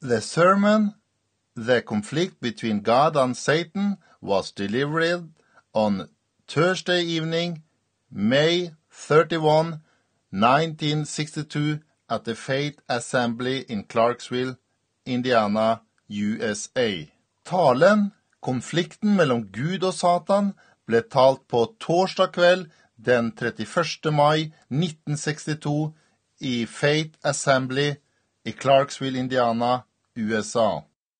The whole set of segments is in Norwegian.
The sermon, The Conflict Between God and Satan, was delivered on Thursday evening, May 31, 1962, at the Faith Assembly in Clarksville, Indiana, USA. Talen, konflikten mellom Gud og Satan, ble talt på torsdag kveld den 31. mai 1962 i Faith Assembly i Clarksville, Indiana, USA.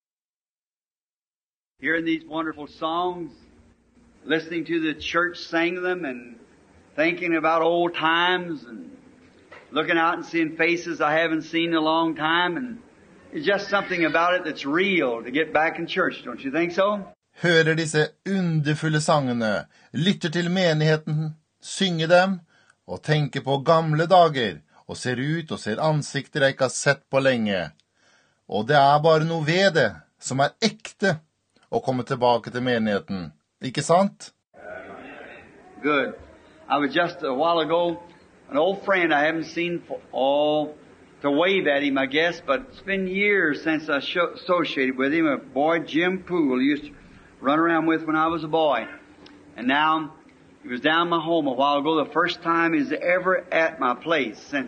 Hearing these wonderful songs, listening to the church sing them and thinking about old times and looking out and seeing faces I haven't seen in a long time, and it's just something about it that's real to get back in church, don't you think so? Hører disse underfulle sangene, lytter til menigheten, synger dem, og tenker på gamle dager, og ser ut og ser ansikter jeg ikke har sett på lenge. Og det bare noe ved det, som ekte, å komme tilbake til menigheten. Ikke sant? Good. I was just a while ago, an old friend I haven't seen to wave at him, I guess, but it's been years since I associated with him, a boy, Jim Poole, he used to run around with when I was a boy. And now, he was down my home a while ago, the first time he's ever at my place since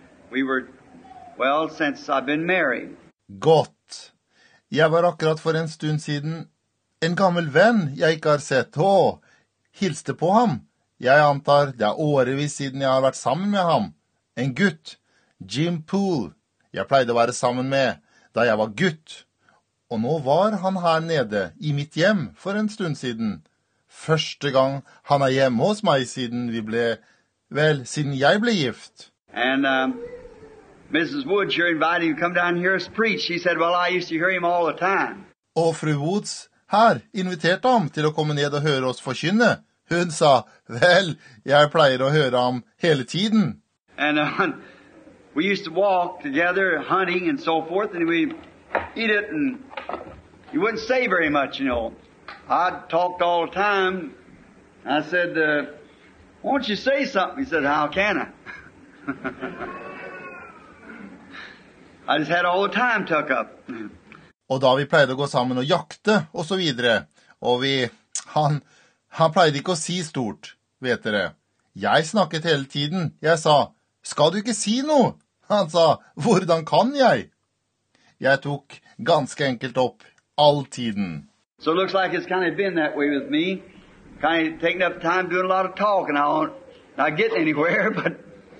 since I've been married. Godt. Jeg var akkurat for en stund siden en gammel venn jeg ikke har sett, hilste på ham. Jeg antar det årevis siden jeg har vært sammen med ham. En gutt, Jim Poole, jeg pleide å være sammen med da jeg var gutt. Og nå var han her nede i mitt hjem for en stund siden. Første gang han hjemme hos meg siden siden jeg ble gift. And Mrs. Woods here invited him to come down here and preach. She said, well, I used to hear him all the time. Og fru Woods her inviterte ham til å komme ned og høre oss forkynne. Hun sa, jeg pleier å høre ham hele tiden. And we used to walk together, hunting and so forth, and we'd eat it, and he wouldn't say very much, you know. I talked all the time. I said, why don't you say something? He said, how can I? I just had all the time tuck up. Og da vi pleide å gå sammen og jakte, og så videre, og han pleide ikke å si stort, vet dere. Jeg snakket hele tiden. Jeg sa, skal du ikke si noe? Han sa, hvordan kan jeg? Jeg tok ganske enkelt opp all tiden. So it looks like it's kind of been that way with me. Kind of taking up time doing a lot of talking. I not getting anywhere, but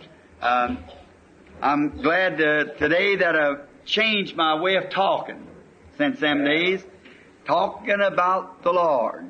I'm glad today that I've changed my way of talking since them days. Talking about the Lord.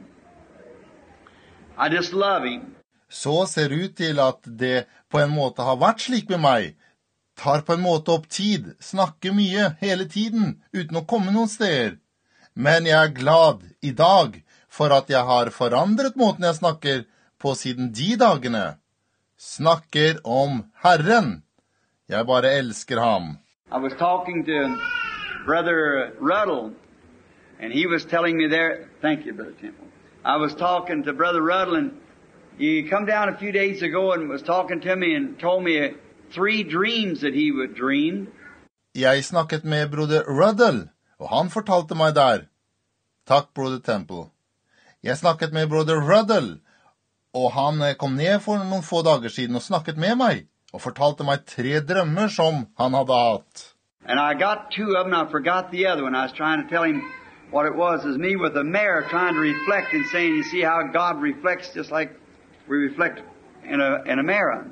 I just love Him. Så ser det ut til at det på en måte har vært slik med meg. Tar på en måte opp tid, snakker mye hele tiden, uten å komme noen steder. Men jeg glad i dag for at jeg har forandret måten jeg snakker på siden de dagene. Snakker om Herren. Jeg bare elsker ham. I was talking to Brother Ruddle, and he was telling me there, thank you, Brother Temple. I was talking to Brother Ruddle, and he come down a few days ago and was talking to me and told me 3 dreams that he would dream. Jeg snakket med Broder Ruddle, og han fortalte meg der. Takk, Brother Temple. Jeg snakket med Brother Ruddle, og han kom ned for noen få dager siden og snakket med meg, og fortalte meg 3 drømmer som han hadde hatt. And I got 2 of them, I forgot the other one. I was trying to tell him what it was as me with a mirror trying to reflect and saying, you see how God reflects just like we reflect in a mirror.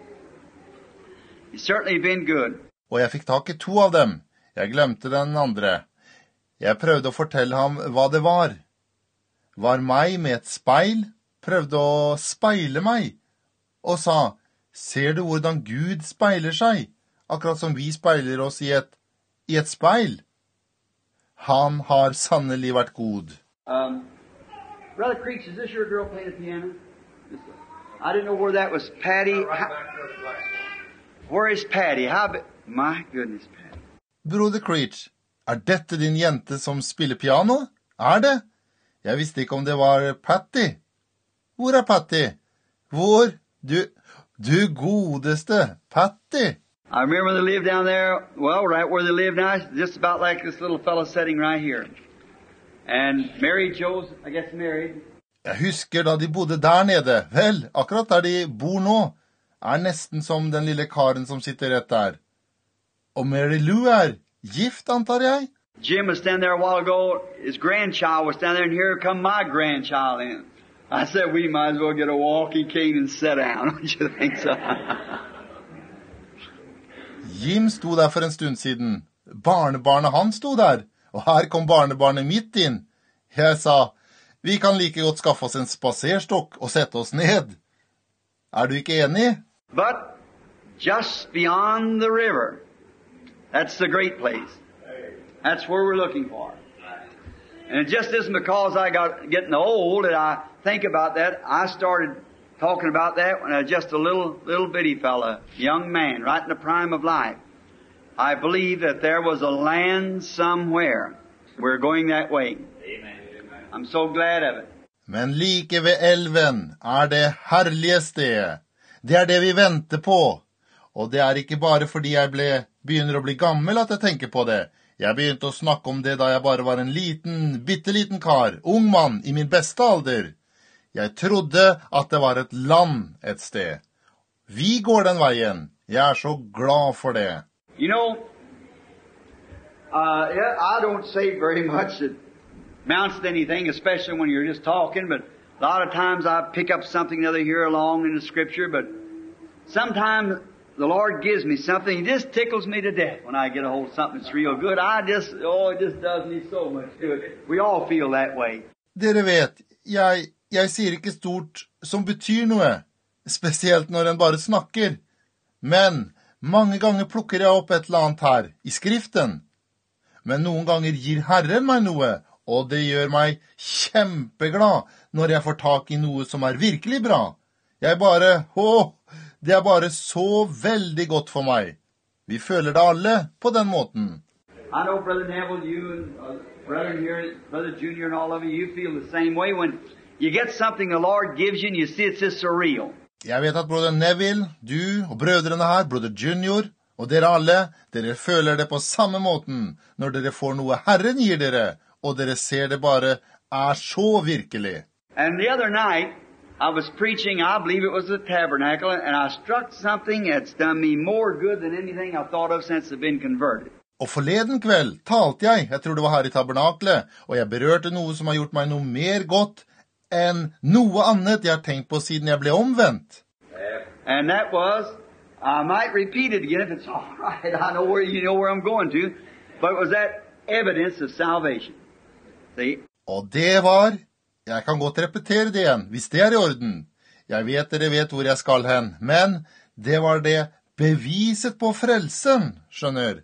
He's certainly been good. Og jeg fikk tak i 2 av dem. Jeg glemte den andre. Jeg prøvde å fortelle ham hva det var. Var meg med et speil, prøvde å speile meg, og sa, ser du hvordan Gud speiler seg, akkurat som vi speiler oss i et speil? Han har sannelig vært god. Brother Creech, is this your girl playing the piano? I didn't know where that was. Patty? Where is Patty? My goodness, Patty. Broder Creech, dette din jente som spiller piano? Det? Jeg visste ikke om det var Patty. Hvor Patty? Hvor? Du godeste Patty. I remember when they lived down there, well, right where they live now, just about like this little fella sitting right here. And Mary Jo's, I guess, married. Jeg husker da de bodde der nede. Vel, akkurat der de bor nå, nesten som den lille karen som sitter rett der. Og Mary Lou gift, antar jeg? Jim was standing there a while ago. His grandchild was standing there, and here come my grandchild in. I said, we might as well get a walking cane and sit down. Don't you think so? Jim sto der for en stund siden. Barnebarnet han sto der. Og her kom barnebarnet mitt inn. Jeg sa, vi kan like godt skaffe oss en spaserstokk og sette oss ned. Du ikke enig? But just beyond the river, that's the great place. That's where we're looking for. And it just isn't because I getting old that I think about that. I started talking about that when I was just a little bitty fella, young man, right in the prime of life. I believe that there was a land somewhere. We're going that way. Amen. I'm so glad of it. Men like ved elven det herlige stedet. Det det vi venter på. Og det ikke bare fordi jeg begynner å bli gammel at jeg tenker på det. Jeg begynte å snakke om det da jeg bare var en bitteliten kar, ung mann i min beste alder. Jeg trodde at det var et land et sted. Vi går den veien. Jeg så glad for det. You know, I don't say very much that amounts to anything, especially when you're just talking, but a lot of times I pick up something or other here along in the Scripture, but sometimes the Lord gives me something. He just tickles me to death when I get a hold of something that's real good. It just does me so much good. We all feel that way. Dere vet, jeg sier ikke stort som betyr noe, spesielt når en bare snakker. Men mange ganger plukker jeg opp et eller annet her i skriften. Men noen ganger gir Herren meg noe, og det gjør meg kjempeglad når jeg får tak i noe som virkelig bra. Det bare så veldig godt for meg. Vi føler det alle på den måten. I know Brother Neville, you and Brother here, Brother Junior and all of you feel the same way when you get something the Lord gives you and you see it's just surreal. Jeg vet at Brother Neville, du og brødrene her, Brother Junior, og dere alle, dere føler det på samme måten når dere får noe Herren gir dere, og dere ser det bare så virkelig. And the other night, I was preaching, I believe it was the tabernacle, and I struck something that's done me more good than anything I've thought of since I've been converted. Og forleden kveld talte jeg tror det var her i tabernaklet, og jeg berørte noe som har gjort meg noe mer godt enn noe annet jeg har tenkt på siden jeg ble omvendt. And that was, I might repeat it again if it's all right, I know where I'm going to, but it was that evidence of salvation. See? Og det var, jeg kan godt repetere det igjen, hvis det i orden. Jeg vet dere vet hvor jeg skal hen, men det var det beviset på frelsen, skjønner.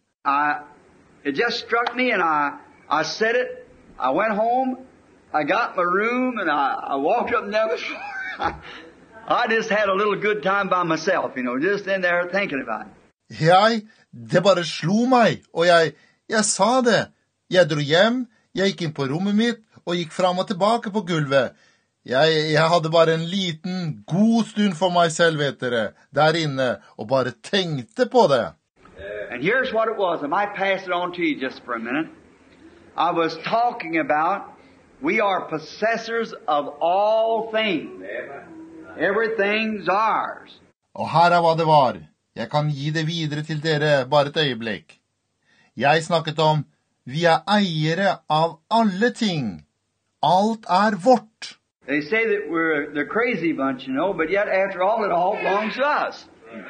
It just struck me and I said it, I went home, I got my room and I walked up and down the floor. I just had a little good time by myself, just in there thinking about it. Det bare slo meg, og jeg sa det. Jeg dro hjem, jeg gikk inn på rommet mitt, og gikk fram og tilbake på gulvet. Jeg hadde bare en liten, god stund for meg selv, vet dere, der inne, og bare tenkte på det. And here's what it was. I might pass it on to you just for a minute. I was talking about we are possessors of all things. Everything's ours. Og her hva det var. Jeg kan gi det videre til dere bare et øyeblikk. Jeg snakket om vi eiere av alle ting. Alt vårt. They say that we're the crazy bunch, but yet after all, it all belongs to us.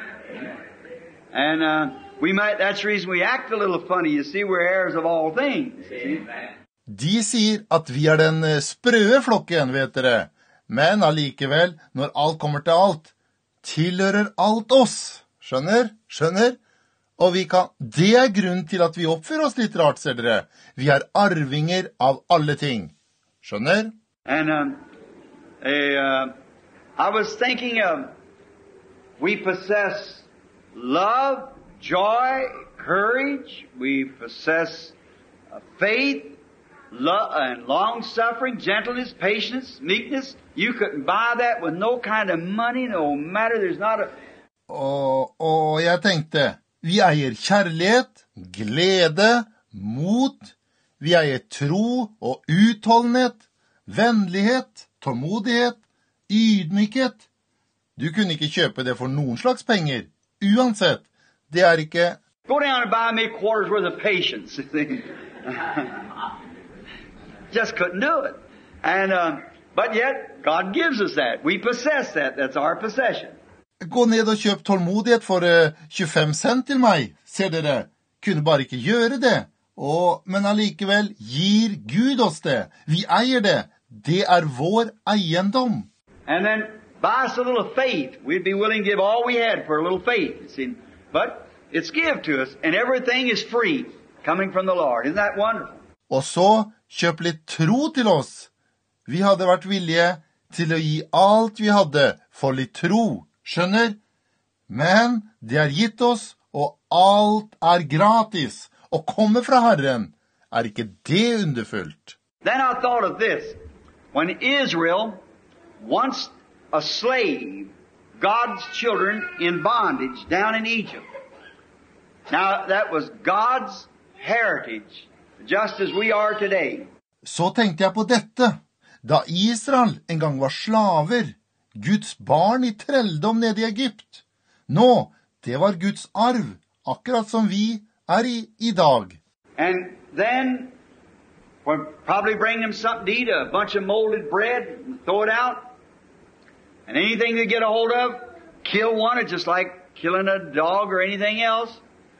And that's the reason we act a little funny. You see, we're heirs of all things. De sier at vi den sprøe flokken, vet dere. Men allikevel, når alt kommer til alt, tilhører alt oss. Skjønner? Og det grunnen til at vi oppfører oss litt rart, ser dere. Vi arvinger av alle ting. Skjønner? And I was thinking of we possess love, joy, courage. We possess faith, love, and long-suffering, gentleness, patience, meekness. You couldn't buy that with no kind of money, no matter. There's not a... Og jeg tenkte, Vi eier kjærlighet, glede, mot. Vi eier tro og utholdenhet, vennlighet, tålmodighet, ydmykhet. Du kunne ikke kjøpe det for noen slags penger. Uansett, det er ikke... Go down and buy me a quarter's worth of patience. Just couldn't do it. But yet, God gives us that. We possess that. That's our possession. Gå ned og kjøp tålmodighet for 25 cent til meg, ser dere. Kunne bare ikke gjøre det. Men allikevel gir Gud oss det. Vi eier det. Det er vår eiendom. And then buy us a little faith. We'd be willing to give all we had for a little faith. See? But it's given to us, and everything is free, coming from the Lord. Isn't that wonderful? Og så kjøp litt tro til oss. Vi hadde vært villige til å gi alt vi hadde for litt tro. Skjønner? Men det er gitt oss, og alt er gratis. Å komme fra Herren, er ikke det underfullt? Then I thought of this. When Israel, once a slave, God's children in bondage down in Egypt. Now that was God's heritage, just as we are today. Så tenkte jeg på dette. Da Israel en gang var slaver, Guds barn i trelldom nede i Egypt. Nå, det var Guds arv, akkurat som vi er i dag. And then, we'll probably bring them something to eat, a bunch of molded bread, and throw it out. And anything they get a hold of, kill one, it's just like killing a dog or anything else.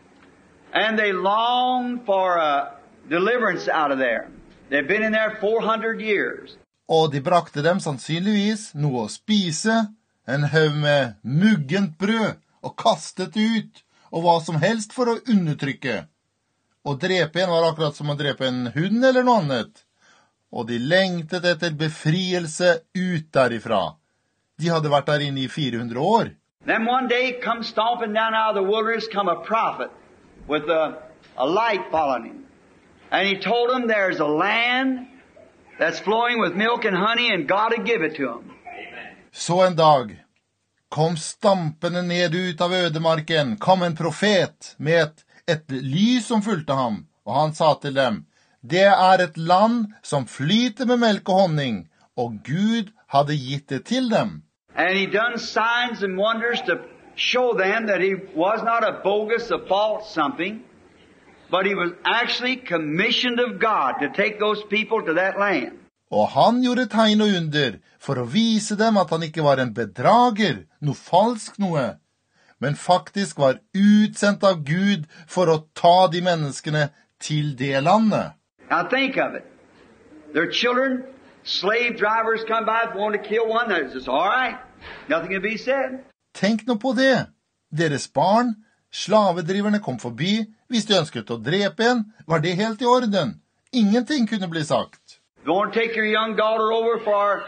And they long for a deliverance out of there. They've been in there 400 years. Og de brakte dem sannsynligvis noe å spise, en haug med muggent brød, og kastet ut, og hva som helst for å undertrykke. Å drepe en var akkurat som å drepe en hund eller noe annet. Og de lengtet etter befrielse ut derifra. De hadde vært der inne i 400 år. Then one day come stomping down out of the wilderness come a prophet with a light following him. And he told them there's a land that's flowing with milk and honey and God will give it to them. Så en dag kom stampende ned ut av ødemarken, kom en profet med et lys som fulgte ham, og han sa til dem, det er et land som flyter med melk og honning, og Gud hadde gitt det til dem. And he done signs and wonders to show them that he was not a bogus, a false something, but he was actually commissioned of God to take those people to that land. Og han gjorde tegn og under for å vise dem at han ikke var en bedrager, noe falsk noe, men faktisk var utsendt av Gud for å ta de menneskene til det landet. Now think of it. Their children, slave drivers come by, want to kill one, that's just all right. Nothing can be said. Tenk nå på det. Deres barn, slavedriverne kom forbi. Hvis de ønsket å drepe en, var det helt i orden. Ingenting kunne bli sagt. You want to take your young daughter over for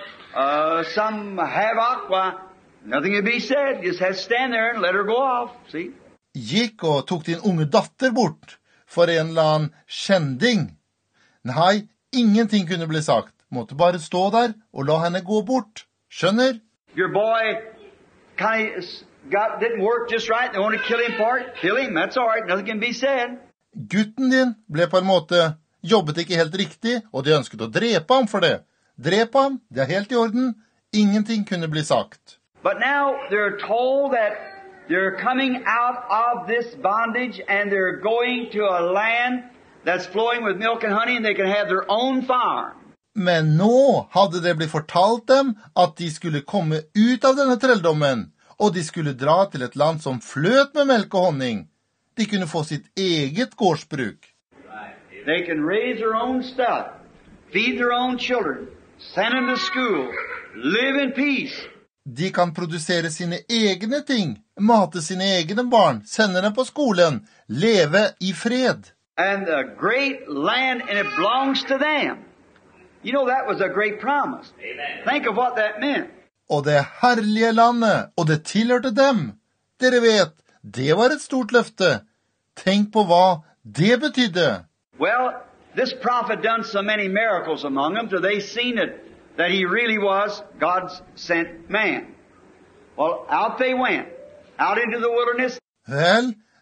some havoc? Why, nothing can be said. You just have to stand there and let her go off. See? Gikk og tok din unge datter bort for en eller annen skjending. Nei, ingenting kunne bli sagt. Måtte bare stå der og la henne gå bort. Skjønner? Your boy kind of didn't work just right. They want to kill him for it. Kill him. That's all right. Nothing can be said. Gutten din ble på en måte jobbet ikke helt riktig, og de ønsket å drepe ham for det. Drep ham, det er helt i orden. Ingenting kunne bli sagt. But now they're told that they're coming out of this bondage and they're going to a land that's flowing with milk and honey and they can have their own farm. Men nå hadde det blitt fortalt dem at de skulle komme ut av denne trelldommen, og de skulle dra til et land som fløt med melk og honning. De kunne få sitt eget gårdsbruk. They can raise their own stuff, feed their own children, send them to school, live in peace. De kan produsere sine egne ting, mate sine egne barn, sende dem på skolen, leve i fred. And a great land, and it belongs to them. You know, that was a great promise. Amen. Think of what that meant. Og det herlige landet, og det tilhørte dem. Dere vet, det var et stort løfte. Tenk på hva det betydde. Well, this prophet done so many miracles among them, so they seen it, that he really was God's sent man. Well, out they went, out into the wilderness. Vel,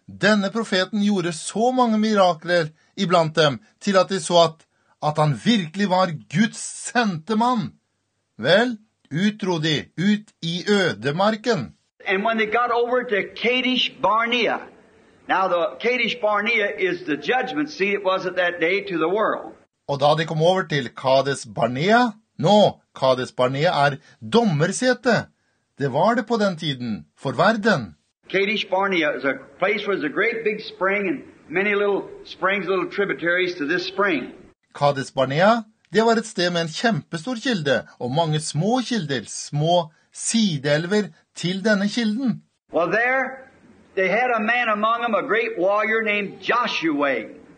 Denne profeten gjorde så mange mirakler iblant dem, til at de så at han virkelig var Guds sendte mann. Vel, utdro de ut I ødemarken. And when they got over to Kadesh Barnea, now the Kadesh Barnea is the judgment seat it was at that day to the world. Og da de kom over til Kades Barnea, Kades Barnea dommersete. Det var det på den tiden, for verden. Kadesh Barnea is a place where there's a great big spring and many little springs, little tributaries to this spring. Kades Barnea, det var et sted med en kjempestor kilde, og mange små kilder, små sideelver til denne kilden. Well, there, they had a man among them, a great warrior named Joshua.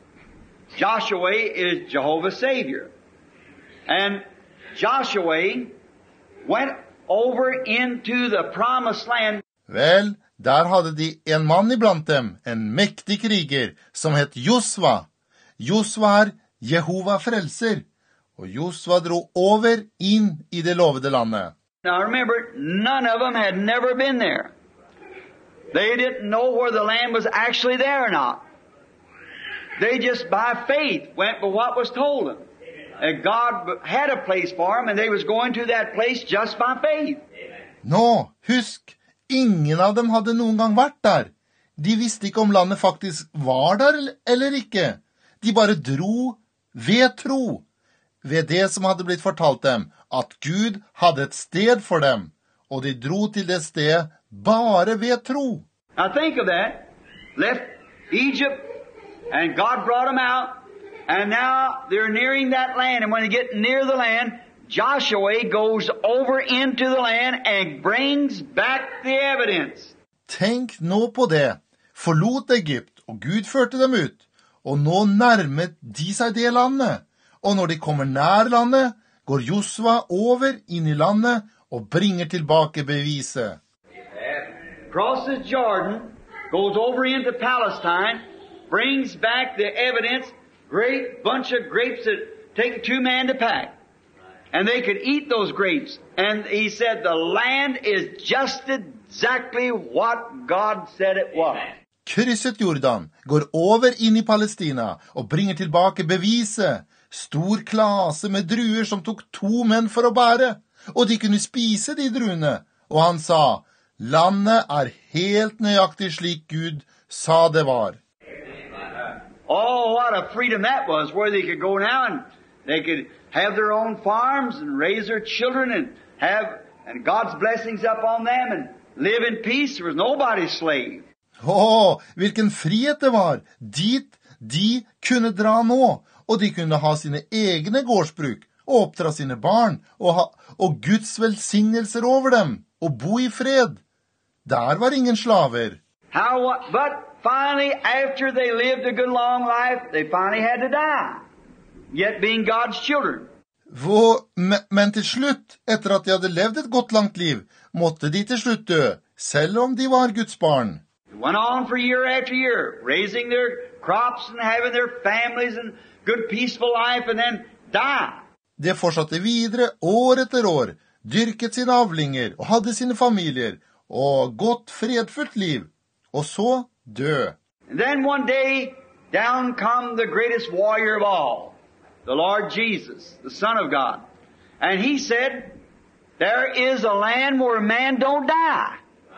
Joshua is Jehovah's Savior. And Joshua went over into the promised land. Vel, der hadde de en mann iblant dem, en mektig kriger, som het Josva. Josva Jehova frelser, og Josva dro over inn I det lovede landet. Now remember, none of them had never been there. They didn't know where the land was actually there or not. They just by faith went by what was told them. And God had a place for them, and they was going to that place just by faith. Nå, husk, ingen av dem hadde noen gang vært der. De visste ikke om landet faktisk var der eller ikke. De bare dro ved tro, ved det som hadde blitt fortalt dem, at Gud hadde et sted for dem, og de dro til det stedet bare ved tro. Now think of that. Left Egypt, and God brought them out, and now they're nearing that land, and when they get near the land, Joshua goes over into the land and brings back the evidence. Tenk nå på det. Forlot Egypt, og Gud førte dem ut, og nå nærmet de seg det landet. Og når de kommer nær landet, går Josva over inn I landet og bringer tilbake beviset. Crosses Jordan, goes over into Palestine, brings back the evidence, great bunch of grapes that take 2 men to pack. And they could eat those grapes. And he said the land is just exactly what God said it was. Krysset Jordan, går over inn I Palestina og bringer tilbake beviset. Stor klase med druer som tok 2 menn for å bære, og de kunne spise de druene. Og han sa, landet helt nøyaktig slik Gud sa det var. Oh, what a freedom that was, where they could go now and they could have their own farms and raise their children and God's blessings up on them and live in peace. There was nobody's slave. Hvilken frihet det var. Dit de kunne dra nå, og de kunne ha sine egne gårdsbruk, og oppdra sine barn, og Guds velsignelser over dem, og bo I fred. Der var ingen slaver. But finally, after they lived a good long life, they finally had to die, yet being God's children. Men til slutt, etter at de hadde levd et godt langt liv, måtte de til slutt dø, selv om de var Guds barn. It went on for year after year, raising their crops and having their families and good peaceful life, and then die. Det fortsatte videre år etter år, dyrket sine avlinger og hadde sine familier, og godt fredfullt liv, og så dø. And then one day, down come the greatest warrior of all, the Lord Jesus, the Son of God. And he said, there is a land where man don't die.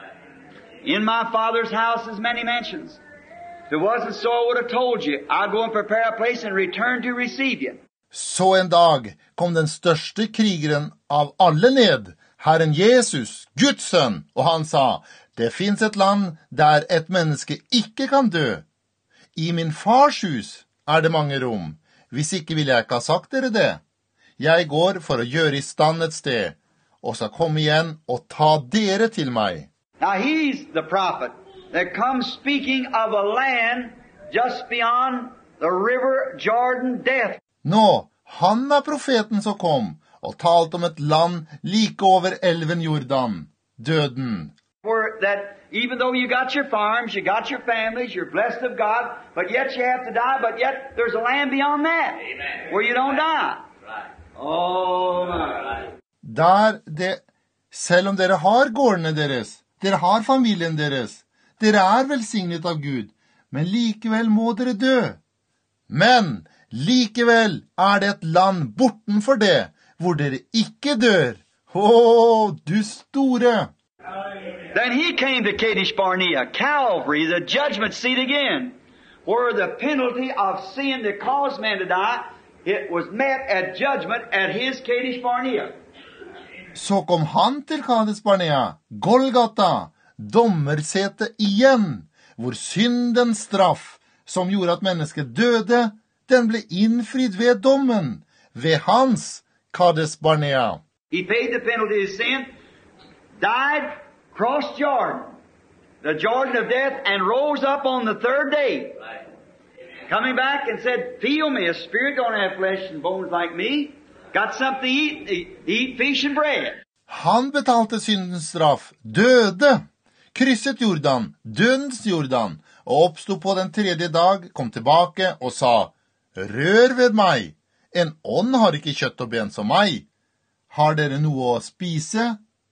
In my Father's house is many mansions. If it wasn't so, I would have told you. I'll go and prepare a place and return to receive you. Så en dag kom den største krigeren av alle ned, Herren Jesus, Guds sønn, og han sa, det finnes et land der et menneske ikke kan dø. I min fars hus det mange rom. Hvis ikke ville jeg ikke ha sagt dere det. Jeg går for å gjøre I stand et sted, og skal komme igjen og ta dere til meg. Now he's the prophet that comes speaking of a land just beyond the river Jordan death. Nå, han profeten som kom og talte om et land like over elven Jordan, døden. Where that even though you got your farms, you got your families, you're blessed of God, but yet you have to die, but yet there's a land beyond that. Amen. Where you don't die. Right. Oh, my. Der det, selv om dere har gårdene deres, dere har familien deres, dere velsignet av Gud, men likevel må dere dø. Men likevel det et land bortenfor det, hvor dere ikke dør. Du store! Then he came to Kadesh Barnea, Calvary, the judgment seat again, where the penalty of sin that caused man to die, it was met at judgment at his Kadesh Barnea. Så kom han til Kadesh Barnea, Golgata, dommersete igjen, hvor syndens straff, som gjorde at mennesket døde, den ble innfridd ved dommen, ved hans Kadesh Barnea. He paid the penalty of sin, died, crossed Jordan, the Jordan of death, and rose up on the third day. Coming back and said, feel me, a spirit don't have flesh and bones like me. Got something to eat fish and bread. Han betalte syndens straff, døde, krysset Jordan, dødens Jordan, og oppstod på den tredje dag, kom tilbake og sa, rør ved meg, en ånd har ikke kjøtt og ben som meg. Har dere noe å spise?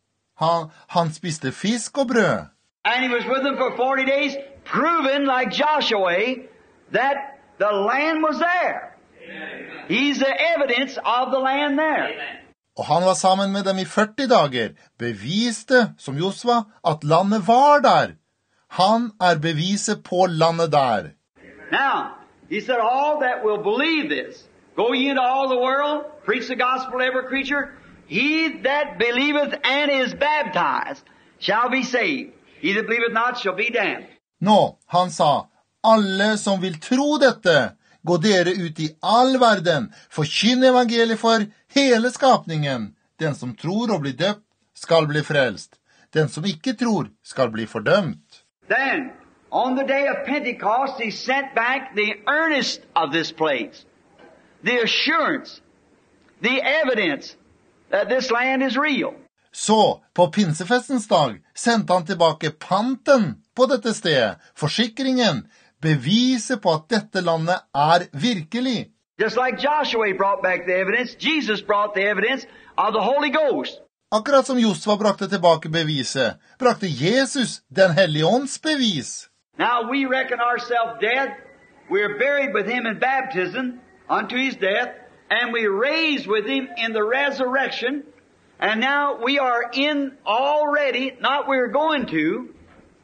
Han spiste fisk og brød. And he was with them for 40 days, proving like Joshua that the land was there. He's the evidence of the land there. Og han var sammen med dem i 40 dager, beviste, som Josva, at landet var der. Han beviset på landet der. Now, he said, all that will believe this, go ye into all the world, preach the gospel to every creature. He that believeth and is baptized shall be saved. He that believeth not shall be damned. Nå, han sa, alle som vil tro dette, gå dere ut i all verden, forkynn evangeliet for hele skapningen. Den som tror og blir døpt, skal bli frelst. Den som ikke tror, skal bli fordømt. Then, on the day of Pentecost, he sent back the earnest of this place, the assurance, the evidence that this land is real. Så, på pinsefestens dag, sendte han tilbake panten på dette stedet, forsikringen, beviset på at dette landet virkelig. Just like Joshua brought back the evidence, Jesus brought the evidence of the Holy Ghost. Akkurat som Josva brakte tilbake beviset, brakte Jesus den hellige ånds bevis. Now we reckon ourselves dead. We're buried with him in baptism unto his death, and we raised with him in the resurrection. And now we are in already, not we're going to,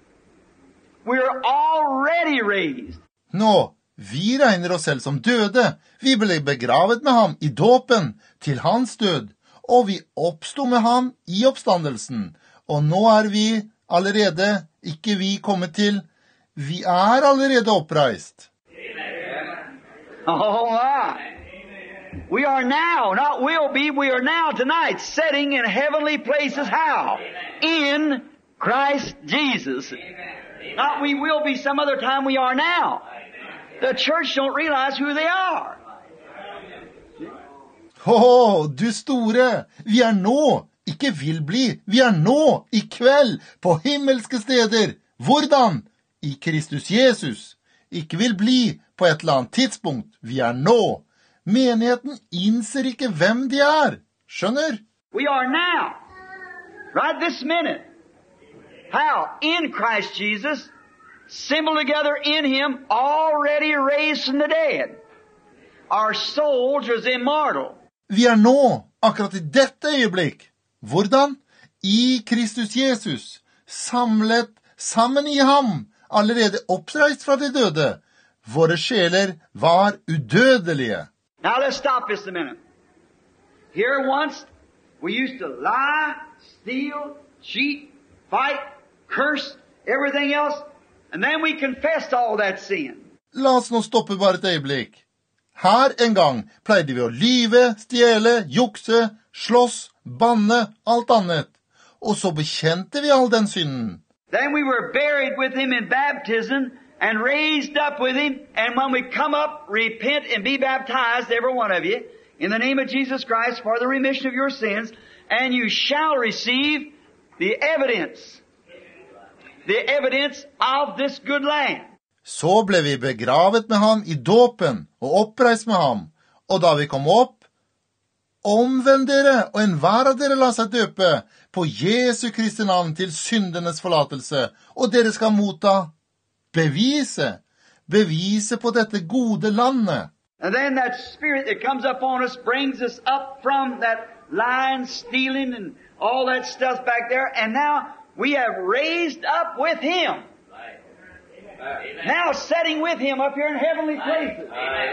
we're already raised. Nå, vi regner oss selv som døde. Vi ble begravet med ham i dåpen til hans død, og vi oppstod med ham i oppstandelsen. Og nå vi allerede, ikke vi kommet til, vi allerede oppreist. Oh my! We are now, not will be, we are now tonight sitting in heavenly places. How? In Christ Jesus. Not we will be some other time, we are now. The church don't realize who they are. Du store! Vi nå, ikke vil bli. Vi nå, i kveld, på himmelske steder. Hvordan? I Kristus Jesus. Ikke vil bli på et eller annet tidspunkt. Vi nå. Menigheten innser ikke hvem de Skjønner? We are now. Right this minute. How? In Christ Jesus, assembled together in Him, already raised from the dead. Our souls is immortal. Vi nå, akkurat i dette øyeblikk. Hvordan? I Kristus Jesus, samlet sammen i ham, allerede oppreist fra de døde. Våre sjeler var udødelige. Now let's stop this a minute. Here once, we used to lie, steal, cheat, fight, curse, everything else, and then we confessed all that sin. La oss nå stoppe bare et øyeblikk. Her en gang pleide vi å lyve, stjele, jukse, slåss, banne, alt annet. Og så bekjente vi all den synden. Then we were buried with him in baptism and raised up with him. And when we come up, repent and be baptized, every one of you, in the name of Jesus Christ for the remission of your sins, and you shall receive the evidence of this good land. Så ble vi begravet med ham i dåpen og oppreist med ham. Og da vi kom opp, omvend dere, og enhver av dere la seg døpe på Jesu Kristi navn til syndenes forlatelse, og dere skal motta beviset, beviset på dette gode landet. And then that spirit that comes up on us brings us up from that lying, stealing, and all that stuff back there. And now we have raised up with Him. Now setting with Him up here in heavenly places.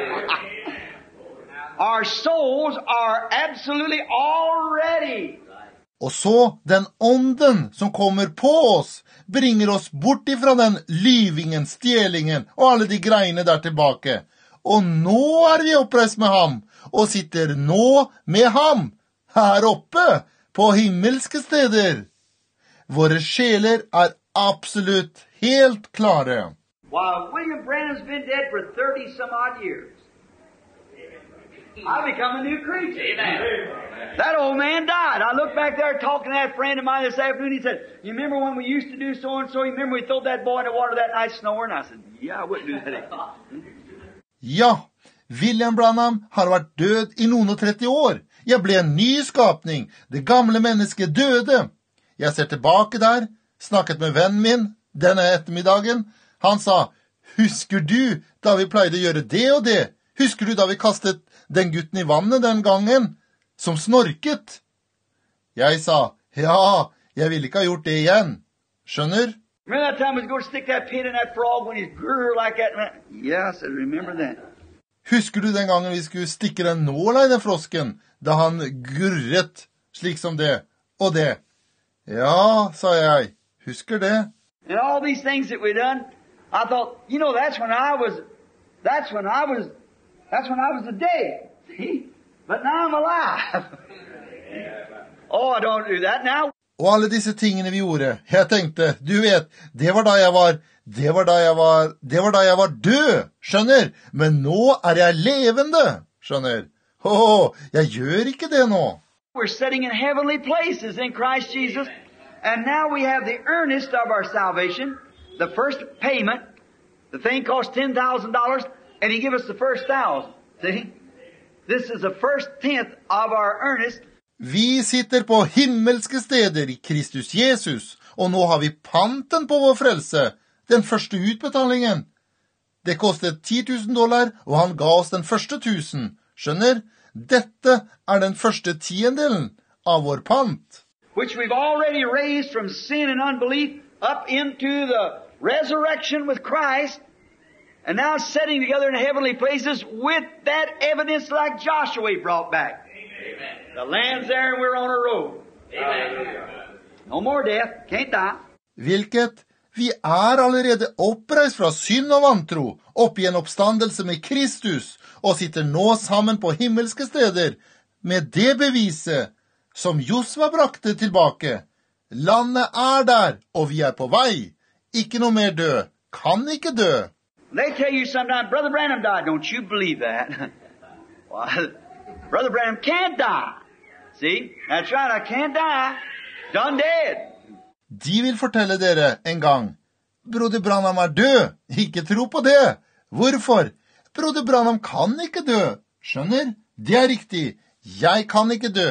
Our souls are absolutely already. Og så den ånden som kommer på oss, bringer oss bort ifra den lyvingen, stjelingen og alle de greiene der tilbake. Og nå vi oppreist med ham, og sitter nå med ham, her oppe, på himmelske steder. Våre sjeler absolutt helt klare. While William Branham's been dead for 30 some odd years, I become a new creature. Amen. That old man died. I looked back there talking to that friend of mine this afternoon. He said, you remember when we used to do so and so? You remember we threw that boy in the water that night snoring? I said, yeah, I wouldn't do that. Ja, William Branham har vært død i noen og 30 år. Jeg ble en ny skapning. Det gamle mennesket døde. Jeg ser tilbake der, snakket med vennen min denne ettermiddagen. Han sa, husker du da vi pleide å gjøre det og det? Husker du da vi kastet den gutten i vannet den gangen, som snorket? Jeg sa, ja, jeg ville ikke ha gjort det igjen. Skjønner? Remember that time we was going to stick that pin in that frog when he's grrr like that? Yes, I remember that. Husker du den gangen vi skulle stikke den nåla i den frosken, da han gurret slik som det, og det? Ja, sa jeg, husker det. And all these things that we done, I thought, you know, that's when I was dead. See? But now I'm alive. Oh, I don't do that now. Og alle disse tingene vi gjorde, jeg tenkte, du vet, det var da jeg var død, skjønner? Men nå jeg levende, skjønner? Jeg gjør ikke det nå. We're sitting in heavenly places in Christ Jesus, and now we have the earnest of our salvation, the first payment. The thing cost $10,000, and He gave us the first 1,000. See? This is the first tenth of our earnest. Vi sitter på himmelske steder i Kristus Jesus, og nå har vi panten på vår frelse, den første utbetalingen. Det kostet $10,000, og han ga oss den første 1,000. Skjønner? Dette den første tiendelen av vår pant. Which we've already raised from sin and unbelief up into the resurrection with Christ, and now setting together in heavenly places with that evidence like Joshua brought back. Amen. The land's there and we're on a road. Amen. No more death, can't die. Hvilket vi allerede oppreist fra synd og vantro, opp i en oppstandelse med Kristus, og sitter nå sammen på himmelske steder, med det beviset som Josva brakte tilbake. Landet der, og vi på vei. Ikke noe mer dø. Kan ikke dø. They tell you sometimes, Brother Branham died. Don't you believe that? Well, Brother Branham can't die. See? That's right, I can't die. Done dead. De vil fortelle dere en gang, Broder Branham død. Ikke tro på det. Hvorfor? Broder Branham kan ikke dø. Skjønner? Det riktig. Jeg kan ikke dø.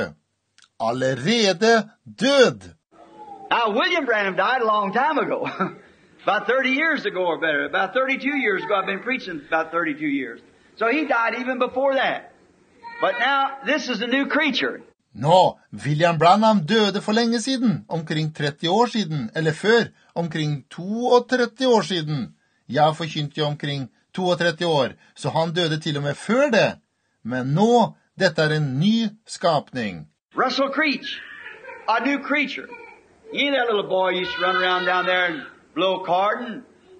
Allerede død. Now, William Branham died a long time ago. About 30 years ago or better. About 32 years ago. I've been preaching about 32 years. So he died even before that. But now, this is a new creature. Nå, William Branham døde for lenge siden, omkring 30 år siden, eller før, omkring 32 år siden. Jeg forkynte jo omkring 32 år, så han døde til og med før det. Men nå, dette en ny skapning. Russell Creech, a new creature. You know that little boy used to run around down there and blow cardin.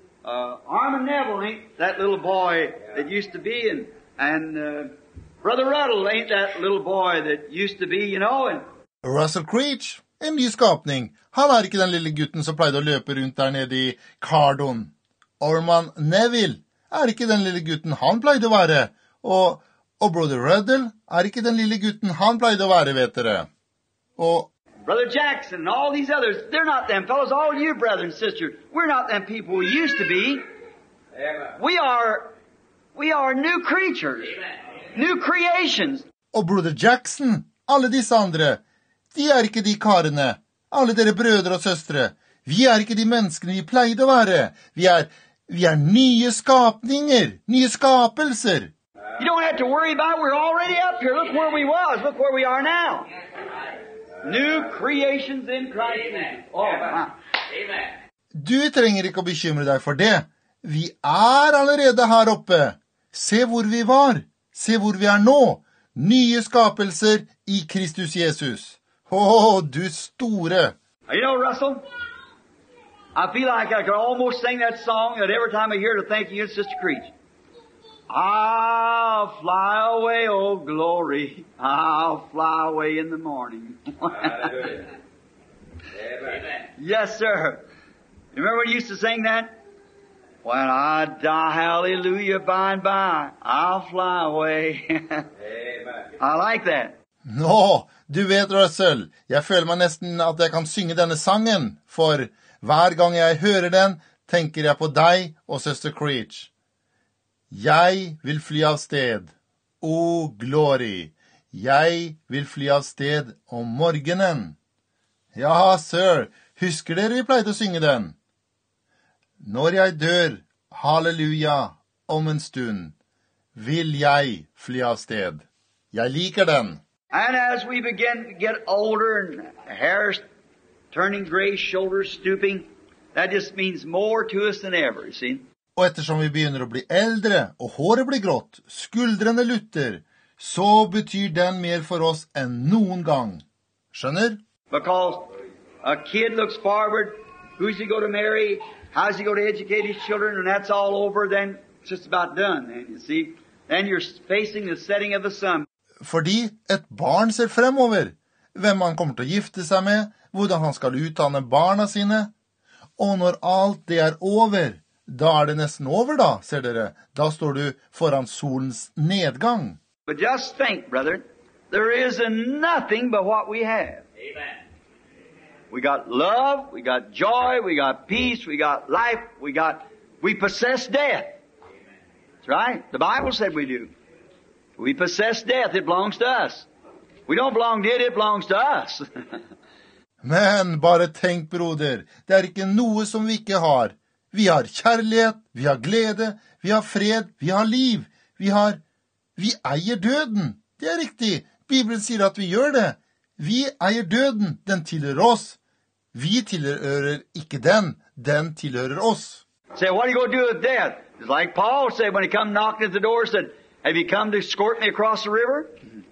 Armin Neville ain't that little boy that used to be, and Brother Ruddle ain't that little boy that used to be, you know. And Russell Creech, en ny skapning. Han ikke den lille gutten som pleide å løpe rundt der nede i Cardon. Armin Neville ikke den lille gutten han pleide å være. Og Brother Ruddle ikke den lille gutten han pleide å være, vet dere. Og Brother Jackson and all these others, they're not them fellows. All you brothers and sisters, we're not them people we used to be. We are new creatures, new creations. Og Brother Jackson, alle disse andre, de ikke de karene, alle dere brødre og søstre. Vi ikke de menneskene vi pleide å være. Vi Vi er nye skapninger, nye skapelser. You don't have to worry about it. We're already up here. Look where we was. Look where we are now. New creations in Christ. Amen. Oh, my. Amen. Du trenger ikke å bekymre deg for det. Vi er allerede her oppe. Se hvor vi var. Se hvor vi er nå. Nye skapelser i Kristus Jesus. Du store. You know, Russell, I feel like I could almost sing that song that every time I hear it, I thank you, Sister Creech. I'll fly away, oh glory. I'll fly away in the morning. Yes, sir. You remember when you used to sing that? When I die, hallelujah, by and by, I'll fly away. I like that. Nå, du vet, Russell, jeg føler meg nesten at jeg kan synge denne sangen, for hver gang jeg hører den, tenker jeg på deg og Søster Creech. Jeg vil fly av sted, o glory. Jeg vil fly av sted om morgenen. Ja, sir, husker dere vi pleide å synge den? Når jeg dør, halleluja, om en stund, vil jeg fly av sted. Jeg liker den. And as we begin to get older and hair turning gray, shoulders stooping, that just means more to us than ever, you see. Og ettersom vi begynner å bli eldre, og håret blir grått, skuldrene lutter, så betyr den mer for oss enn noen gang. Skjønner? Because a kid looks forward, who's he going to marry, how's he going to educate his children, and that's all over, then it's just about done, then, you see. Then you're facing the setting of the sun. Fordi et barn ser fremover, hvem han kommer til å gifte seg med, hvordan han skal utdanne barna sine. Og når alt det er over, da er det nesten over da, ser dere. Da står du foran solens nedgang. But just think, brother, there is nothing but what we have. Amen. We got love, we got joy, we got peace, we got life, we possess death. That's right. The Bible said we do. We possess death. It belongs to us. We don't belong to it. It belongs to us. Men bare tenk, broder, det er ikke noe som vi ikke har. Vi har kjærlighet, vi har glede, vi har fred, vi har liv. Vi eier døden. Det er riktig. Bibelen sier at vi gjør det. Vi eier døden. Den tilhører oss. Vi tilhører ikke den. Den tilhører oss. Say, what are you going to do with death? It's like Paul said when he come knocking at the door, said, have you come to escort me across the river?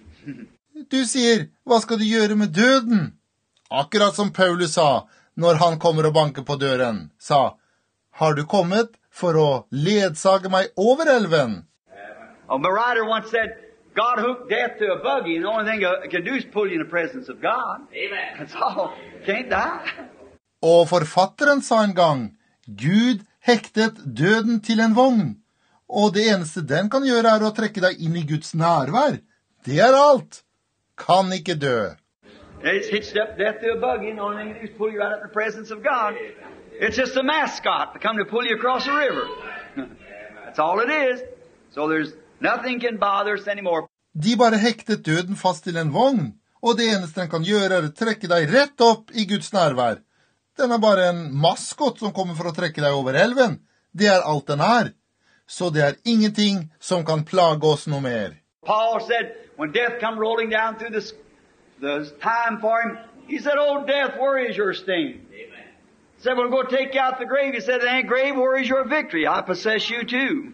Du sier, hva skal du gjøre med døden? Akkurat som Paulus sa, når han kommer og banker på døren, sa, har du kommet for å ledsage meg over elven? A writer once said, God hooked death to a buggy, and the only thing it can do is pull you in the presence of God. Amen. That's all. Can't die. Og forfatteren sa en gang, Gud hektet døden til en vogn, og det eneste den kan gjøre er å trekke deg inn i Guds nærvær. Det er alt. Kan ikke dø. It's hitched up death to a buggy, and the only thing it can do is pull you right up in the presence of God. It's just a mascot to come to pull you across the river. That's all it is. So there's nothing can bother us anymore. De bare hektet døden fast til en vogn, og det eneste den kan gjøre er å trekke deg rett opp i Guds nærvær. Den er bare en maskot som kommer for å trekke deg over elven. Det er alt den er. Så det er ingenting som kan plage oss noe mer. Paul said, when death come rolling down through the time for him, he said, oh, death, where is your sting? Amen. He said, we'll go take you out the grave. He said, hey, grave, where is your victory? I possess you too.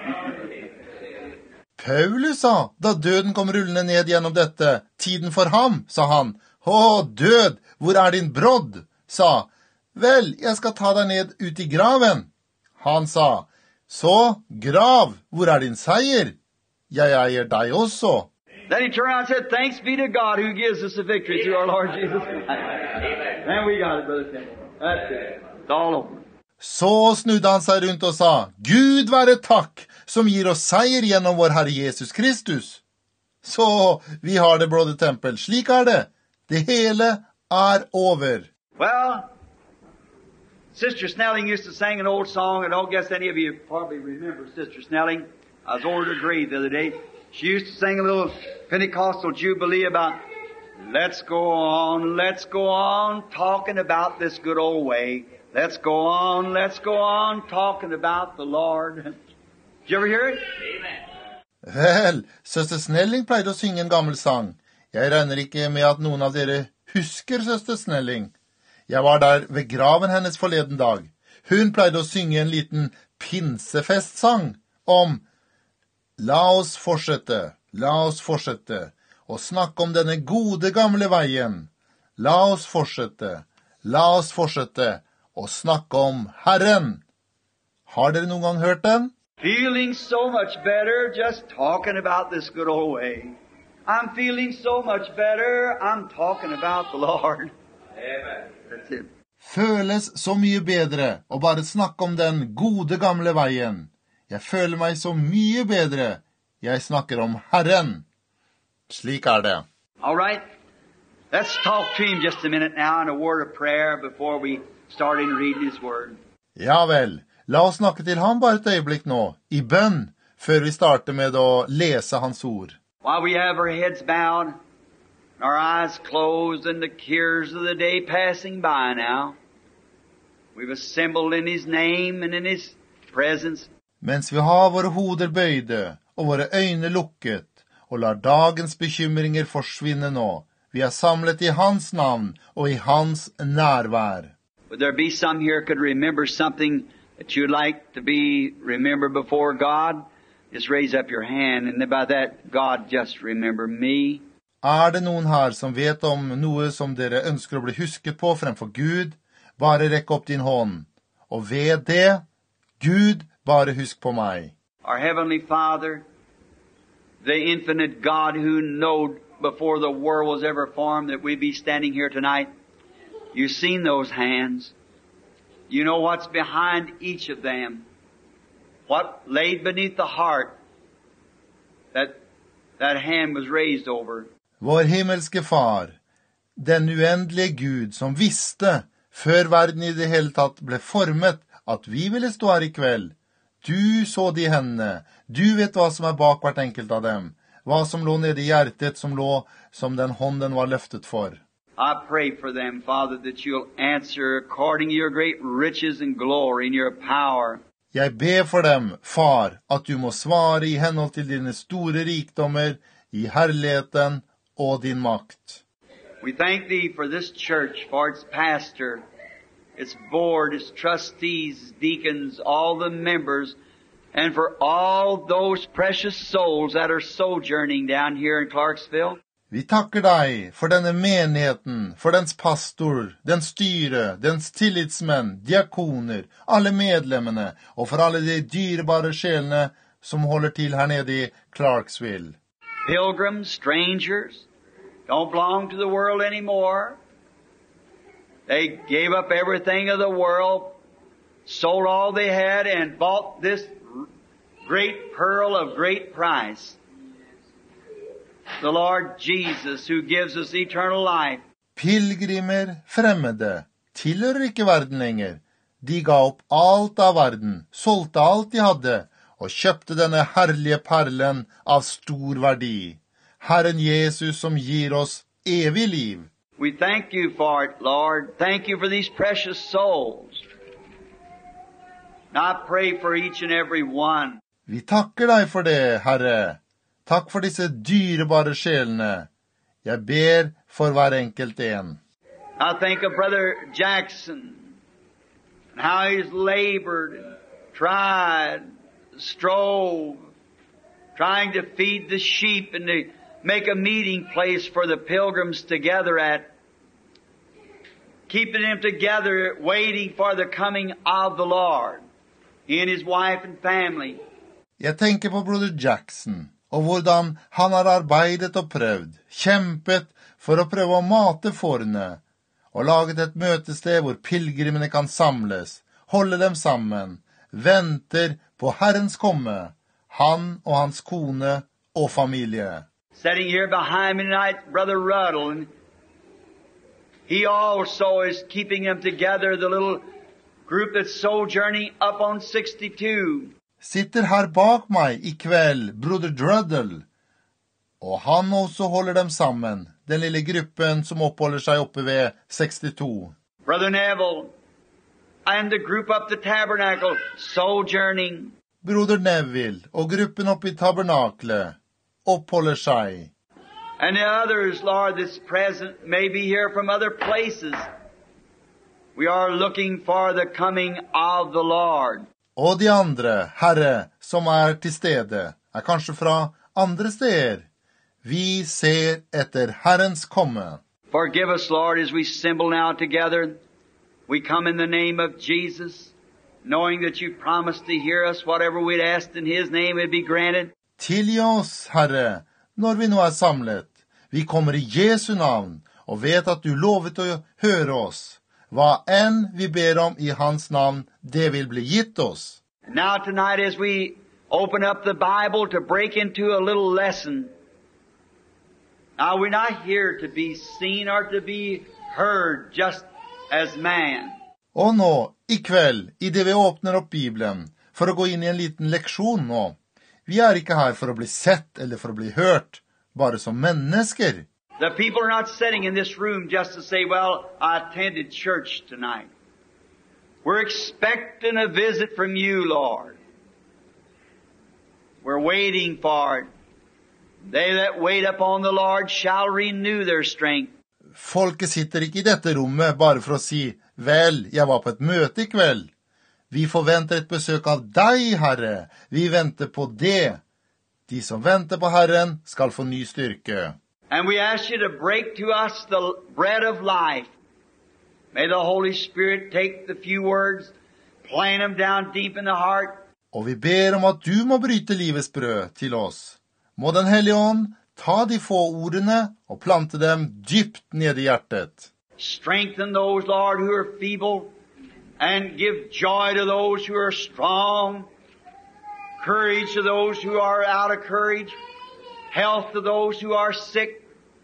Paulus sa, da døden kom rullende ned gjennom dette, tiden for ham, sa han, å, død, hvor er din brodd? Sa, vel, jeg skal ta deg ned ut i graven. Han sa, så, grav, hvor er din seier? Jeg eier deg også. Then he turned around and said, thanks be to God who gives us the victory through our Lord Jesus Christ. And we got it, Brother Tim. That's it. It's all over. Så snudde han seg rundt og sa, Gud være takk, som gir oss seier gjennom vår Herre Jesus Kristus. Så, vi har det, Brother Temple. Slik er det. Det hele er over. Well, Sister Snelling used to sing an old song. I don't guess any of you probably remember Sister Snelling. I was over her grave the other day. She used to sing a little Pentecostal jubilee about, let's go on, talking about this good old way. Let's go on talking about the Lord. Did you ever hear it? Amen. Vel, søster Snelling pleide å synge en gammel sang. Jeg regner ikke med at noen av dere husker søster Snelling. Jeg var der ved graven hennes forleden dag. Hun pleide å synge en liten pinsefestsang om la oss fortsette, og snakke om denne gode gamle veien. La oss fortsette, og snakke om Herren. Har dere noen gang hørt den? Feeling so much better just talking about this good old way. I'm feeling so much better, I'm talking about the Lord. Amen. That's it. Føles så mye bedre å bare snakke om den gode gamle veien. Jeg føler meg så mye bedre. Jeg snakker om Herren. Slik det. All right. Let's talk to him just a minute now in a word of prayer before we start in reading his word. Ja vel. La oss snakke til ham bare et øyeblikk nå, i bønn, før vi starter med å lese hans ord. While we have our heads bowed, our eyes closed, and the cares of the day passing by now, we've assembled in his name and in his presence. Mens vi har våre hoder bøyde og våre øyne lukket, og lar dagens bekymringer forsvinne nå, vi samlet i hans navn og i hans nærvær. Would there be some here could remember something that you'd like to be remembered before God? Just raise up your hand, and by that, God, just remember me. Det noen her som vet om noe som dere ønsker å bli husket på fremfor Gud? Bare rekk opp din hånd. Og ved det, Gud, bare husk på meg. Our Heavenly Father, the infinite God who knowed before the world was ever formed that we'd be standing here tonight, you've seen those hands. You know what's behind each of them. What laid beneath the heart that hand was raised over. Vår himmelske Far, den uendelige Gud som visste, før verden i det hele tatt ble formet, at vi ville stå her i kveld. Du så de hendene, du vet hva som bak hvert enkelt av dem, hva som lå nede i hjertet som den hånden var løftet for. I pray for them, Father, that you'll answer according to your great riches and glory and your power. Jeg ber for dem, Far, at du må svare i henhold til dine store rikdommer, i herligheten og din makt. We thank thee for this church, for its pastor, its board, its trustees, deacons, all the members, and for all those precious souls that are sojourning down here in Clarksville. Vi takker deg for denne menigheten, for dens pastor, dens styre, dens tillitsmenn, diakoner, alle medlemmene, og for alle de dyrebare sjelene som holder til her nede i Clarksville. Pilgrims, strangers, don't belong to the world anymore. They gave up everything of the world, sold all they had, and bought this great pearl of great price. The Lord Jesus, who gives us eternal life. Pilgrimer, fremmede, tilhører ikke verden lenger. De ga opp alt av verden, solgte alt de hadde, og kjøpte denne herlige perlen av stor verdi. Herren Jesus som gir oss evig liv. We thank you for it, Lord. Thank you for these precious souls. And I pray for each and every one. Vi takker deg for det, Herre. Takk for disse dyrebare sjelene. Jeg ber for hver enkelt en. I think of Brother Jackson and how he's labored and tried, strove, trying to feed the sheep and to make a meeting place for the pilgrims to gather at, keeping them together, waiting for the coming of the Lord, he and his wife and family. Jeg tenker på Brother Jackson, og hvordan han har arbeidet og prøvd, kjempet for å prøve å mate fårene, og laget et møtested hvor pilgrimene kan samles, holde dem sammen, venter på Herrens komme, han og hans kone og familie. Sitting here behind me tonight, Brother Ruddle, and he also is keeping them together, the little group that's sojourning up on 62. Sitter her bak meg i kveld, Brother Druddle, og han også holder dem sammen, den lille gruppen som oppholder seg oppe ved 62. Brother Neville, and the group up the tabernacle, sojourning. Broder Neville og gruppen oppe i tabernaklet oppholder seg. And the others, Lord, that's present may be here from other places. We are looking for the coming of the Lord. Og de andre, Herre, som til stede, kanskje fra andre steder. Vi ser etter Herrens komme. Forgive us, Lord, as we assemble now together. We come in the name of Jesus, knowing that you promised to hear us. Whatever we'd asked in His name would be granted. Tilgi oss, Herre, når vi nå samlet. Vi kommer i Jesu navn, og vet at du lovet å høre oss. Hva enn vi ber om i hans navn, det vil bli gitt oss. And now tonight as we open up the Bible to break into a little lesson. Now we're not here to be seen or to be heard just as man. Og nå, i kveld, i det vi åpner opp Bibelen, for å gå inn i en liten leksjon nå. Vi ikke her for å bli sett eller for å bli hørt, bare som mennesker. The people are not sitting in this room just to say, well, I attended church tonight. We're expecting a visit from you, Lord. We're waiting for it. They that wait upon the Lord shall renew their strength. Folket sitter ikke i dette rommet bare for å si, vel, jeg var på et møte i kveld. Vi forventer et besøk av deg, Herre. Vi venter på det. De som venter på Herren skal få ny styrke. And we ask you to break to us the bread of life. May the Holy Spirit take the few words, plant them down deep in the heart. Og vi ber om at du må bryte livets brød til oss. Må den Hellige Ånd ta de få ordene og plante dem dypt ned i hjertet. Strengthen those, Lord, who are feeble, and give joy to those who are strong, courage to those who are out of courage, health to those who are sick,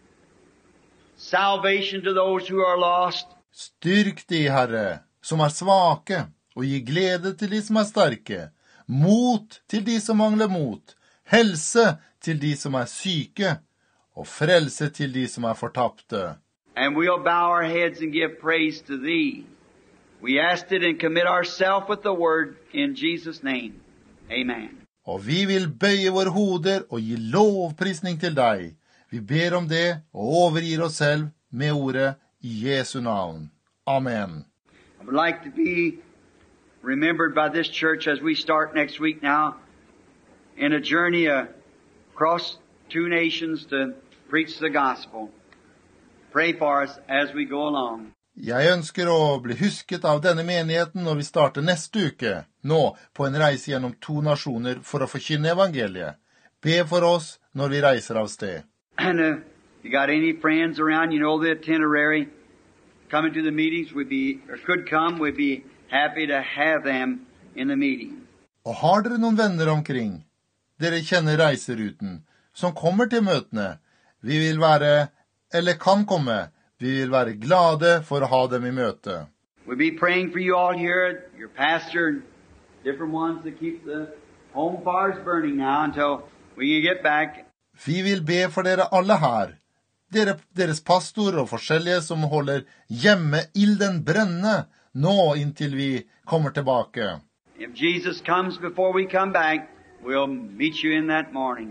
salvation to those who are lost. Styrk de, Herre, som svake, og gi glede til de som sterke, mot til de som mangler mot, helse til de som syke, og frelse til de som fortapte. And we'll bow our heads and give praise to Thee. We ask it and commit ourselves with the Word in Jesus' name. Amen. Og vi vil bøye våre hoder og gi lovprisning til deg. Vi ber om det og overgir oss selv med ordet i Jesu navn. Amen. I would like to be remembered by this church as we start next week now in a journey across 2 nations to preach the gospel. Pray for us as we go along. Jeg ønsker å bli husket av denne menigheten når vi starter neste uke, nå på en reise gjennom 2 nasjoner for å forkynne evangeliet. Be for oss når vi reiser av sted. And you got any friends around, you know the itinerary, coming to the meetings would be, or could come, we'd be happy to have them in the meeting. Og har dere noen venner omkring? Dere kjenner reiseruten, som kommer til møtene. Vi vil være, eller kan komme. Vi vil være glade for å ha dem i møte. We'll be praying for you all here, your pastor, and different ones that keep the home fires burning now until we can get back. Vi vil be for dere alle her. Deres pastor og forskjellige som holder hjemme ilden brennende nå inntil vi kommer tilbake. If Jesus comes before we come back, we'll meet you in that morning.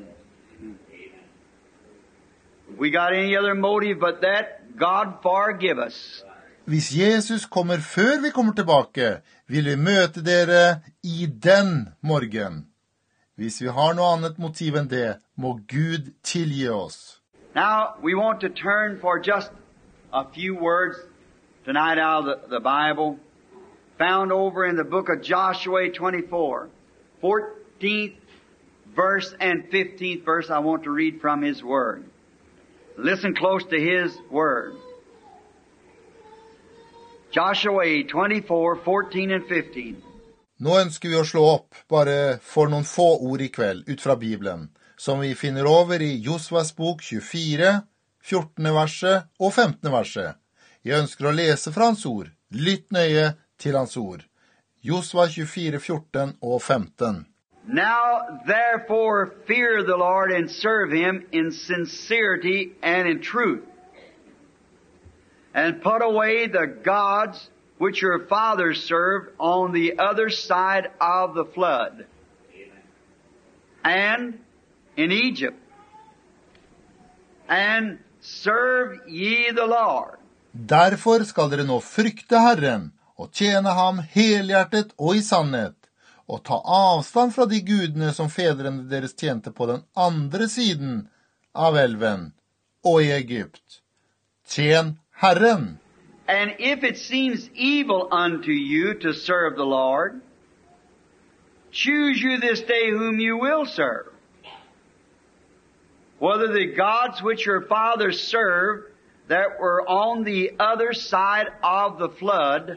If we got any other motive but that, God forgive us. Hvis Jesus kommer før vi kommer tilbake, vil vi møte dere i den morgen. Hvis vi har noe annet motiv enn det, må Gud tilgi oss. Now, we want to turn for just a few words tonight out of the Bible, found over in the book of Joshua 24, 14th verse and 15th verse. I want to read from His Word. Listen close to His Word. Joshua 24, 14 and 15. Nå ønsker vi å slå opp bare for noen få ord i kveld ut fra Bibelen, som vi finner over i Josvas bok 24, 14. verset og 15. verset. Jeg ønsker å lese fra hans ord. Lytt nøye til hans ord. Josva 24, 14 og 15. Now therefore fear the Lord and serve Him in sincerity and in truth, and put away the gods which your fathers served on the other side of the flood, and in Egypt, and serve ye the Lord. Derfor skal dere nå frykte Herren, og tjene ham helhjertet og i sannhet, og ta avstand fra de gudene som fedrene deres tjente på den andre siden av elven og i Egypt. Tjen Herren. And if it seems evil unto you to serve the Lord, choose you this day whom you will serve, whether the gods which your fathers served that were on the other side of the flood,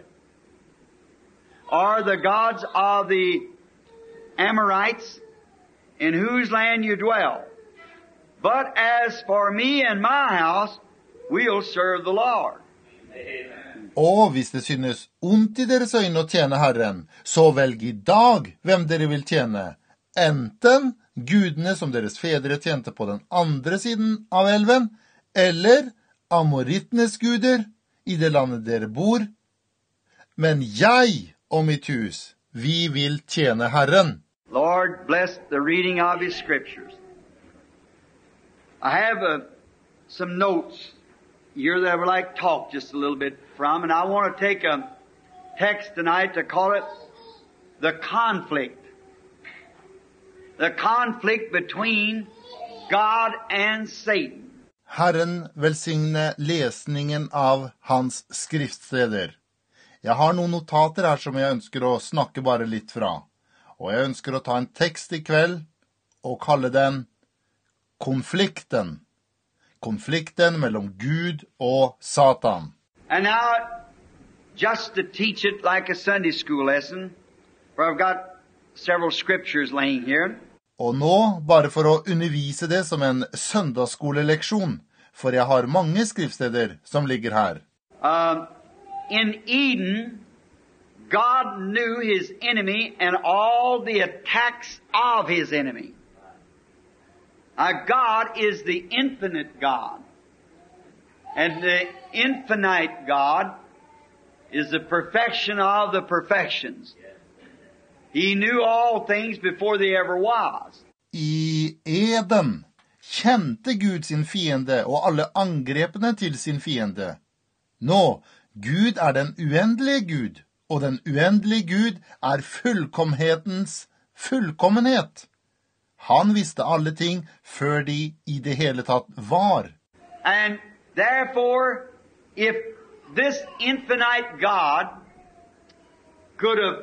or the gods of the Amorites in whose land you dwell. But as for me and my house, we'll serve the Lord. Og hvis det synes ondt i deres øyne å tjene Herren, så velg i dag hvem dere vil tjene, enten gudene som deres fedre tjente på den andre siden av elven, eller amorittenes guder i det landet dere bor. Men jeg og mitt hus, vi vil tjene Herren. Lord, bless the reading of His Scriptures. I have some notes here that I would like to talk just a little bit from, and I want to take a text tonight to call it the conflict. The conflict between God and Satan. Herren velsigne lesningen av hans skriftsteder. Jeg har noen notater her som jeg ønsker å snakke bare litt fra. Og jeg ønsker å ta en tekst i kveld og kalle den konflikten. Konflikten mellom Gud og Satan. And now, just to teach it like a Sunday school lesson, where I've got several scriptures laying here. Og nå, bare for å undervise det som en søndagsskoleleksjon, for jeg har mange skriftsteder som ligger her. In Eden, God knew His enemy and all the attacks of His enemy. God is the infinite God. And the infinite God is the perfection of the perfections. He knew all things before they ever was. I Eden kjente Gud sin fiende og alle angrepene til sin fiende. Nå, Gud er den uendelige Gud, og den uendelige Gud er fullkommenhetens fullkommenhet. Han visste alle ting før de i det hele tatt var. And therefore, if this infinite God could have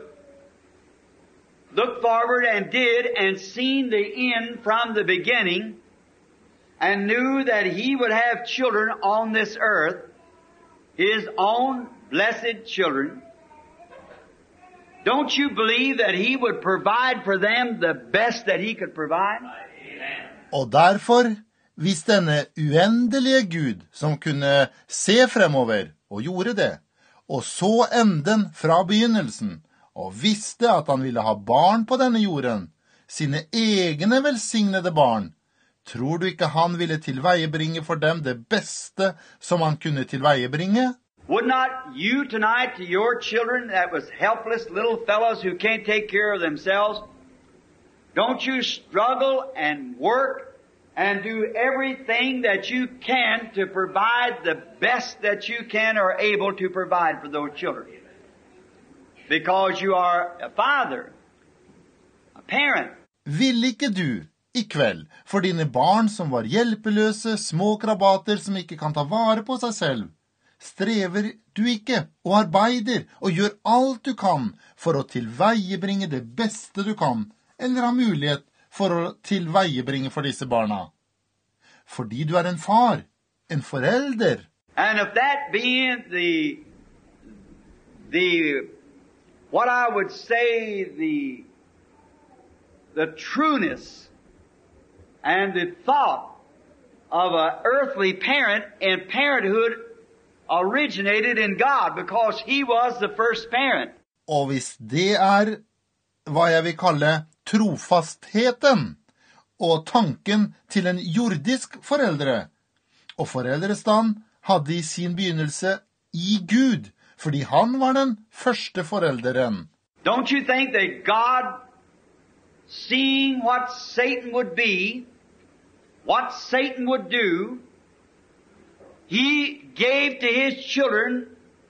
looked forward and did and seen the end from the beginning and knew that He would have children on this earth, His own blessed children, don't you believe that He would provide for them the best that He could provide? Og derfor, hvis denne uendelige Gud, som kunne se fremover, og gjorde det, og så enden fra begynnelsen, og visste at han ville ha barn på denne jorden, sine egne velsignede barn, tror du ikke han ville tilveiebringe for dem det beste som han kunne tilveiebringe? Would not you tonight to your children that was helpless little fellows who can't take care of themselves, don't you struggle and work and do everything that you can to provide the best that you can or able to provide for those children? Because you are a father, a parent. Vil ikke du i kveld for dine barn som var hjelpeløse, små krabater som ikke kan ta vare på seg selv, strever du ikke og arbeider og gjør alt du kan for å tilveiebringe det beste du kan, eller har mulighet for å tilveiebringe for disse barna? Fordi du er en far, en forelder. And if that being the what I would say the trueness and the thought of an earthly parent and parenthood originated in God because He was the first parent. Og hvis det er hva jeg vil kalle trofastheten og tanken til en jordisk foreldre, og foreldrestand hadde i sin begynnelse i Gud, fordi han var den første forelderen. Don't you think that God, seeing what Satan would be, what Satan would do, he gave to his children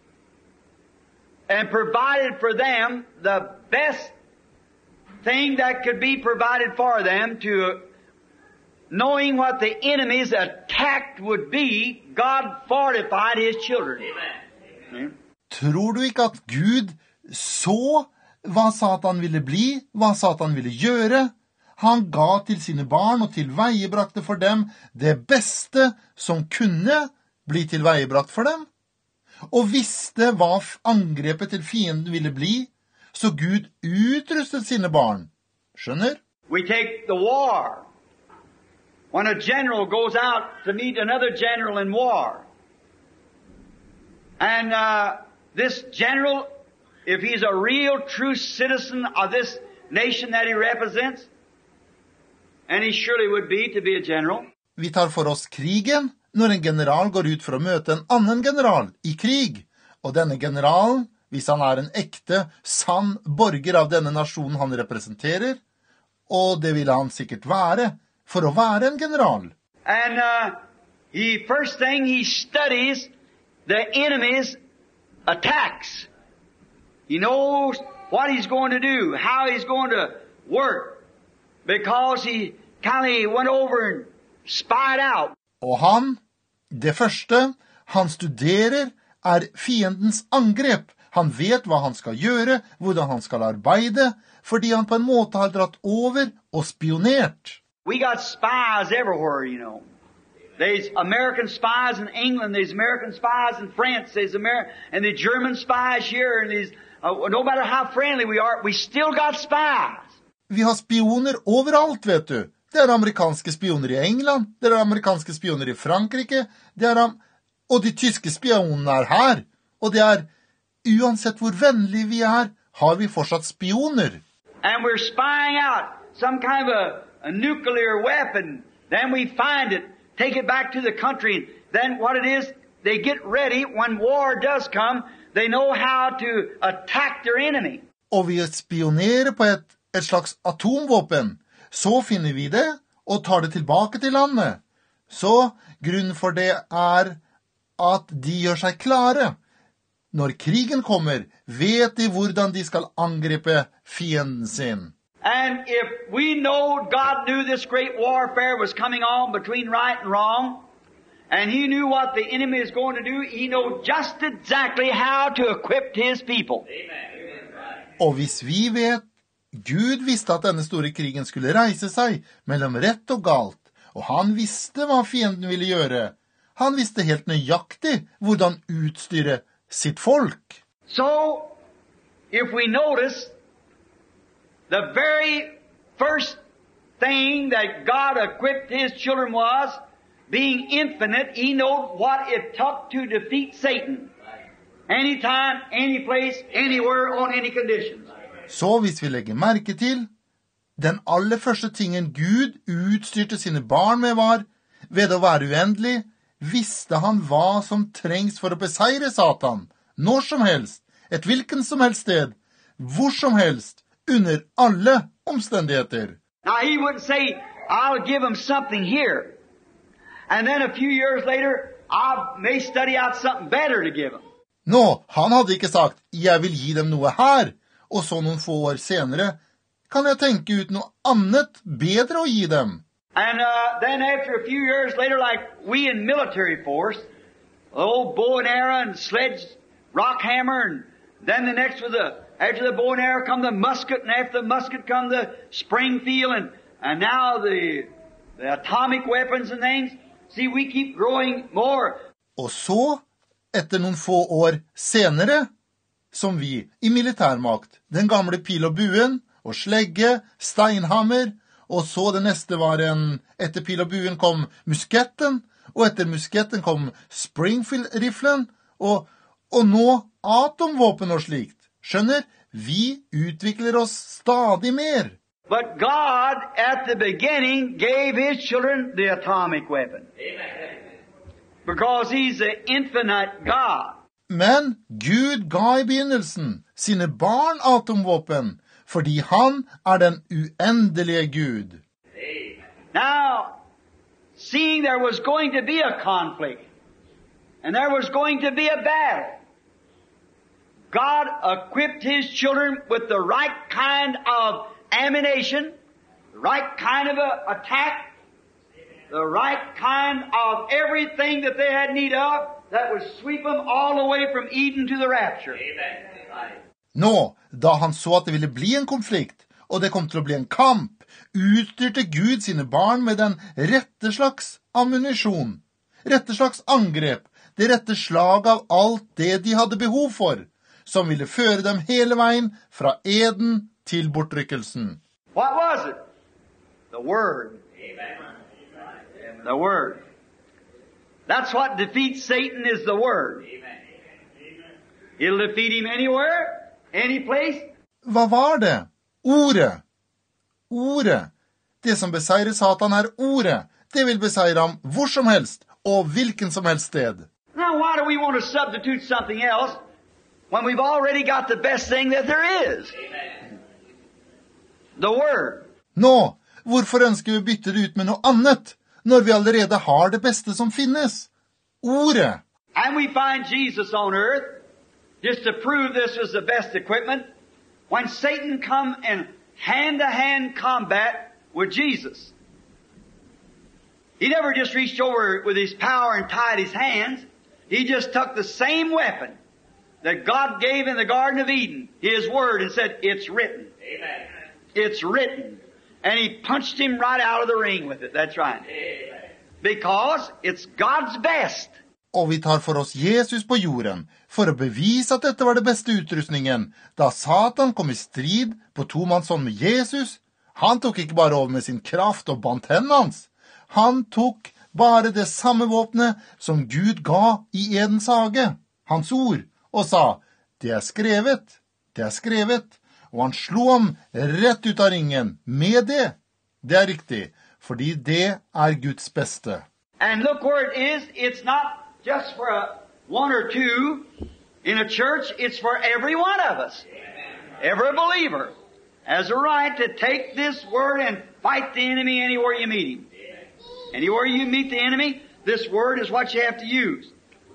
and provided for them the best thing that could be provided for them, to knowing what the enemy's attack would be, God fortified his children. Amen. Tror du ikke at Gud så hva Satan ville bli, hva Satan ville gjøre? Han ga til sine barn og tilveiebrakte for dem det beste som kunne bli tilveiebrakt for dem, og visste hva angrepet til fienden ville bli, så Gud utrustet sine barn. Skjønner? We take the war. When a general goes out to meet another general in war, and this general, if he's a real true citizen of this nation that he represents, and he surely would be to be a general. Vi tar for oss krigen når en general går ut for å møte en annen general i krig, og denne generalen, hvis han er en ekte, sann borger av denne nasjonen han representerer, og det ville han sikkert være, for å være en general. And first thing he studies the enemy's attacks. He knows what he's going to do, how he's going to work, because he kind of went over and spied out. Og han, det første, han studerer er fiendens angrep. Han vet hva han skal gjøre, hvordan han skal arbeide, fordi han på en måte har dratt over og spionert. We got spies everywhere, you know. There's American spies in England, there's American spies in France, and the German spies here, and there's, no matter how friendly we are, we still got spies. Vi har spioner overalt, vet du. Det er amerikanske spioner i England, det er amerikanske spioner i Frankrike, og de tyske spionene er her. Og det er, uansett hvor vennlige vi er, har vi fortsatt spioner. And we're spying out some kind of a nuclear weapon. Then we find it, take it back to the country. Then what it is, they get ready when war does come. They know how to attack their enemy. Og vi spionerer på et slags atomvåpen. Så finner vi det, og tar det tilbake til landet. Så grunnen for det er at de gjør seg klare. Når krigen kommer, vet de hvordan de skal angripe fienden sin. And if we know God knew this great warfare was coming on between right and wrong, and he knew what the enemy is going to do, he knows just exactly how to equip his people. Og hvis vi vet, Gud visste at denne store krigen skulle reise seg mellom rett og galt, og han visste hva fienden ville gjøre. Han visste helt nøyaktig hvordan utstyre sitt folk. So, if we notice, the very first thing that God equipped his children was, being infinite, he knew what it took to defeat Satan. Anytime, any place, anywhere, on any conditions. Så hvis vi legger merke til, den aller første tingen Gud utstyrte sine barn med var, ved å være uendelig, visste han hva som trengs for å beseire Satan, når som helst, et hvilken som helst sted, hvor som helst, under alle omstendigheter. Now he wouldn't say, I'll give him something here, and then a few years later, I may study out something better to give him. Nå, han hadde ikke sagt, jeg vil gi dem noe her, og så noen få år senere kan jeg tenke ut noe annet bedre å gi dem. And then after a few years later, like we in military force, the old bow and arrow and sledge, rock hammer, and then the next was after the bow and arrow come the musket, and after the musket come the Springfield, and now the atomic weapons and things. See, we keep growing more. Og så, etter noen få år senere, som vi i militærmakt, den gamle pil og buen, og slegge, steinhammer, og så det neste var etter pil og buen kom musketten, og etter musketten kom Springfield-riflen, og nå atomvåpen og slikt. Skjønner, vi utvikler oss stadig mer. But God, at the beginning, gave his children the atomic weapon. Because he's the infinite God. Men Gud ga i begynnelsen sine barn atomvåpen, fordi han den uendelige Gud. Now, seeing there was going to be a conflict, and there was going to be a battle, God equipped His children with the right kind of ammunition, the right kind of attack, the right kind of everything that they had need of that would sweep them all the way from Eden to the rapture. Nå, da han så at det ville bli en konflikt, og det kom til å bli en kamp, utstyrte Gud sine barn med den rette slags ammunisjon, rette slags angrep, det rette slag av alt det de hadde behov for, som ville føre dem hele veien fra Eden til bortrykkelsen. What was it? The Word. The Word. That's what defeats Satan, is the Word. It'll defeat him anywhere, any place. Hva var det? Ordet. Ordet. Det som beseirer Satan ordet. Det vil beseire ham hvor som helst, og hvilken som helst sted. Now why do we want to substitute something else when we've already got the best thing that there is? The Word. Nå, hvorfor ønsker vi å bytte det ut med noe annet, når vi allerede har det beste som finnes? Ordet. And we find Jesus on earth, just to prove this was the best equipment, when Satan come in hand-to-hand combat with Jesus. He never just reached over with his power and tied his hands. He just took the same weapon that God gave in the Garden of Eden, His Word, and said, "It's written." Amen. It's written. And he punched him right out of the ring with it. That's right. Because it's God's best. Og vi tar for oss Jesus på jorden, for å bevise at dette var det beste utrustningen. Da Satan kom i strid på tomannshånd med Jesus, han tok ikke bare over med sin kraft og bandt hendene hans. Han tok bare det samme våpnet som Gud ga i Edens hage, hans ord, og sa, det skrevet, det skrevet. Og han slo ham rett ut av ringen med det. Det riktig, fordi det Guds beste. And look where it is. It's not just for one or two in a church. It's for every one of us. Every believer has a right to take this word and fight the enemy anywhere you meet him. Anywhere you meet the enemy, this word is what you have to use.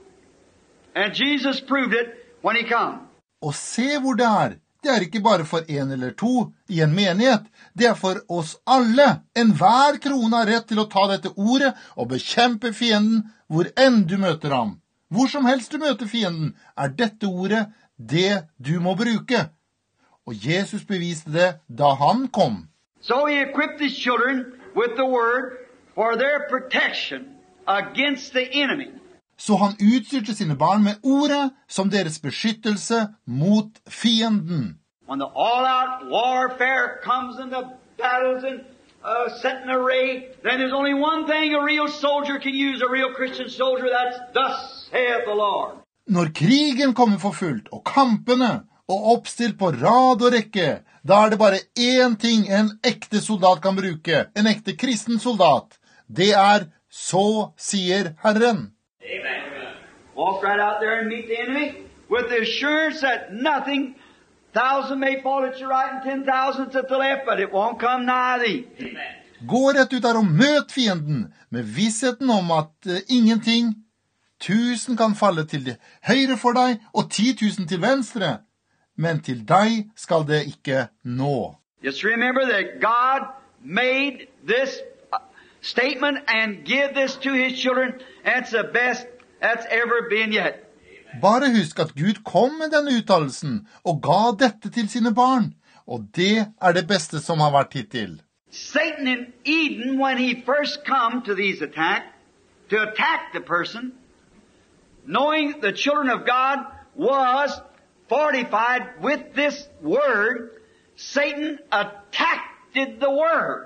And Jesus proved it when He come. Og se hvor det Det ikke bare for en eller to i en menighet. Det for oss alle. Enhver krone har rett til å ta dette ordet og bekjempe fienden hvor enn du møter ham. Hvor som helst du møter fienden, dette ordet det du må bruke. Og Jesus beviste det da han kom. So He equipped His children with the word for their protection against the enemy. Så han utstyrte sine barn med ordet som deres beskyttelse mot fienden. When the all-out warfare comes and the battles and set in array, then there's only one thing a real soldier can use, a real Christian soldier, that's thus saith the Lord. Når krigen kommer for fullt, og kampene, og oppstilt på rad og rekke, da det bare én ting en ekte soldat kan bruke, en ekte kristen soldat. Det så sier Herren. Amen. Walk right out there and meet the enemy with the assurance that nothing, 1,000 may fall at your right and 10,000 at the left, but it won't come nigh thee. Amen. Gå rett ut der og møt fienden med vissheten om at ingenting, 1,000 kan falle til høyre for deg og 10,000 til venstre, men til deg skal det ikke nå. Just remember that God made this statement and give this to His children. That's the best that's ever been yet. Bare husk at Gud kom med denne uttalelsen og ga dette til sine barn, og det det beste som har vært hittil. Satan in Eden, when he first come to these to attack the person, knowing the children of God was fortified with this word, Satan attacked the word.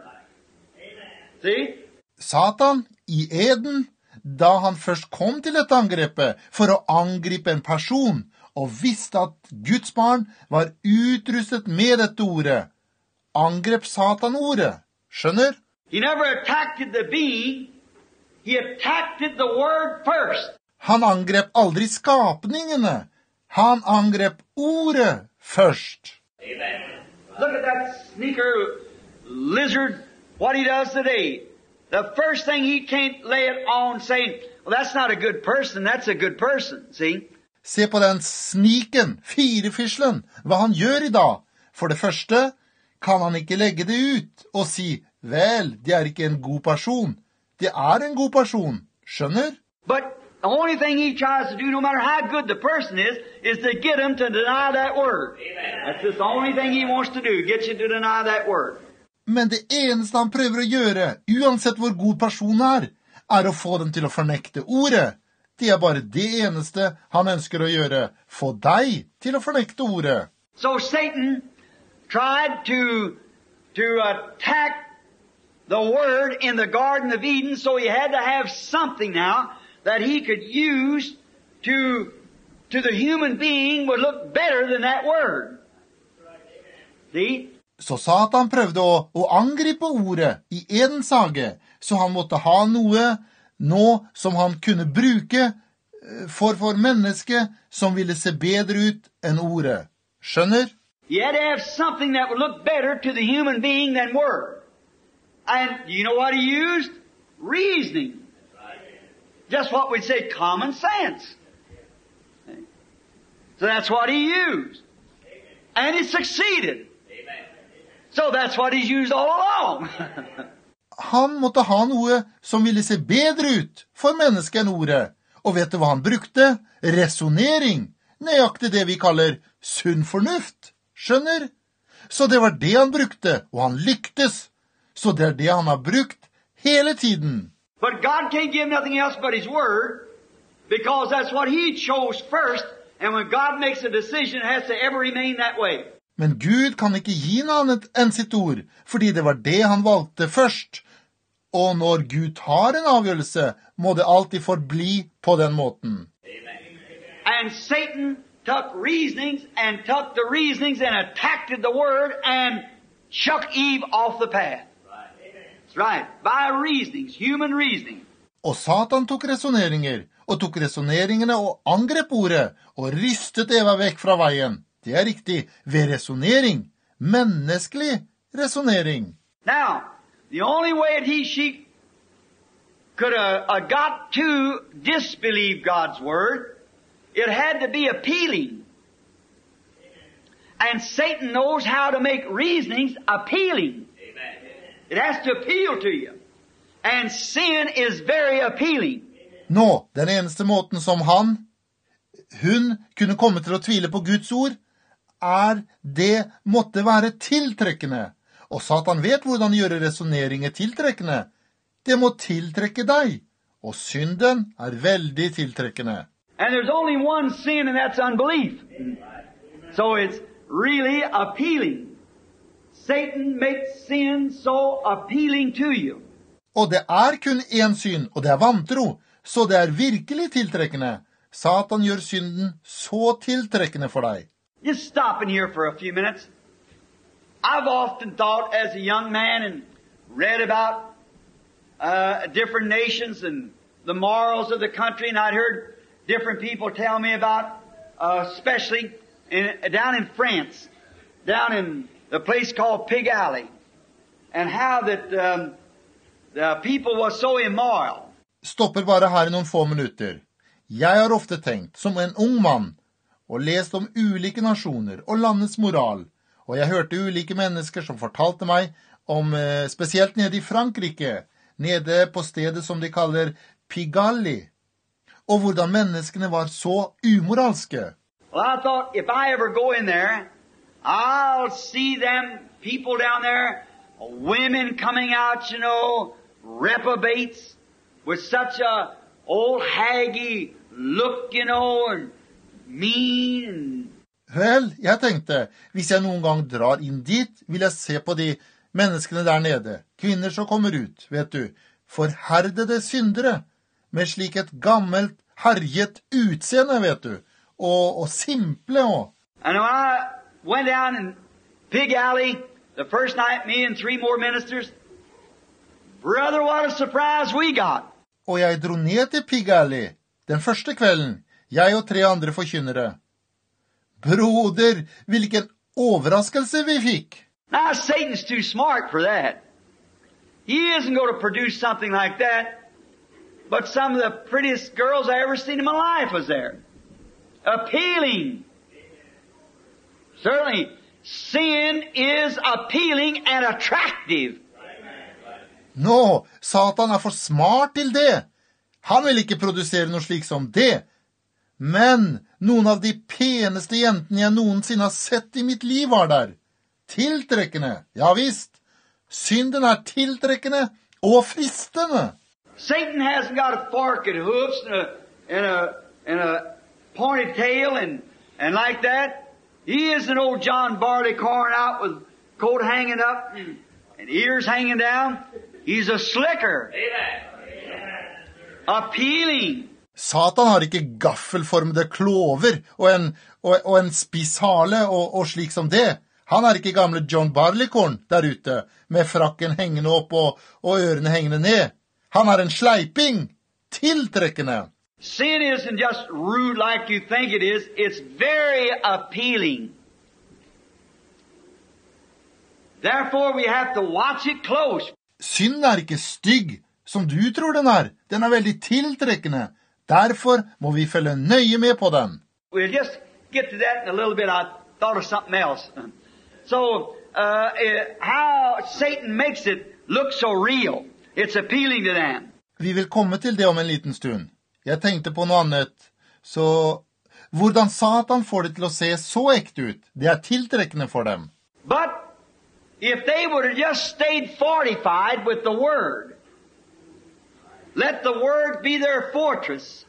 See? Satan i Eden, da han først kom til dette angrepet for å angripe en person, og visste at Guds barn var utrustet med dette ordet, angrep Satan ordet. Skjønner? He never attacked the being, he attacked the word first. Han angrep aldri skapningene. Han angrep ordet først. Look at that sneaker lizard, what he does today. The first thing he can't lay it on saying, well, that's not a good person, that's a good person, see? Se på den sniken, firefislen, hva han gjør i dag. For det første kan han ikke legge det ut og si, vel, det er ikke en god person. Det er en god person, skjønner? But the only thing he tries to do, no matter how good the person is to get him to deny that word. That's just the only thing he wants to do, get you to deny that word. Men det eneste han prøver å gjøre, uansett hvor god personen er å få dem til å fornekte ordet. Det er bare det eneste han ønsker å gjøre, få deg til å fornekte ordet. So Satan tried to attack the word in the Garden of Eden, so he had to have something now that he could use to the human being would look better than that word. See? Så Satan prøvde å angripe ordet i Edens hage, så han måtte ha noe nå som han kunne bruke for mennesket som ville se bedre ut enn ordet. Skjønner? You had to have something that would look better to the human being than word. And you know what he used? Reasoning. Just what we'd say, common sense. So that's what he used. And he succeeded. So that's what he's used all along. Han måtte ha noe som ville se bedre ut for mennesket enn ordet. Og vet du hva han brukte? Resonering. Nøyaktig det vi kaller sunn fornuft. Skjønner? Så det var det han brukte, og han lyktes. Så det er det han har brukt hele tiden. But God can't give nothing else but His Word, because that's what He chose first, and when God makes a decision, it has to ever remain that way. Men Gud kan ikke gi noe annet enn sitt ord, fordi det var det han valgte først. Og når Gud tar en avgjørelse, må det alltid forbli på den måten. And Satan took reasonings and took the reasonings and attacked the Word and shook Eve off the path. That's right. By reasonings, human reasoning. Og Satan tok resoneringer, og tok resoneringene og angrep ordet, og rystet Eva vekk fra veien. Det er riktig, ved resonering, menneskelig resonering. Now, the only way that she could have got to disbelieve God's Word, it had to be appealing. And Satan knows how to make reasonings appealing. It has to appeal to you. And sin is very appealing. Nå, den eneste måten som hun kunne komme til å tvile på Guds ord, det måtte være tiltrekkende. Og Satan vet hvordan gjøre resoneringer tiltrekkende. Det må tiltrekke deg. Og synden veldig tiltrekkende. And there's only one sin, and that's unbelief. So it's really appealing. Satan makes sin so appealing to you. Og det kun en synd, og det vantro, så det virkelig tiltrekkende. Satan gjør synden så tiltrekkende for deg. Just stop in here for a few minutes. I've often thought as a young man and read about different nations and the morals of the country, and I'd heard different people tell me about, especially down in France, down in the place called Pig Alley, and how that the people was so immoral. Stopper bare her i noen få minutter. Jeg har ofte tenkt, som en ung mann, og lest om ulike nasjoner og landets moral, og jeg hørte ulike mennesker som fortalte meg om, spesielt nede i Frankrike, nede på stedet som de kaller Pigalle, og hvordan menneskene var så umoralske. Well, I thought, if I ever go in there, I'll see them people down there, women coming out, you know, reprobates, with such a old haggy look, you know, and mean and... Vel, jeg tenkte, hvis jeg noen gang drar inn dit, vil jeg se på de menneskene der nede, kvinner som kommer ut, vet du, forherdede syndere, med slik et gammelt, herjet utseende, vet du, og simple også. And when I went down in Pig Alley, the first night, me and 3 more ministers, brother, what a surprise we got. Og jeg dro ned til Pig Alley, Den første kvelden, jeg og 3 andre forkynnere. Broder, hvilken overraskelse vi fikk! Now, Satan's too smart for that. He isn't going to produce something like that. But some of the prettiest girls I ever seen in my life was there. Appealing. Certainly, sin is appealing and attractive. Nå, Satan for smart til det. Han vil ikke produsere noe slik som det. Men noen av de peneste jentene jeg noensinne har sett i mitt liv var der. Tiltrekkende, ja visst. Synden tiltrekkende og fristende. Satan hasn't got a fork and hoofs and a pointed tail and like that. He isn't old John Barleycorn out with coat hanging up and ears hanging down. He's a slicker. Appealing. Satan har ikke gaffelformede klover og en spiss hale og slik som det. Han ikke gamle John Barleycorn der ute, med frakken hengende opp og ørene hengende ned. Han en sleiping, tiltrekkende. Sin isn't just rude like you think it is. It's very appealing. Therefore we have to watch it close. Synd ikke stygg, som du tror den veldig tiltrekkende. Derfor må vi følge nøye med på den. We'll just get to that in a little bit. I thought of something else. So, how Satan makes it look so real. It's appealing to them. Vi vil komme til det om en liten stund. Jeg tenkte på noe annet. Så, hvordan Satan får det til å se så ekte ut, det tiltrekkende for dem. But, if they would have just stayed fortified with the Word, let the Word be their fortress,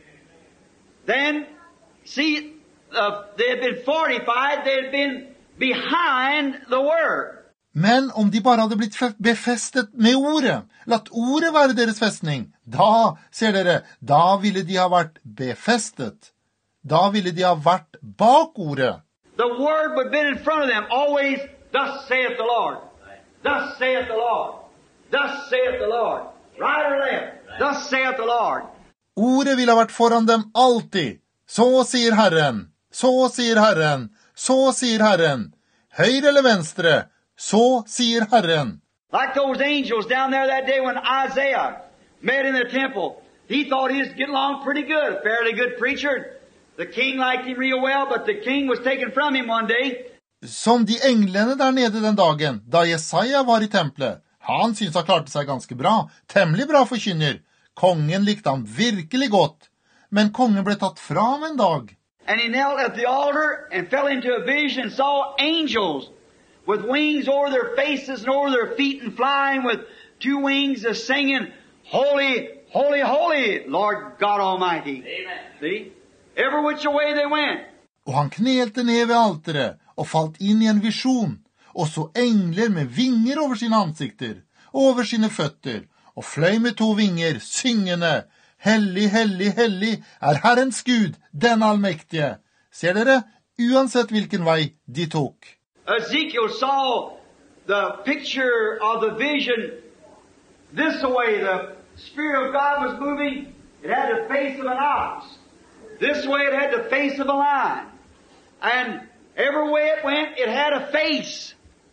then, see, they had been fortified, they had been behind the Word. Men om de bare hadde blitt befestet med ordet, latt ordet være deres festning, da, ser dere, da ville de ha vært befestet. Da ville de ha vært bak ordet. The Word would have been in front of them, always, thus saith the Lord, thus saith the Lord, thus saith the Lord, right or left, thus saith the Lord. Ordet ville ha vært foran dem alltid. Så sier Herren, så sier Herren, så sier Herren. Høyre eller venstre, så sier Herren. Like those angels down there that day when Isaiah met in the temple. He thought he was getting along pretty good, a fairly good preacher. The king liked him real well, but the king was taken from him one day. Som de englene der nede den dagen, da Jesaja var i tempelet. Han syntes han klarte seg ganske bra, temmelig bra forkynner. Kongen likte han virkelig godt, men kongen ble tatt fra ham en dag. And he knelt at the altar and fell into a vision and saw angels with wings over their faces and over their feet and flying with 2 wings singing, Holy, holy, holy, Lord God Almighty. Amen. See? Every which way they went. Og han knelte ned ved alteret og falt inn i en visjon, og så engler med vinger over sine ansikter, over sine føtter, og fløy med 2 vinger, syngende, Hellig, hellig, hellig Herrens Gud, den allmektige. Ser dere, uansett hvilken vei de tok. Ezekiel saw the picture of the vision this way. The Spirit of God was moving. It had the face of an ox. This way it had the face of a lion. And every way it went, it had a face.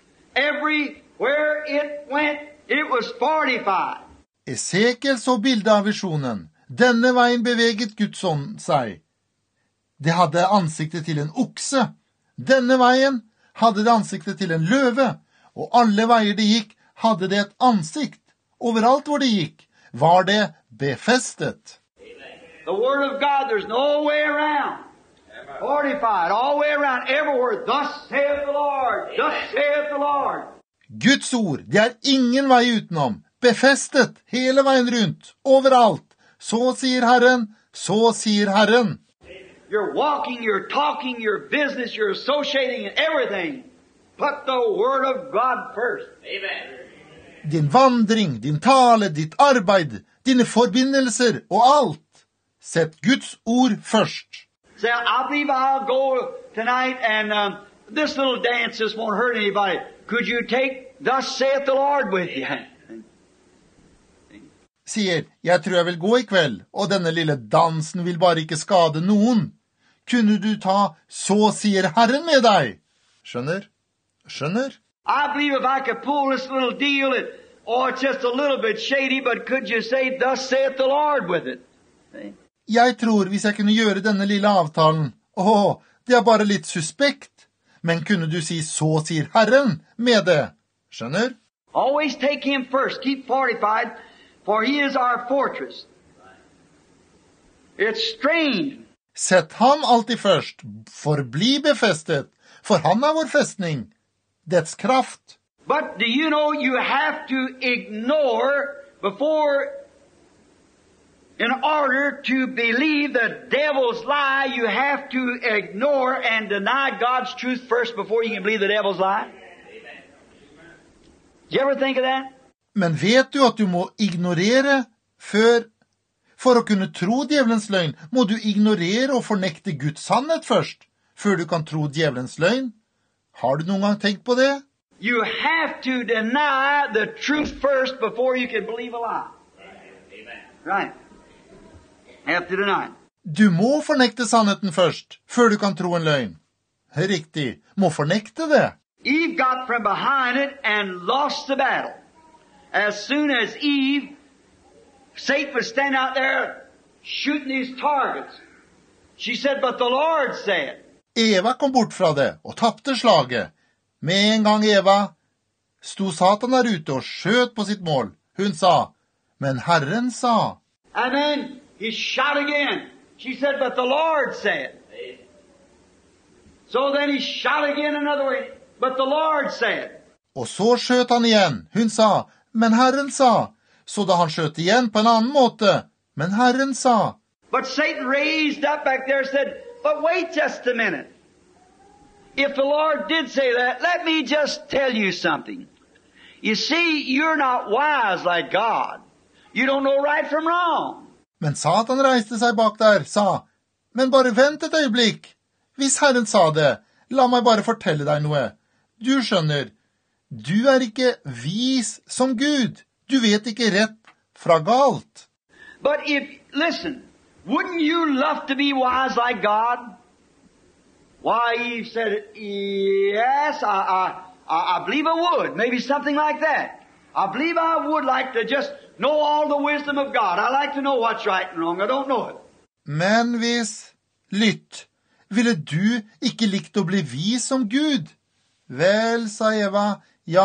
Everywhere it went, it was fortified. Esekiel så bildet av visjonen. Denne veien beveget Guds ånd seg. Det hadde ansiktet til en okse. Denne veien hadde det ansiktet til en løve. Og alle veier det gikk, hadde det et ansikt. Overalt hvor det gikk, var det befestet. The Word of God, there's no way around. Fortified, all the way around, everywhere. Thus saith the Lord, thus saith the Lord. Guds ord, det ingen vei utenom. Befestet, hele veien rundt, overalt. Så sier Herren, så sier Herren. You're walking, you're talking, your business, you're associating and everything. Put the Word of God first. Amen. Din vandring, din tale, ditt arbeid, dine forbindelser og alt. Sett Guds ord først. Say, I believe I'll go tonight and this little dance just won't hurt anybody. Could you take, thus saith the Lord with you? sier, jeg tror jeg vil gå I kveld, og denne lille dansen vil bare ikke skade noen. Kunne du ta så sier Herren med deg? Skjønner? Skjønner? I believe if I could pull this little deal, it's just a little bit shady, but could you say, thus saith the Lord with it? See? Jeg tror hvis jeg kunne gjøre denne lille avtalen, det bare litt suspekt, men kunne du si så sier Herren med det? Skjønner? Always take him first. Keep fortified, for he is our fortress. It's strange. Sett ham alltid først, forbli befestet, for han vår festning, dets kraft. But do you know you have to ignore before, in order to believe the devil's lie, you have to ignore and deny God's truth first before you can believe the devil's lie? Did you ever think of that? Men vet du at du må ignorere for å kunne tro djevelens løgn, må du ignorere og fornekte Guds sannhet først, før du kan tro djevelens løgn? Har du noen gang tenkt på det? You have to deny the truth first before you can believe a lie. Amen. Right. Have to deny. Du må fornekte sannheten først, før du kan tro en løgn. Riktig, må fornekte det. Eve got from behind it and lost the battle. As soon as Eve, Satan would stand out there shooting these targets. She said, but the Lord said. Eva kom bort fra det og tappte slaget. Med en gang Eva sto Satan der ute og skjøt på sitt mål. Hun sa, men Herren sa. And then he shot again. She said, but the Lord said. So then he shot again another way. But the Lord said. Og så skjøt han igjen. Hun sa, men Herren sa. Så da han skjøt igjen på en annen måte. Men Herren sa. But Satan raised up back there and said, but wait just a minute. If the Lord did say that, let me just tell you something. You see, you're not wise like God. You don't know right from wrong. Men Satan reiste seg bak der, sa, men bare vent et øyeblikk. Hvis Herren sa det, la meg bare fortelle deg noe. Du skjønner, du ikke vis som Gud. Du vet ikke rett fra galt. But listen, wouldn't you love to be wise like God? Why, Eve said, yes, I believe I would. Maybe something like that. I believe I would like to just know all the wisdom of God. I like to know what's right and wrong. I don't know it. Men lytt, ville du ikke likt å bli vis som Gud? Vel, sa Eva,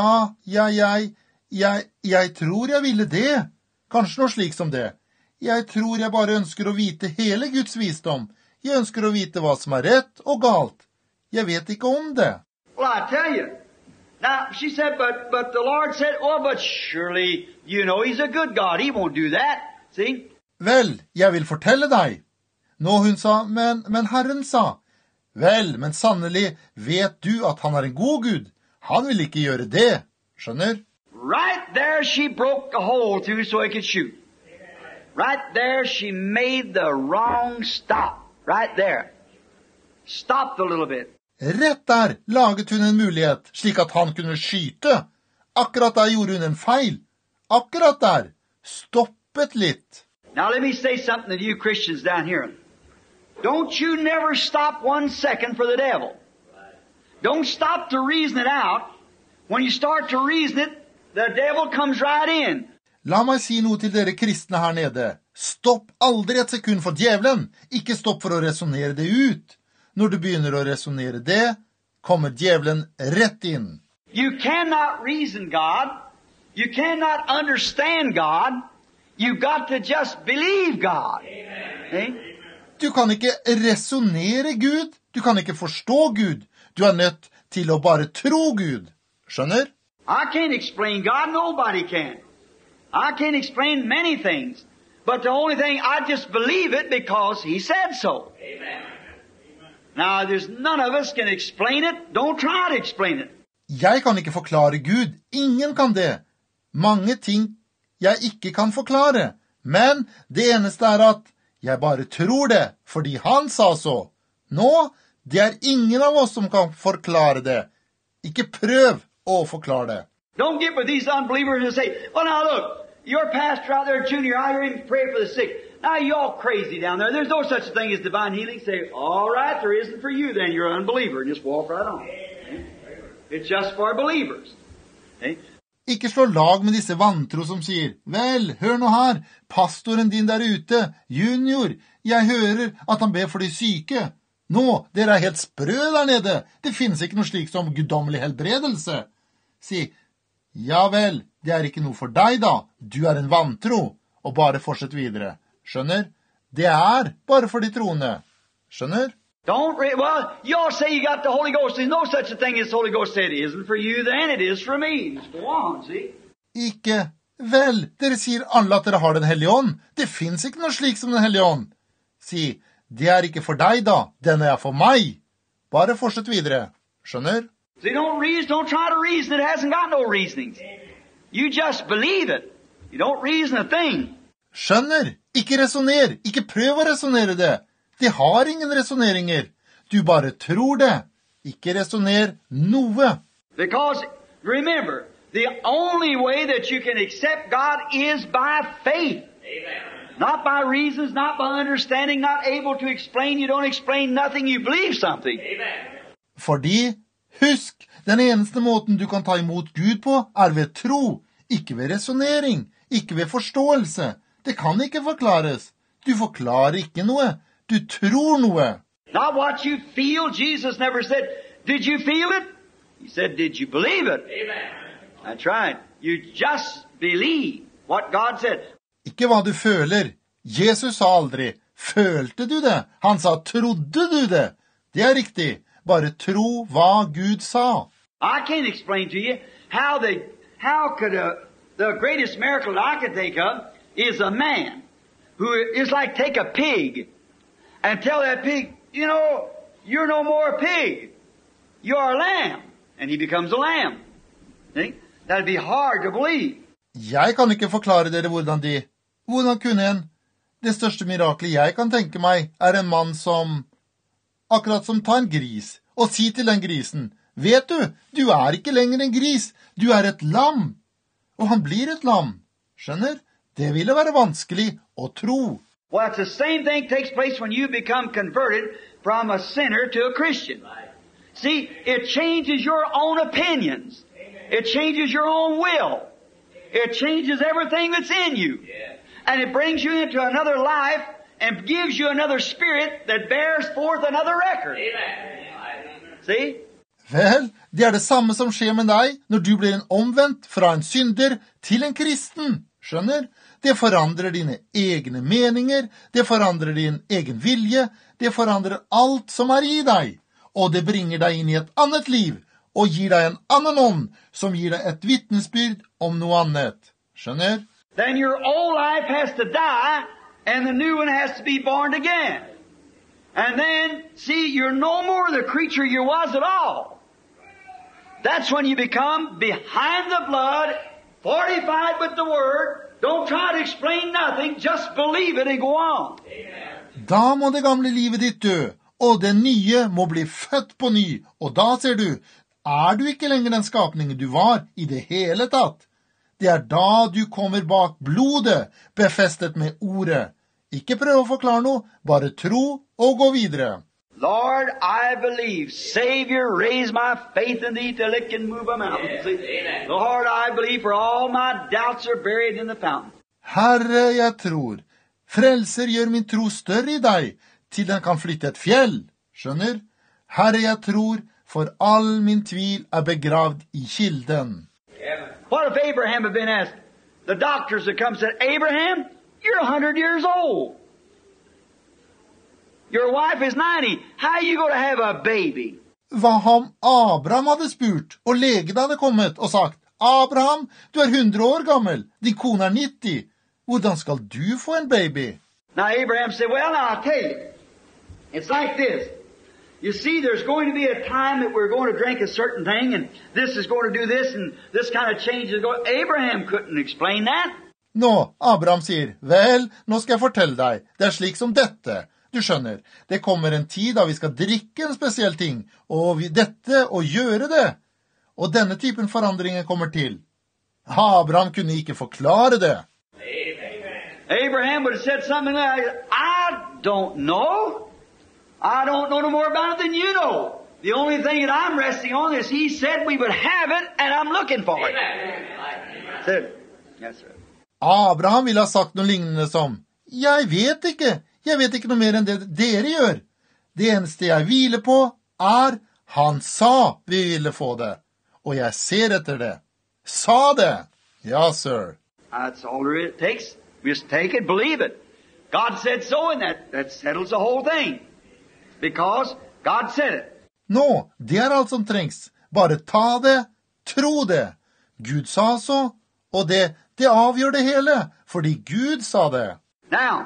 jeg tror jeg ville det. Kanskje noe slik som det. Jeg tror jeg bare ønsker å vite hele Guds visdom. Jeg ønsker å vite hva som rett og galt. Jeg vet ikke om det. Well, I tell you. Now, she said, but the Lord said, oh, but surely, you know, he's a good God. He won't do that. See? Vel, jeg vil fortelle deg. Nå hun sa, men Herren sa. Vel, men sannelig vet du at han en god Gud. Han vil ikke gjøre det. Skjønner? Right there she broke a hole through so he could shoot. Right there she made the wrong stop. Right there. Stopped a little bit. Rett der laget hun en mulighet, slik at han kunne skyte. Akkurat der gjorde hun en feil. Akkurat der. Stoppet litt. Now let me say something to you Christians down here. Don't you never stop 1 second for the devil. Don't stop to reason it out. When you start to reason it, the devil comes right in. La meg si noe til dere kristne her nede. Stopp aldri et sekund for djevelen. Ikke stopp for å resonere det ut. Når du begynner å resonere det, kommer djevelen rett inn. You cannot reason God. You cannot understand God. You've got to just believe God. Amen. Du kan ikke resonere Gud. Du kan ikke forstå Gud. Du nødt til å bare tro Gud. Skjønner? I can't explain God. Nobody can. I can't explain many things. But the only thing, I just believe it because He said so. Amen. Now, there's none of us can explain it. Don't try to explain it. Jeg kan ikke forklare Gud. Ingen kan det. Mange ting jeg ikke kan forklare. Men det eneste at jeg bare tror det, fordi Han sa så. Nå, det ingen av oss som kan forklare det. Ikke prøv å forklare det. Don't get with these unbelievers and say, well, now look, your pastor out there, Junior, I hear him pray for the sick. Now you all crazy down there. There's no such thing as divine healing. Say, all right, there isn't for you then. You're an unbeliever. And just walk right on. It's just for believers. Okay? Ikke slå lag med disse vantro som sier, vel, hør nå her, pastoren din der ute, Junior, jeg hører at han ber for de syke. Nå, dere er helt sprø der nede. Det finnes ikke noe slik som guddommelig helbredelse. Si, ja vel, det er ikke noe for deg da. Du er en vantro. Og bare fortsett videre. Skjønner? Det er bare for de troende. Skjønner? Well, you all say you got the Holy Ghost. There's no such a thing as the Holy Ghost said. It isn't for you, then it is for me. Just go on, see? Ikke. Vel, dere sier alle at dere har den hellige ånd. Det finnes ikke noe slik som den hellige ånd. Si, det er ikke for deg da. Den er for meg. Bare fortsett videre. Skjønner? See, don't try to reason. It hasn't got no reasonings. You just believe it. You don't reason a thing. Skjønner? Ikke resoner. Ikke prøv å resonere det. Det har ingen resoneringer. Du bare tror det. Ikke resoner noe. Because, remember, the only way that you can accept God is by faith. Amen. Not by reasons, not by understanding, not able to explain. You don't explain nothing, you believe something. Amen. Fordi, husk, den eneste måten du kan ta imot Gud på er ved tro, ikke ved resonering, ikke ved forståelse. Det kan ikke forklares. Du forklarer ikke noe. Du tror noe. Not what you feel. Jesus never said, did you feel it? He said, did you believe it? Amen. That's right. You just believe what God said. Ikke hva du føler. Jesus sa aldri, følte du det? Han sa, trodde du det? Det er riktig. Bare tro hva Gud sa. I can't explain to you how could the greatest miracle that I could think of is a man who is like take a pig and tell that pig, you know, you're no more a pig. You're a lamb. And he becomes a lamb. See? That'd be hard to believe. Jeg kan ikke forklare dere hvordan kunne det største miraklet jeg kan tenke meg, er en mann som, akkurat som ta en gris, og si til den grisen, vet du er ikke lenger en gris, du er et lam. Og han blir et lam. Skjønner? Det ville være vanskelig å tro. Well, it's the same thing takes place when you become converted from a sinner to a Christian. See, it changes your own opinions. It changes your own will. It changes everything that's in you. And it brings you into another life and gives you another spirit that bears forth another record. See? Vel, det er det samme som skjer med deg når du blir en omvendt fra en synder til en kristen. Skjønner? Det forandrer dine egne meninger, det forandrer din egen vilje, det forandrer alt som er i deg, og det bringer deg inn i et annet liv, og gir deg en annen ånd, som gir deg et vitnesbyrd om noe annet. Skjønner? Then your old life has to die, and the new one has to be born again. And then, see, you're no more the creature you was at all. That's when you become behind the blood, fortified with the Word. Don't try to explain nothing, just believe it and go on. Da må det gamle livet ditt dø, og det nye må bli født på ny. Og da ser du, er du ikke lenger den skapningen du var i det hele tatt. Det er da du kommer bak blodet, befestet med ordet. Ikke prøv å forklare noe, bare tro og gå videre. Lord, I believe. Savior, raise my faith in thee till it can move a mountain. Yes, Lord, I believe, for all my doubts are buried in the fountain. Herre, jeg tror. Frelser gjør min tro større i deg, til den kan flytte et fjell. Skjønner? Herre, jeg tror, for all min tvil er begravd i kilden. What if Abraham had been asked? The doctors had come and said, Abraham, you're 100 years old. Your wife is 90. How are you going to have a baby? Hva om Abraham hadde spurt, og legen hadde kommet og sagt, Abraham, du er 100 år gammel, din kone er 90. Hvordan skal du få en baby? Now Abraham said, well, now I'll tell you. It's like this. You see, there's going to be a time that we're going to drink a certain thing, and this is going to do this, and this kind of change is going. Abraham couldn't explain that. Nå, Abraham sier, vel, nå skal jeg fortelle deg, det er slik som dette. Du skjønner, det kommer en tid da vi skal drikke en spesiell ting, og dette og gjøre det. Og denne typen forandringer kommer til. Abraham kunne ikke forklare det. Abraham would have said something like, I don't know. I don't know no more about it than you know. The only thing that I'm resting on is he said we would have it, and I'm looking for it. Said, yes, sir. Abraham ville ha sagt noe lignende som, jeg vet ikke noe mer enn det dere gjør. Det eneste jeg hviler på han sa vi ville få det, og jeg ser etter det. Sa det? Ja, sir. That's all it takes. Just take it, believe it. God said so, and that settles the whole thing. Because God said it. Nå, det alt som trengs. Bare ta det, tro det. Gud sa så, og det avgjør det hele, fordi Gud sa det. Now,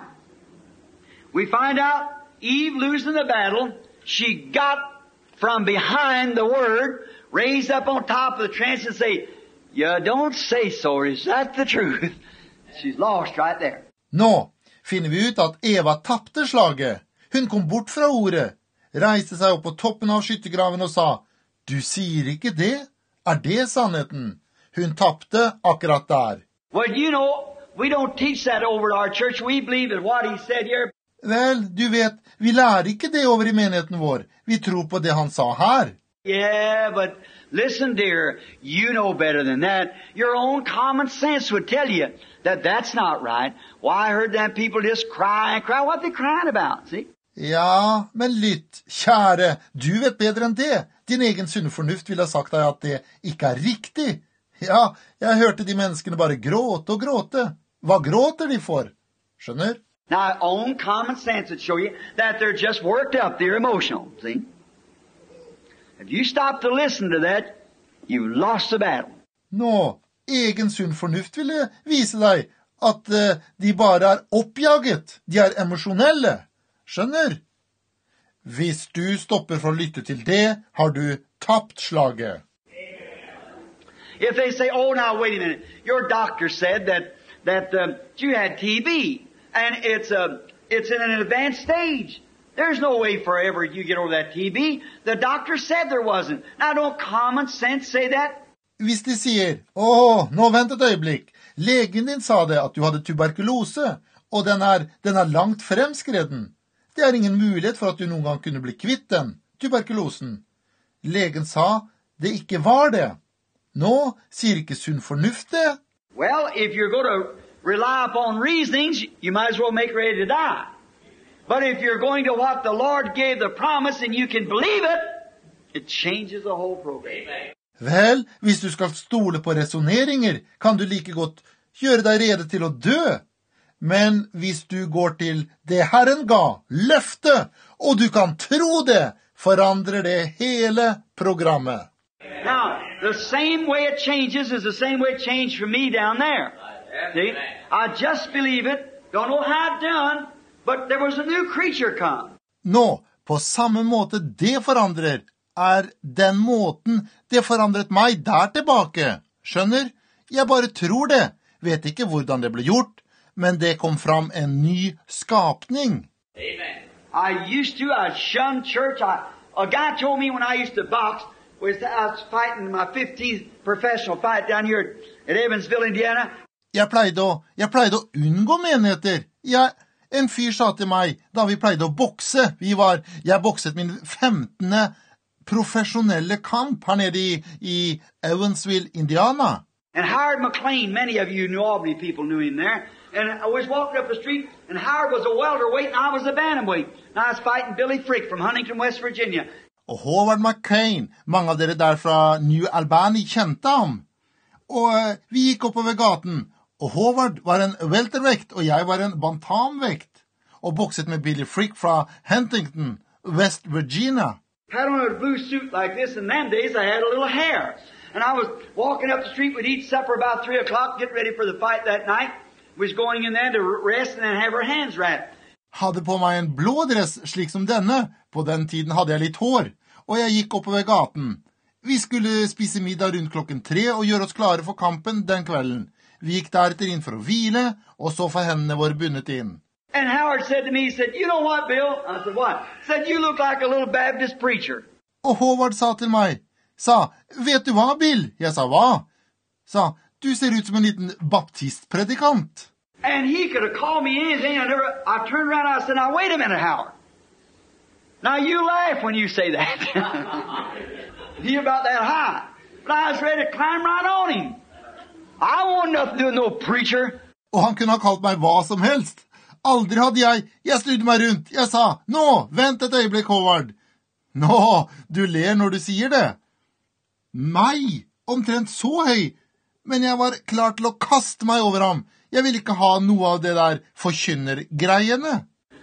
we find out Eve losing the battle, she got from behind the word, raised up on top of the trench and say, you don't say so, is that the truth? She's lost right there. Nå finner vi ut at Eva tappte slaget. Hun kom bort fra ordet, reiste seg opp på toppen av skyttergraven og sa, du sier ikke det? Det sannheten? Hun tappte akkurat der. Well, you know, we don't teach that over at our church. We believe that what he said here. Vel, du vet, vi lærer ikke det over I menigheten vår. Vi tror på det han sa her. Yeah, but listen, dear, you know better than that. Your own common sense would tell you that that's not right. Why, I heard them people just cry and cry. What are they crying about, see? Ja, men lytt, kjære, du vet bedre enn det. Din egen sunne fornuft ville ha sagt deg at det ikke riktig. Ja, jeg hørte de menneskene bare gråte og gråte. Hva gråter de for? Skjønner? Now, own common sense would show you that they're just worked up, they're emotional, see? If you stop to listen to that, you lost the battle. Nå, egen sunn fornuft ville vise deg at de bare oppjaget, de emosjonelle. Skjønner? Hvis du stopper for å lytte til det, har du tapt slaget. If they say, oh, now, wait a minute, your doctor said that you had TB, and it's in an advanced stage. There's no way forever you get over that TB. The doctor said there wasn't. Now, don't common sense say that? Hvis de sier, nå vent et øyeblikk, legen din sa det at du hadde tuberkulose, og den langt fremskreden. Det ingen mulighet for at du noen gang kunne bli kvitt den, tuberkulosen. Legen sa det ikke var det. Nå sier ikke sunn fornuft det. Well, if you're going to rely upon reasonings, you might as well make ready to die. But if you're going to what the Lord gave the promise and you can believe it, it changes the whole program. Vel, hvis du skal stole på resoneringer, kan du like godt gjøre deg rede til å dø. Men hvis du går til det Herren ga, løftet, og du kan tro det, forandrer det hele programmet. Now, the same way it changes is the same way it changed for me down there. See? I just believe it, don't know how it done, but there was a new creature come. Nå, på samme måte det forandrer, den måten det forandret meg der tilbake. Skjønner? Jeg bare tror det. Vet ikke hvordan det ble gjort, men det kom fram en ny skapning. Amen. I shunned church. A guy told me when I used to box, I was fighting my 15th professional fight down here at Evansville, Indiana. Jeg pleide å unngå menigheter. En fyr sa til meg, da vi pleide å bokse, jeg bokset min 15. profesjonelle kamp her nede i Evansville, Indiana. And Howard McLean, many of you New Albany people knew him there. And I was walking up the street, and Howard was a welterweight, and I was a bantamweight. And I was fighting Billy Frick from Huntington, West Virginia. Og Howard McCain, mange av dere der fra New Albany kjente ham. Og vi gikk oppover gaten, og Howard var en weltervekt, og jeg var en bantamvekt. Og bokset med Billy Frick fra Huntington, West Virginia. Had on a blue suit like this, and them days I had a little hair. And I was walking up the street, we'd eat supper about 3 o'clock, get ready for the fight that night. Was going in there to rest and then have her hands wrapped. Hadde på meg en blå dress slik som denne. På den tiden hadde jeg litt hår, og jeg gikk oppover gaten. Vi skulle spise middag rundt 3 og gjøre oss klare for kampen den kvelden. Vi gikk deretter inn for å hvile, og så få hendene våre bundet inn. And Howard said to me, he said, you know what, Bill? I said, what? He said, you look like a little Baptist preacher. Og Howard sa til meg, vet du hva, Bill? Jeg sa, hva? Sa, du ser ut som en liten baptistpredikant. And he could have called me anything. I turned around and I said, now wait a minute, Howard. Now you laugh when you say that. You're about that high. But I was ready to climb right on him. I want nothing to do with no preacher. Og han kunne ha kalt meg hva som helst. Aldri hadde jeg snudde meg rundt. Jeg sa, nå, vent et øyeblikk, Howard. Nå, du ler når du sier det. Meg, omtrent så høy, men jeg var klar til å kaste meg over ham. Jeg ville ikke ha noe av det der forkynnergreiene.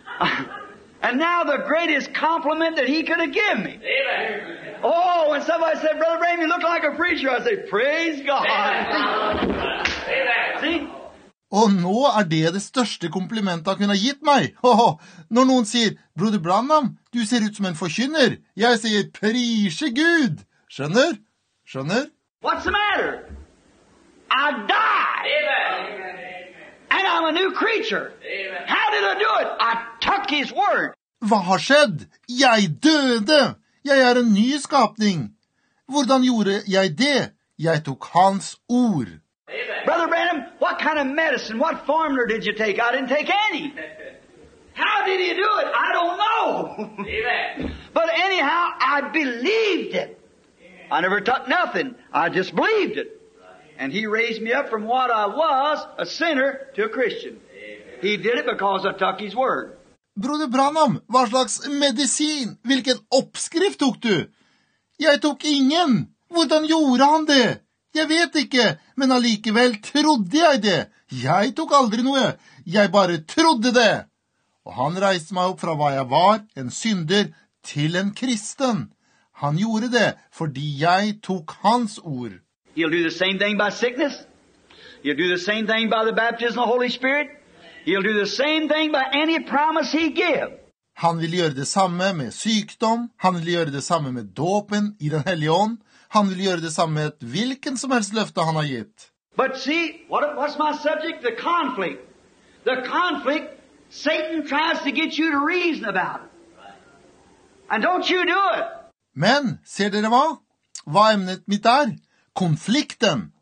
And now the greatest compliment that he could have given me. Amen. Oh, when somebody said, Brother Branham, you look like a preacher, I say, praise God. Amen. See? Og nå det største komplimentet han kunne ha gitt meg. Når noen sier, Brother Branham, du ser ut som en forkynner. Jeg sier, prise Gud. Skjønner? What's the matter? I died. Amen. And I'm a new creature. Amen. How did I do it? I took his word. Hva har skjedd? Jeg døde. Jeg en ny skapning. Hvordan gjorde jeg det? Jeg tok hans ord. Amen. Brother Branham, what kind of medicine, what formula did you take? I didn't take any. How did he do it? I don't know. Amen. But anyhow, I believed it. I never took nothing. I just believed it. And he raised me up from what I was, a sinner, to a Christian. He did it because I took his word. Broder Branham, hva slags medisin? Hvilken oppskrift tok du? Jeg tok ingen. Hvordan gjorde han det? Jeg vet ikke, men allikevel trodde jeg det. Jeg tok aldri noe. Jeg bare trodde det. Og han reiste meg opp fra hva jeg var, en synder, til en kristen. Han gjorde det fordi jeg tok hans ord. He'll do the same thing by sickness. He'll do the same thing by the baptism of the Holy Spirit. He'll do the same thing by any promise he gives. Han vil gjøre det samme med sykdom. Han vil gjøre det samme med dåpen i den hellige ånd. Han vil gjøre det samme med hvilken som helst løfte han har gitt. But see, what's my subject? The conflict. The conflict, Satan tries to get you to reason about it. And don't you do it. Men, ser dere hva? Hva emnet mitt Konflikten.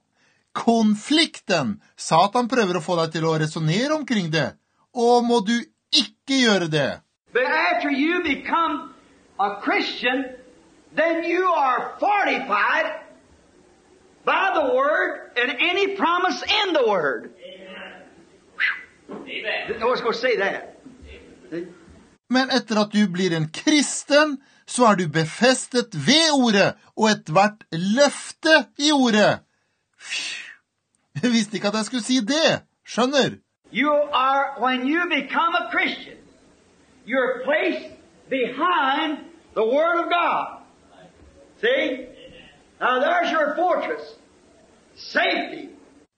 Satan prøver å få deg til å resonere omkring det. Og må du ikke gjøre det. But after you become a Christian, then you are fortified by the Word and any promise in the Word. Amen. I was going to say that. Men etter at du blir en kristen, så du befestet ved ordet, og et hvert løfte i ordet. Jeg visste ikke at jeg skulle si det. Skjønner? When you become a Christian, you're placed behind the Word of God. See? Now there's your fortress. Safety.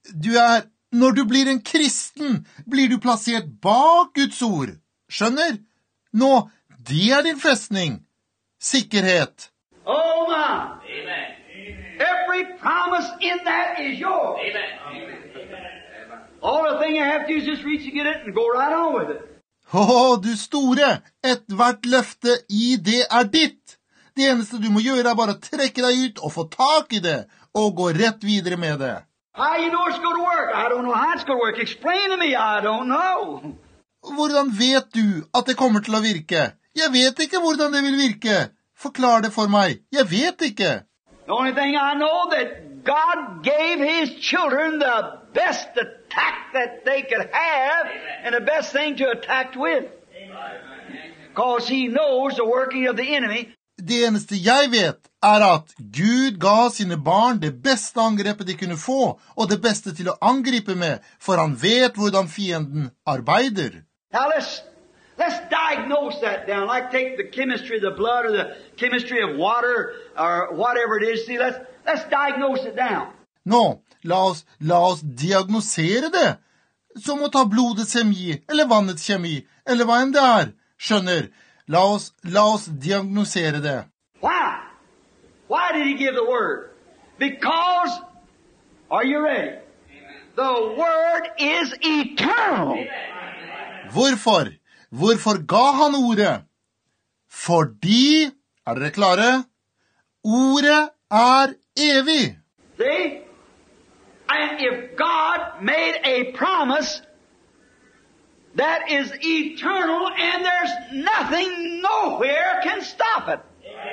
Når du blir en kristen, blir du plassert bak Guds ord. Skjønner? Nå, det din festning. Sikkerhet. Oh my. Amen. Every promise in that is yours. Amen. All the thing you have to do is just reach and get it and go right on with it. Du store, et hvert løfte i det ditt. Det eneste du må gjøre bare å trekke deg ut og få tak i det, og gå rett videre med det. How you know it's going to work? I don't know how it's going to work. Explain to me. I don't know. Hvordan vet du at det kommer til å virke? Jeg vet ikke hvordan det vil virke. Forklar det for meg. Jeg vet ikke. The only thing I know that God gave His children the best attack that they could have and the best thing to attack with. Because He knows the working of the enemy. Det eneste jeg vet at Gud ga sine barn det beste angrepet de kunne få, og det beste til å angripe med, for han vet hvordan fienden arbeider. Now let's diagnose that down, like take the chemistry of the blood or the chemistry of water or whatever it is. See, let's diagnose it down. Nå, la oss diagnosere det, som å ta blodets kjemi, eller vannets kjemi, eller hva enn det skjønner. La oss diagnosere det. Why? Why did He give the Word? Because, are you ready? The Word is eternal. Hvorfor? Hvorfor ga han ordet? Fordi, dere klare? Ordet evig. See? And if God made a promise, that is eternal, and there's nothing nowhere can stop it.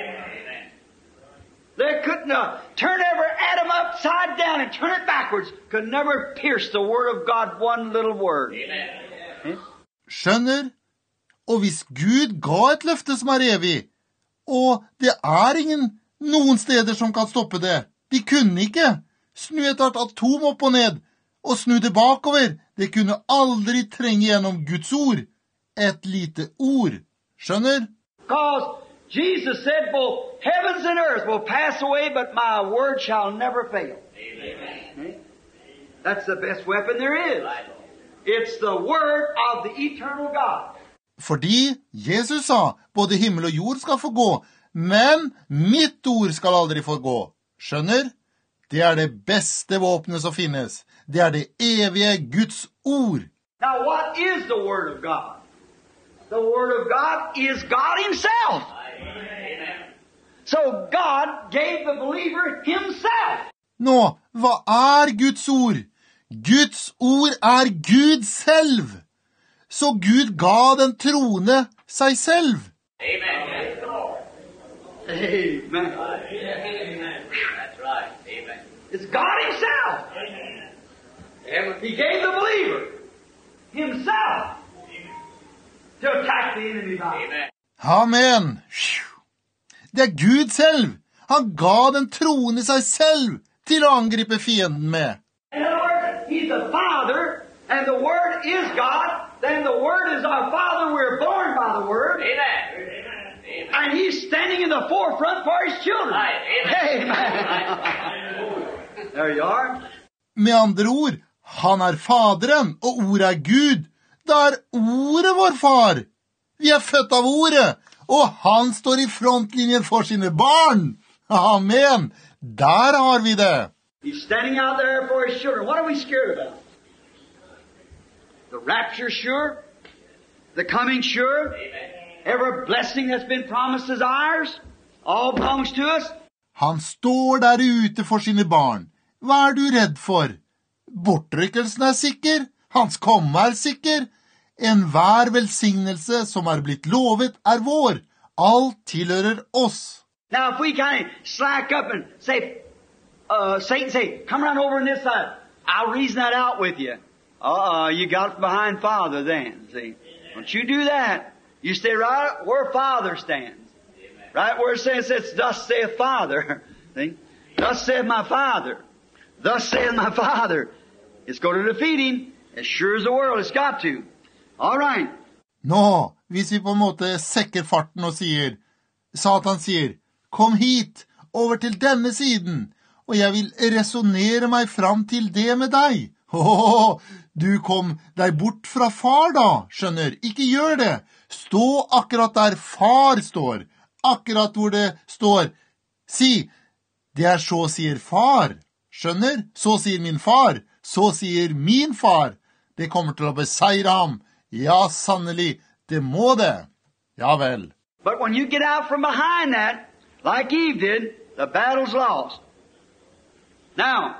They couldn't turn every atom upside down and turn it backwards. Could never pierce the Word of God one little word. Skjønner? Og hvis Gud ga et løfte som er evig, og det er ingen noen steder som kan stoppe det, de kunne ikke snu et atom opp og ned, og snu det bakover. Det kunne aldri trenge gjennom Guds ord. Et lite ord. Skjønner? Because Jesus said, both heavens and earth will pass away, but my word shall never fail. Amen. That's the best weapon there is. It's the word of the eternal God. Fordi Jesus sa, både himmel og jord skal få gå, men mitt ord skal aldri få gå. Skjønner? Det er det beste våpenet som finnes. Det er det evige Guds ord. Now what is the word of God? The word of God is God himself. Amen. So God gave the believer himself. Nå, hva er Guds ord? Guds ord er Gud selv. Så Gud ga den troende seg selv. Amen. Amen. That's right. Amen. It's God himself. Amen. He gave the believer himself to attack the enemy by. Amen. Det er Gud selv. Han ga den troende seg selv til å angripe fienden med. In other words, he's the Father, and the Word is God. Then the Word is our Father. We're born by the Word. Amen. Amen. And he's standing in the forefront for his children. Amen. Amen. There you are. Med andre ord, han er Faderen, og ordet er Gud. Da er ordet vår far. Vi er født av ordet, og han står i frontlinjen for sine barn. Amen. Der har vi det. He's standing out there for his children. What are we scared about? The rapture sure. The coming sure. Every blessing that's been promised is ours. All belongs to us. Han står der ute for sine barn. Hva er du redd for? Bortrykkelsen er sikker. Hans komme er sikker. Enhver velsignelse som er blitt lovet er vår. Alt tilhører oss. Now if we kind of slack up and say, Satan say, come around over on this side. I'll reason that out with you. You got behind Father then, see. Don't you do that. You stay right where Father stands. Right where it says, thus saith Father. See? Thus saith my Father. Thus saith my Father. It's going to defeat him as sure as the world. It's got to. All right. Nå, hvis vi på en måte sekker farten og sier, Satan sier, kom hit, over til denne siden, og jeg vil resonere meg fram til det med deg. Du kom deg bort fra far da, skjønner, ikke gjør det. Stå akkurat der far står, akkurat hvor det står. Si, det er så sier far, skjønner, så sier min far, så sier min far. Det kommer til å beseire ham. Ja, sannelig, det må det. Ja vel. But when you get out from behind that, like Eve did, the battle's lost. Now,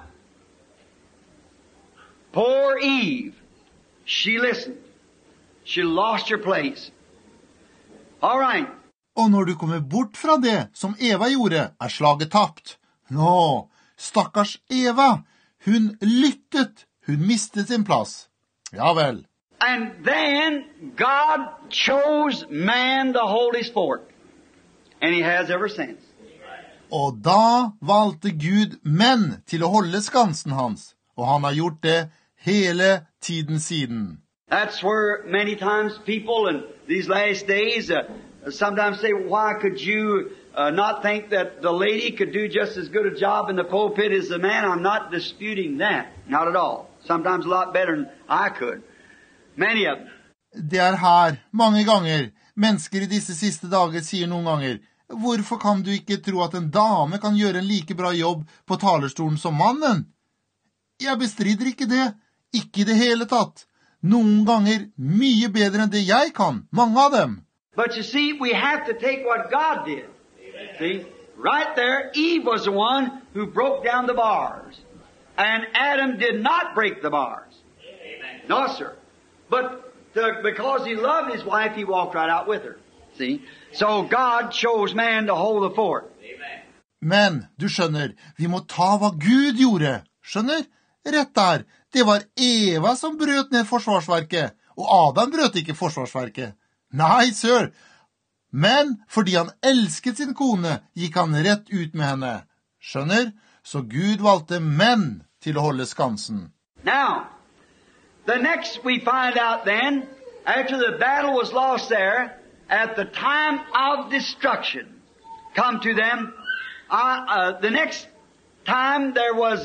poor Eve, she listened. She lost her place. All right. Og når du kommer bort fra det som Eva gjorde, er slaget tapt. Nå, stakkars Eva, hun lyttet, hun mistet sin plass. Ja vel. And then God chose man to hold his fort. And he has ever since. Og da valgte Gud menn til å holde skansen hans. Og han har gjort det hele tiden siden. That's where many times people in these last days sometimes say, why could you not think that the lady could do just as good a job in the pulpit as the man? I'm not disputing that. Not at all. Sometimes a lot better than I could. Many of them. Det er her, mange ganger, mennesker i disse siste dager sier noen ganger, hvorfor kan du ikke tro at en dame kan gjøre en like bra jobb på talerstolen som mannen? Jeg bestrider ikke det, ikke i det hele tatt. Noen ganger mye bedre enn det jeg kan, mange av dem. But you see, we have to take what God did. See, right there, Eve was the one who broke down the bars. And Adam did not break the bars. No, sir. But Because he loved his wife, he walked right out with her. See? So God chose man to hold the fort. Men, du skjønner, vi må ta hva Gud gjorde. Skjønner? Rett der. Det var Eva som brøt ned forsvarsverket, og Adam brøt ikke forsvarsverket. Nei, sør. Men fordi han elsket sin kone, gikk han rett ut med henne. Skjønner? Så Gud valgte menn til å holde skansen. Now, the next we find out then, after the battle was lost there, at the time of destruction, come to them, the next time there was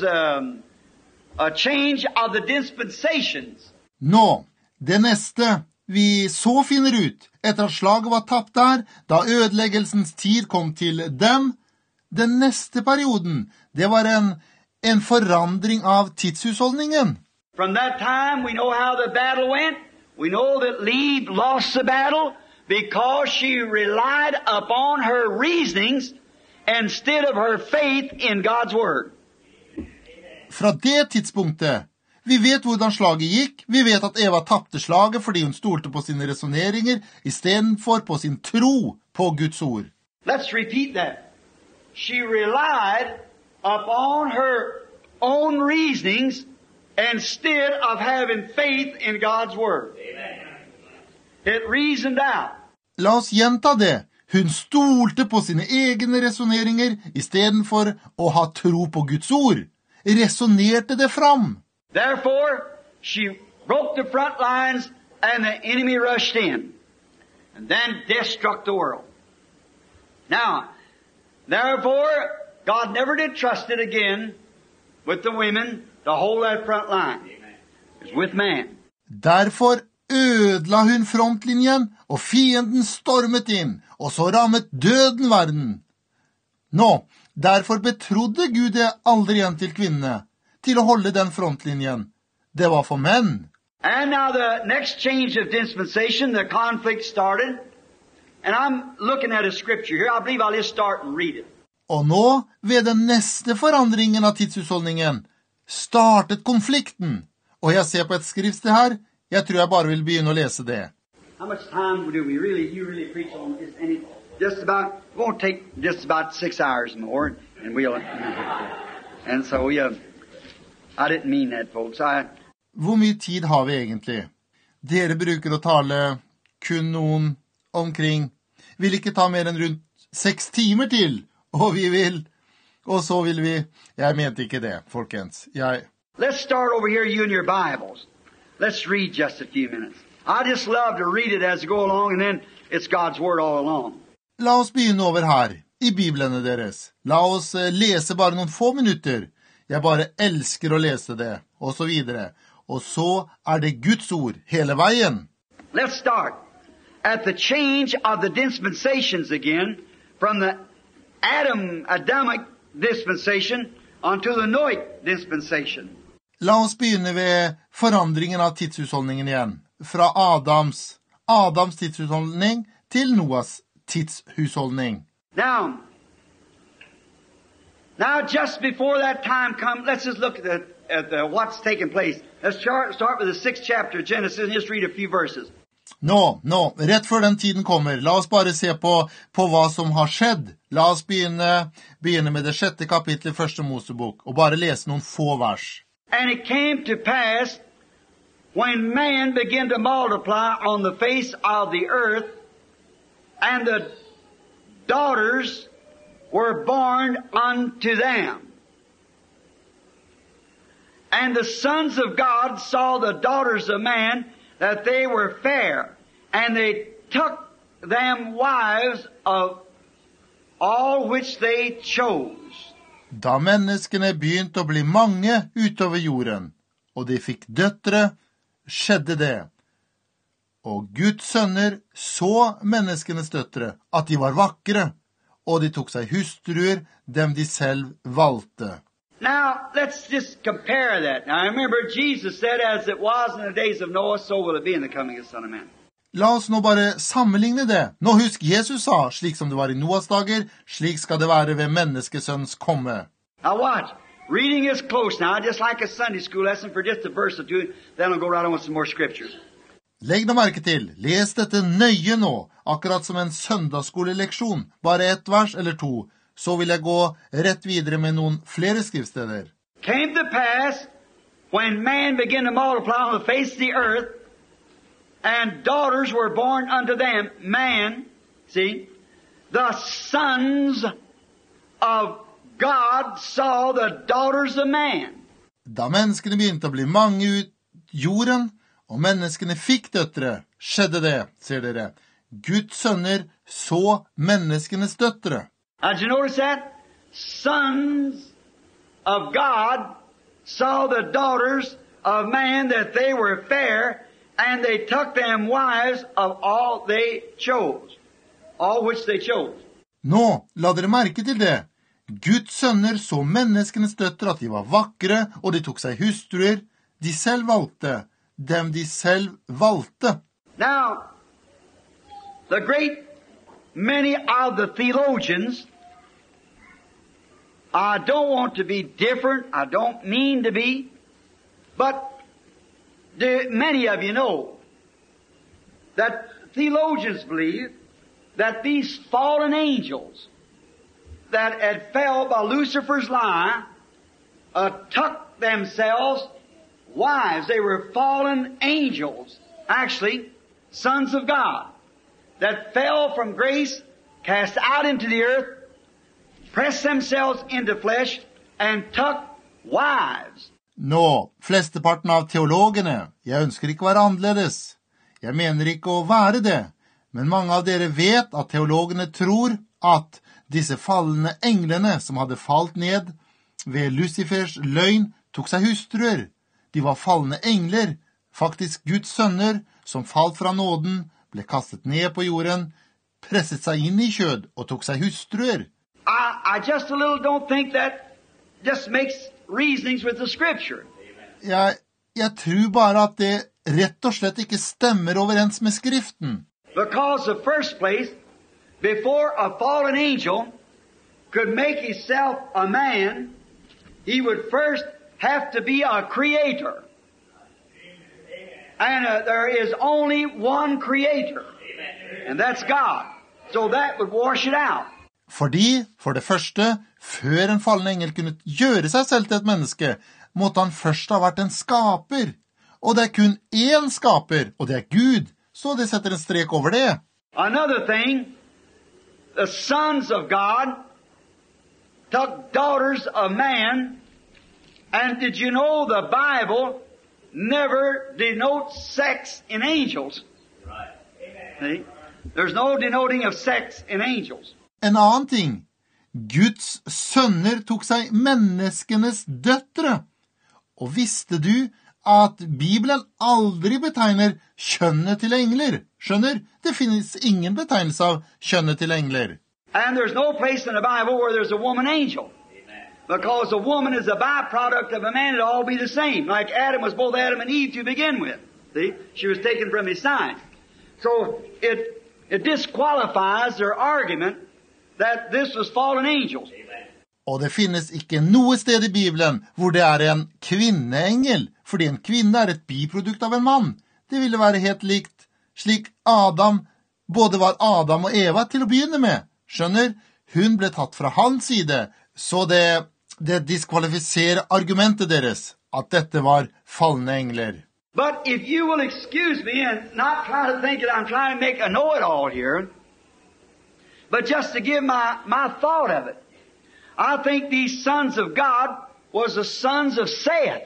a change of the dispensations. Nå, det neste vi så finner ut, etter at slaget var tapt der, da ødeleggelsens tid kom til dem, den neste perioden, det var en forandring av tidshusholdningen. From that time, we know how the battle went. We know that Eve lost the battle because she relied upon her reasonings instead of her faith in God's word. Fra det tidspunktet, vi vet hvordan slaget gikk, vi vet at Eva tappte slaget fordi hun stolte på sine resoneringer i stedet for på sin tro på Guds ord. Let's repeat that. She relied upon her own reasonings instead of having faith in God's word. It reasoned out. La oss gjenta det. Hun stolte på sine egne resoneringer i stedet for å ha tro på Guds ord. Resonerte det fram. Therefore, she broke the front lines and the enemy rushed in. And then death struck the world. Now, therefore, God never did trust it again with the women to hold that front line. It's with man. Derfor ødela hun frontlinjen, og fienden stormet inn, og så rammet døden verden. Nå, derfor betrodde Gud det aldri igjen til kvinnene, til å holde den frontlinjen. Det var for menn. And now the next change of dispensation, the conflict started. And I'm looking at a scripture here. I believe I'll just start and read it. Og nå, ved den neste forandringen av tidshusholdningen, startet konflikten. Og jeg ser på et skriftsted her. Jeg tror jeg bare vil begynne å lese det. How much time do you really preach on this? And it won't take just about 6 hours more, and we'll. And so I didn't mean that, folks. Hvor mye tid har vi egentlig? Dere bruker å tale kun noen omkring. Vil ikke ta mer enn rundt 6 timer til, og så vil vi. Jeg mente ikke det, folkens. Let's start over here, you and your Bibles. Let's read just a few minutes. I just love to read it as I go along, and then it's God's Word all along. La oss begynne over her, i Biblene deres. La oss lese bare noen få minutter. Jeg bare elsker å lese det, og så videre. Og så det Guds ord hele veien. Let's start at the change of the dispensations again, from the Adamic dispensation onto the Noahic dispensation. La oss begynne ved forandringen av tidshusholdningen igjen. Fra Adams tidshusholdning til Noas tidshusholdning. Now just before that time comes, let's just look at what's taking place. Let's start with the 6th chapter of Genesis and just read a few verses. Nå, rett før den tiden kommer, la oss bare se på hva som har skjedd. La oss begynne med det 6. kapitlet i første Mosebok, og bare lese noen få vers. And it came to pass, when man began to multiply on the face of the earth, and the daughters were born unto them. And the sons of God saw the daughters of man, that they were fair, and they took them wives of all which they chose. Da menneskene begynte å bli mange utover jorden, og de fikk døtre, skjedde det. Og Guds sønner så menneskenes døtre, at de var vakre, og de tok seg hustruer, dem de selv valgte. Now, let's just compare that. Now, remember, Jesus said, as it was in the days of Noah, so will it be in the coming of the Son of Man. La oss nå bare sammenligne det. Nå husk, Jesus sa, slik som det var i Noas dager, slik skal det være ved menneskesønns komme. Now watch. Reading is close now, just like a Sunday school lesson for just a verse or two, then I'll go right on with some more scriptures. Legg nå merke til, les dette nøye nå, akkurat som en søndagsskoleleksjon, bare ett vers eller to, så vil jeg gå rett videre med noen flere skriftsteder. Came to pass, when man began to multiply on the face of the earth, and daughters were born unto them, man, see, the sons of God saw the daughters of man. Da menneskene begynte å bli mange ut jorden, og menneskene fikk døtre, skjedde det, ser dere. Guds sønner så menneskenes døtre. Did you notice that? Sons of God saw the daughters of man, that they were fair, and they took them wives of all they chose, all which they chose. Nå, la dere merke til det. Guds sønner så menneskenes døtre at de var vakre, og de tok seg hustruer. De selv valgte, dem de selv valgte. Now, the great many of the theologians, I don't want to be different, I don't mean to be, but many of you know that theologians believe that these fallen angels that had fell by Lucifer's lie took themselves wives. They were fallen angels, actually sons of God, that fell from grace, cast out into the earth, pressed themselves into flesh, and took wives. Nå, flesteparten av teologene, jeg ønsker ikke å være annerledes. Jeg mener ikke å være det, men mange av dere vet at teologene tror at disse fallende englene som hadde falt ned ved Lucifers løgn, tok seg hustruer. De var fallende engler, faktisk Guds sønner, som falt fra nåden, ble kastet ned på jorden, presset seg inn i kjød og tok seg hustruer. I just a little don't think that just makes reasonings with the scripture. Jeg tror bare at det rett og slett ikke stemmer overens med skriften. Because the first place, before a fallen angel could make himself a man, he would first have to be a creator. And there is only one creator, and that's God. So that would wash it out. Fordi, for det første, før en fallen engel kunne gjøre seg selv til et menneske, måtte han først ha vært en skaper. Og det er kun én skaper, og det er Gud. Så det setter en strek over det. Another thing, the sons of God took daughters of man, and did you know the Bible never denotes sex in angels? Right. See? There's no denoting of sex in angels. En annen ting, Guds sønner tok seg menneskenes døtre. Og visste du at Bibelen aldri betegner kjønnet til engler? Skjønner? Det finnes ingen betegnelse av kjønnet til engler. And there's no place in the Bible where there's a woman angel. Because a woman is a byproduct of a man, it'll all be the same. Like Adam was both Adam and Eve to begin with. See? She was taken from his side. So it disqualifies their argument that this was fallen angels. Og det finnes ikke noe sted i Bibelen hvor det er en kvinneengel, fordi en kvinne er et biprodukt av en mann. Det ville være helt likt, slik Adam både var Adam og Eva til å begynne med. Skjønner? Hun ble tatt fra hans side, så det diskvalifiserer argumentet deres, at dette var falne engler. But if you will excuse me and not try to think that I'm trying to make a know-it-all here, but just to give my thought of it, I think these sons of God was the sons of Seth,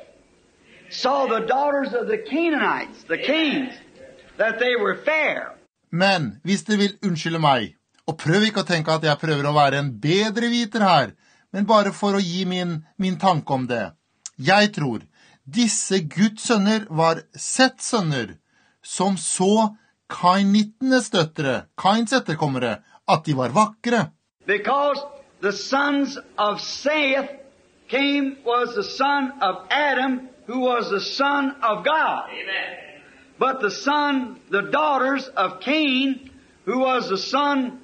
saw the daughters of the Canaanites, the kings, that they were fair. Men hvis dere vil unnskylde meg, og prøv ikke å tenke at jeg prøver å være en bedre viter her, men bare for å gi min tanke om det. Jeg tror disse Guds sønner var Seths sønner, som så kainittenes døtre, Kains etterkommere, at de var vakre. Because the sons of Seth was the son of Adam, who was the son of God. Amen. But the daughters of Cain, who was the son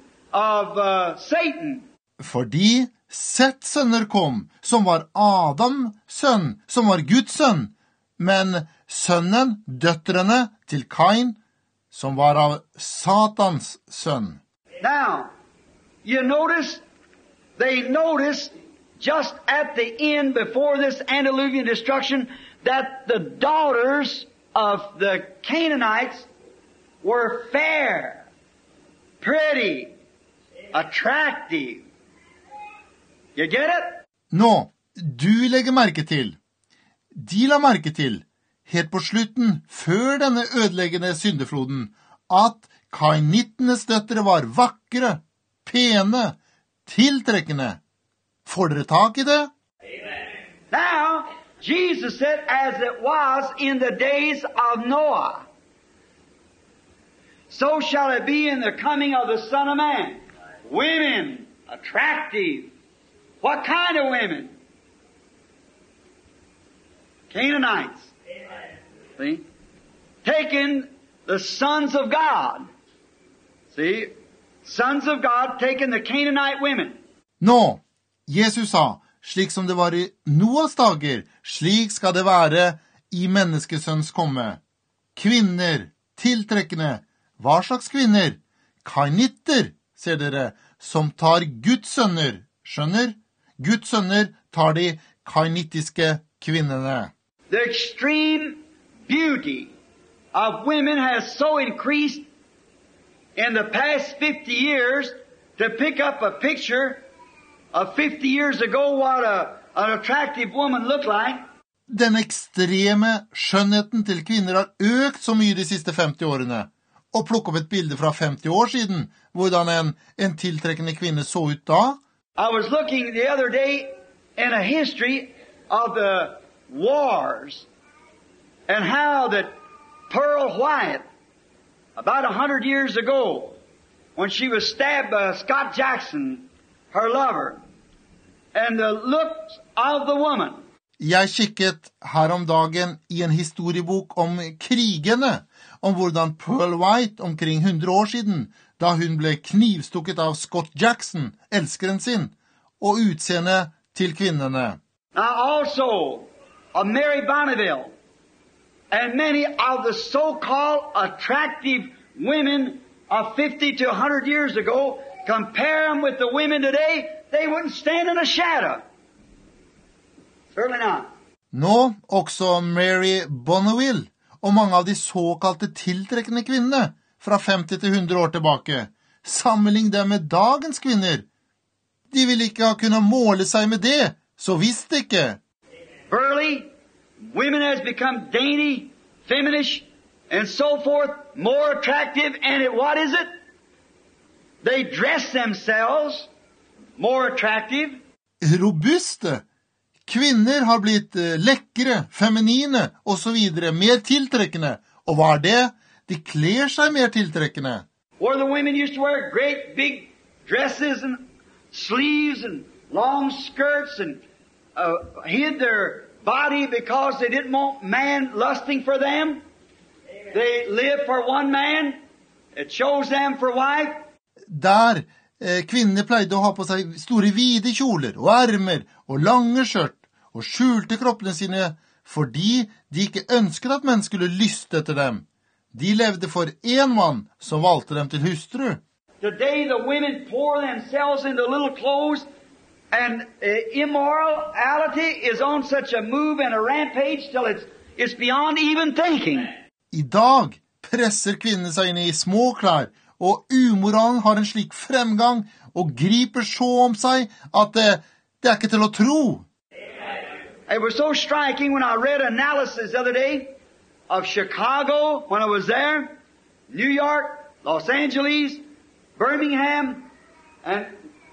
of Satan. Fordi Seths sønner kom, som var Adams sønn, som var Guds sønn. Men sønnen, døtrene til Kain, som var av Satans sønn. Now, you notice, they noticed just at the end before this antediluvian destruction that the daughters of the Canaanites were fair, pretty, attractive. You get it? Nå, du legger merke til, de la merke til, helt på slutten, før denne ødeleggende syndefloden, at kainittenes døtre var vakre, pene, tiltrekkende. Får dere tak i det? Now, Jesus said, as it was in the days of Noah, so shall it be in the coming of the Son of Man. Women, attractive. What kind of women? Canaanites. See? Taking the sons of God. See? Sons of God taking the Canaanite women. Nå, Jesus sa, slik som det var i Noas dager, slik skal det være i menneskesønns komme. Kvinner, tiltrekkende. Hva slags kvinner? Kainitter, ser dere, som tar Guds sønner. Skjønner? Guds sønner tar de kainittiske kvinnene. The extreme beauty of women has so increased in the past 50 years to pick up a picture of 50 years ago what an attractive woman looked like. Den ekstreme skjønnheten til kvinner har økt så mye de siste 50 årene. Og plukke opp et bilde fra 50 år siden, hvordan en tiltrekkende kvinne så ut da. I was looking the other day in a history of the wars and how that Pearl White, about 100 years ago, when she was stabbed by Scott Jackson, her lover, and the looks of the woman. Jeg kikket her om dagen i en historiebok om krigene, om hvordan Pearl White omkring 100 år siden, da hun ble knivstukket av Scott Jackson, elskeren sin, og utseende til kvinnene. Now also, of Mary Bonneville, and many of the so-called attractive women of 50 to 100 years ago, compare them with the women today, they wouldn't stand in a shadow. Certainly not. Nå også Mary Bonneville og mange av de såkalte tiltrekkende kvinnene fra 50 til 100 år tilbake. Sammenlign dem med dagens kvinner. De vil ikke ha kunnet måle seg med det, så visst ikke. Burly, women has become dainty, feminish, and so forth, more attractive, and what is it? They dress themselves more attractive. Robuste. Kvinner har blitt lekre, feminine, og så videre, mer tiltrekkende. Og hva er det? De kler seg mer tiltrekkende. Where the women used to wear great big dresses and sleeves and long skirts and hid their body because they didn't want man lusting for them. They lived for one man. It chose them for wife. Der kvinnene pleide å ha på seg store vide kjoler og ermer og lange skjørt og skjulte kroppene sine fordi de ikke ønsket at menn skulle lyste etter dem. De levde for en mann som valgte dem til hustru. Today the women pour themselves into little clothes and immorality is on such a move and a rampage till it's beyond even thinking. I dag presser kvinnene seg inn i små klær, og umoralen har en slik fremgang og griper så om seg at det ikke til å tro. It was so striking when I read analysis the other day of Chicago when I was there, New York, Los Angeles, Birmingham, and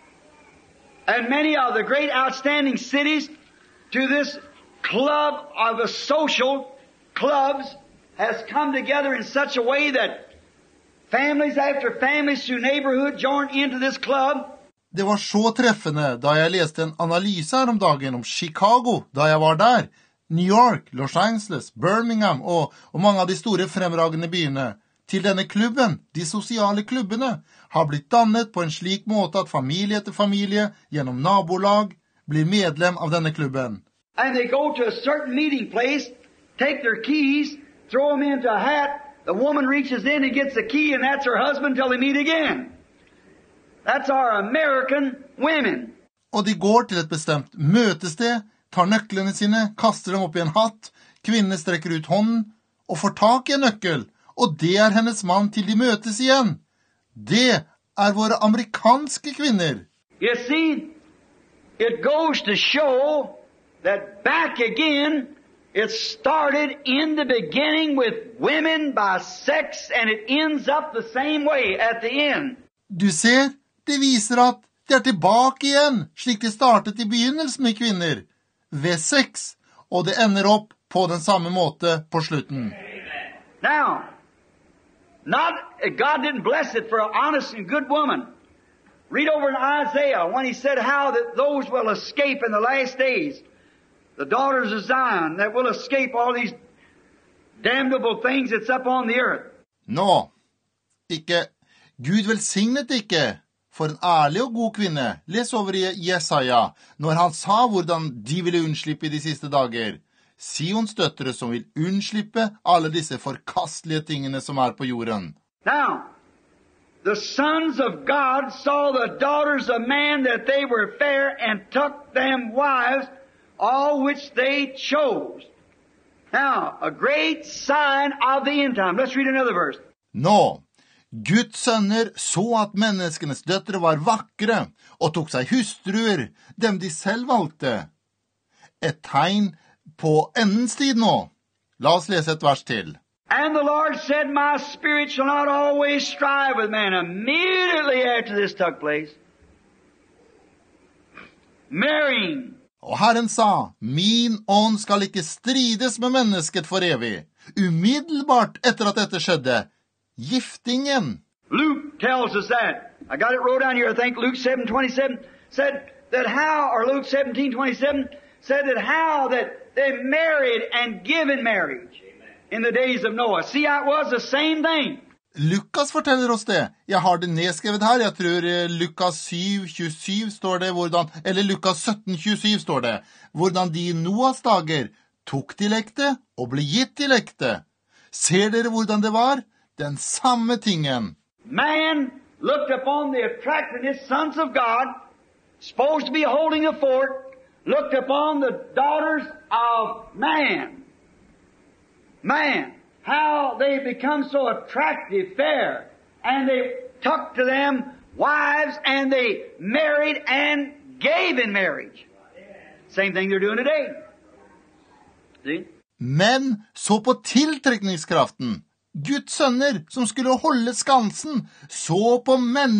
many of the great outstanding cities to this club of the social clubs has come together in such a way that families after families through neighborhood join into this club. Det var så treffende da jeg leste en analyse her om dagen om Chicago, da jeg var der, New York, Los Angeles, Birmingham og mange av de store fremragende byene. Til denne klubben, de sosiale klubbene, har blitt dannet på en slik måte at familie etter familie gjennom nabolag blir medlem av denne klubben. And they go to a certain meeting place take their keys, throw them into a hat. The woman reaches in and gets the key, and that's her husband till they meet again. That's our American women. Og de går til et bestemt møtested, tar nøklene sine, kaster dem opp i en hatt, kvinnen strekker ut hånden og får tak i en nøkkel, og det er hennes mann til de møtes igjen. Det er våre amerikanske kvinner. You see, it goes to show that back again, it started in the beginning with women by sex, and it ends up the same way at the end. Du ser, det viser at det er tilbake igjen, slik det startet i begynnelsen med kvinner, ved sex, og det ender opp på den samme måte på slutten. Now, God didn't bless it for an honest and good woman. Read over in Isaiah when he said how that those will escape in the last days. The daughters of Zion that will escape all these damnable things that's up on the earth. Nå, ikke, Gud velsignet ikke for en ærlig og god kvinne. Les over i Jesaja, når han sa hvordan de ville unnslippe i de siste dager. Sions døtre som vil unnslippe alle disse forkastelige tingene som er på jorden. Now, the sons of God saw the daughters of man that they were fair and took them wives, all which they chose. Now, a great sign of the end time. Let's read another verse. Nå, Guds sønner så at menneskenes døtre var vakre, og tok seg hustruer, dem de selv valgte. Et tegn på endens tid nå. La oss lese et vers til. And the Lord said, my spirit shall not always strive with man. Immediately after this took place, marrying. Og Herren sa, min ånd skal ikke strides med mennesket for evig. Umiddelbart etter at dette skjedde, giftingen. Luke tells us that. I got it wrote down here. I think Luke 7:27 said that how, or Luke 17:27 said that how that they married and given marriage in the days of Noah. See how it was the same thing. Lukas forteller oss det. Jeg har det nedskrevet her. Jeg tror Lukas 7:27 står det, eller Lukas 17:27 står det, hvordan de i Noas dager tok til ekte og ble gitt til ekte. Ser dere hvordan det var? Den samme tingen. Man looked upon the attractiveness, sons of God, supposed to be holding a fort, looked upon the daughters of man. Man, how they become so attractive, fair, and they took to them wives, and they married and gave in marriage. Same thing they're doing today. See? Men så på tiltrekningskraften. Guds sønner som skulle holde skansen, så på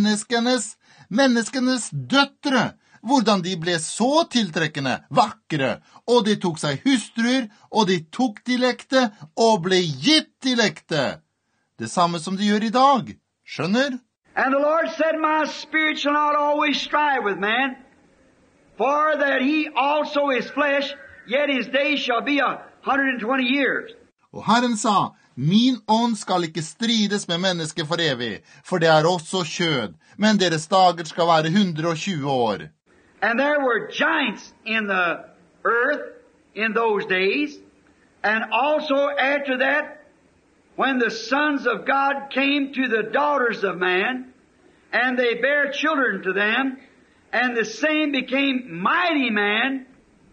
menneskenes døtre, hvordan de ble så tiltrekkende, vakre, og de tok seg hustruer, og de tok til ekte, og ble gitt til ekte. Det samme som de gjør i dag, skjønner? And the Lord said, my spirit shall not always strive with man, for that he also is flesh, yet his days shall be 120 years. Og Herren sa, min ånd skal ikke strides med mennesket for evig, for det er også kjød, men deres dager skal være 120 år. And there were giants in the earth in those days, and also after that, when the sons of God came to the daughters of man, and they bare children to them, and the same became mighty men,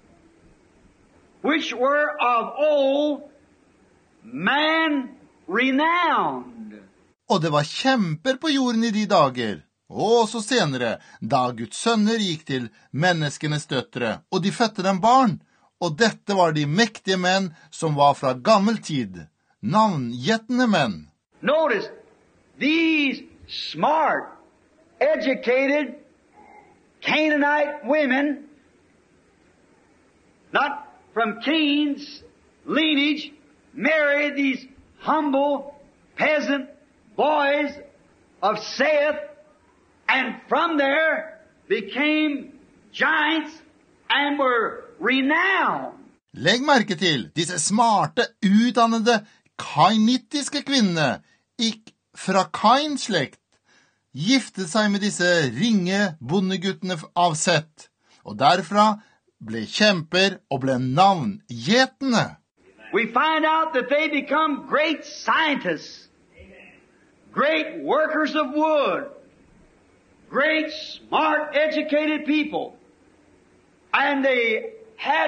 which were of old man renowned. Og det var kjemper på jorden i de dager, og også senere, da Guds sønner gikk til menneskenes døtre, og de fødte dem barn, og dette var de mektige menn som var fra gammel tid, navngjettende menn. Notice, these smart, educated Canaanite women, not from Cain's lineage, married these humble peasant boys of Seth, and from there became giants and were renowned. Legg merke til disse smarte, utdannede, kainittiske kvinnene, fra Kains slekt, giftet seg med disse ringe bondeguttene av Seth, og derfra ble kjemper og ble navngjetende. we find out that they become great scientists, great workers of wood, great, smart, educated people. And they had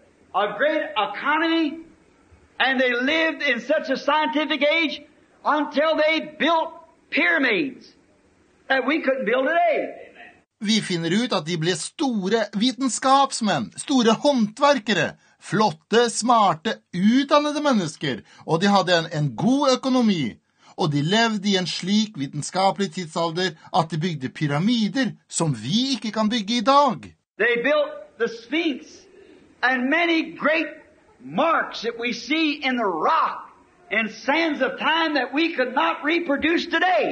a great economy, and they lived in such a scientific age until they built pyramids that we couldn't build today. Vi finner ut at de ble store vitenskapsmenn, store håndverkere, flotte, smarte, utdannede mennesker, og de hadde en god økonomi. Og de levde i en slik vitenskapelig tidsalder at de bygde pyramider som vi ikke kan bygge i dag. They built the Sphinx and many great marks that we see in the rock and sands of time that we could not reproduce today,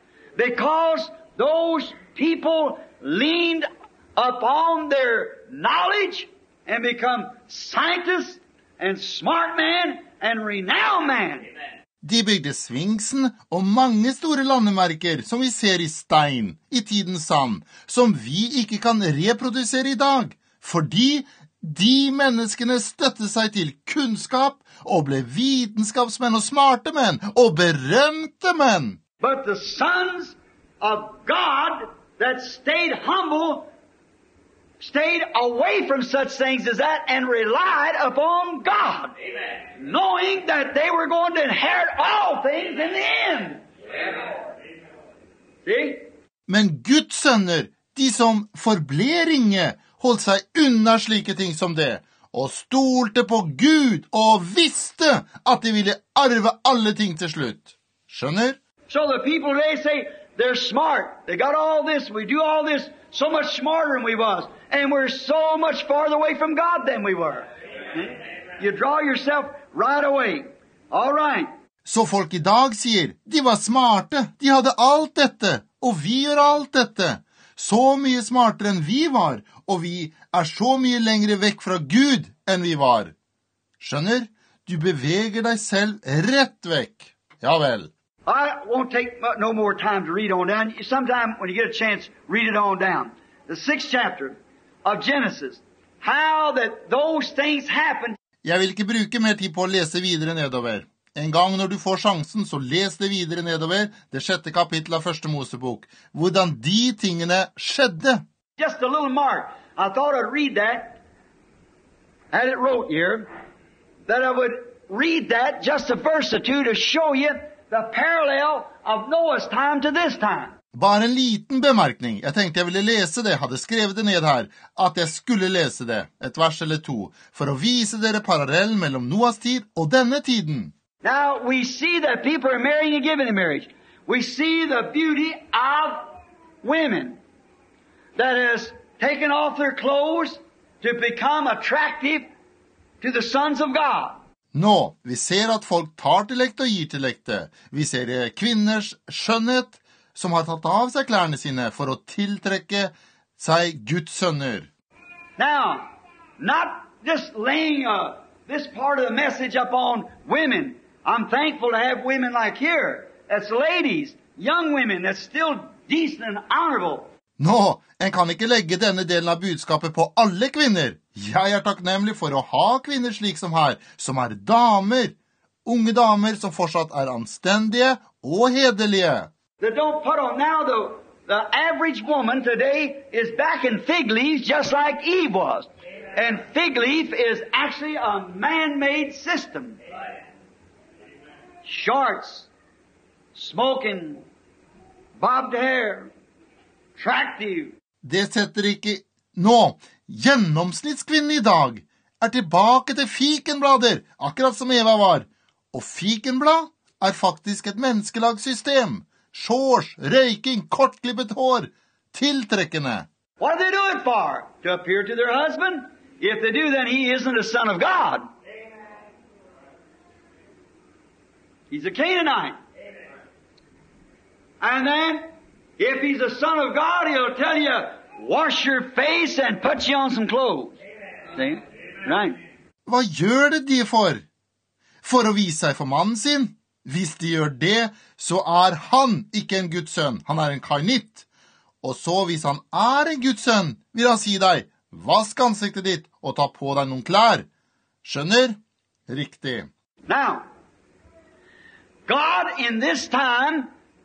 because those people leaned upon their knowledge and become scientists and smart men and renowned men. De bygde Sfinksen og mange store landemerker som vi ser i stein, i tidens sand, som vi ikke kan reprodusere i dag, fordi de menneskene støtte seg til kunnskap og ble vitenskapsmenn og smarte menn og berømte menn. But the sons of God that stayed humble, stayed away from such things as that and relied upon God, Amen. Knowing that they were going to inherit all things in the end. Amen. See? Men Guds sønner, de som forble ringe, holdt seg unna slike ting som det, og stolte på Gud og visste at de ville arve alle ting til slutt. Skjønner? So the people today say, they're smart. They got all this. We do all this so much smarter than we was. And we're so much farther away from God than we were. You draw yourself right away. All right. Så folk i dag sier, de var smarte, de hadde alt dette, og vi gjør alt dette. Så mye smartere enn vi var, og vi så mye lengre vekk fra Gud enn vi var. Skjønner? Du beveger deg selv rett vekk. Ja vel. I won't take no more time to read on down. Sometime when you get a chance, read it on down. The 6th chapter of Genesis. How that those things happened. Jeg vil ikke bruke mer tid på å lese videre nedover. En gang når du får sjansen, så les det videre nedover, det 6. kapittel av 1. Mosebok. Hvordan de tingene skjedde. Just a little mark. I thought I'd read that. Had it wrote here. That I would read that, just a verse or two, to show you the parallel of Noah's time to this time. Bare en liten bemerkning. Jeg tenkte jeg ville lese det, hadde skrevet det ned her, at jeg skulle lese det, et vers eller to, for å vise dere parallellen mellom Noahs tid og denne tiden. Now, we see that people are marrying and giving in marriage. We see the beauty of women that has taken off their clothes to become attractive to the sons of God. Nå, vi ser at folk tar til ekte og gir til ekte. Vi ser kvinners skjønnhet som har tatt av seg klærne sine for å tiltrekke seg Guds sønner. Now, not just laying this part of the message upon women. I'm thankful to have women like here. That's ladies, young women, that's still decent and honorable. Nå, en kan ikke legge denne delen av budskapet på alle kvinner. Jeg takknemlig for å ha kvinner slik som her, som damer, unge damer som fortsatt anstendige og hederlige. They don't put on now, the average woman today is back in fig leaves just like Eve was. And fig leaf is actually a man-made system. Shorts, smoking, bobbed hair, attractive. Det setter ikke... Nå, gjennomsnittskvinnen i dag tilbake til fikenblader, akkurat som Eva var. Og fikenblad faktisk et menneskelagssystem. Shorts, røyking, kortklippet hår, tiltrekkende. What do they do it for? To appear to their husband? If they do, then he isn't a son of God. He's a Canaanite. And then, if he's a son of God, he'll tell you, wash your face and put you on some clothes. See? Right. Hva gjør det de for? For å vise seg for mannen sin? Hvis de gjør det, så han ikke en Guds sønn. Han en kainitt. Og så hvis han en Guds sønn, vil han si deg, vask ansiktet ditt og ta på deg noen klær. Skjønner? Riktig. Now, God in this time,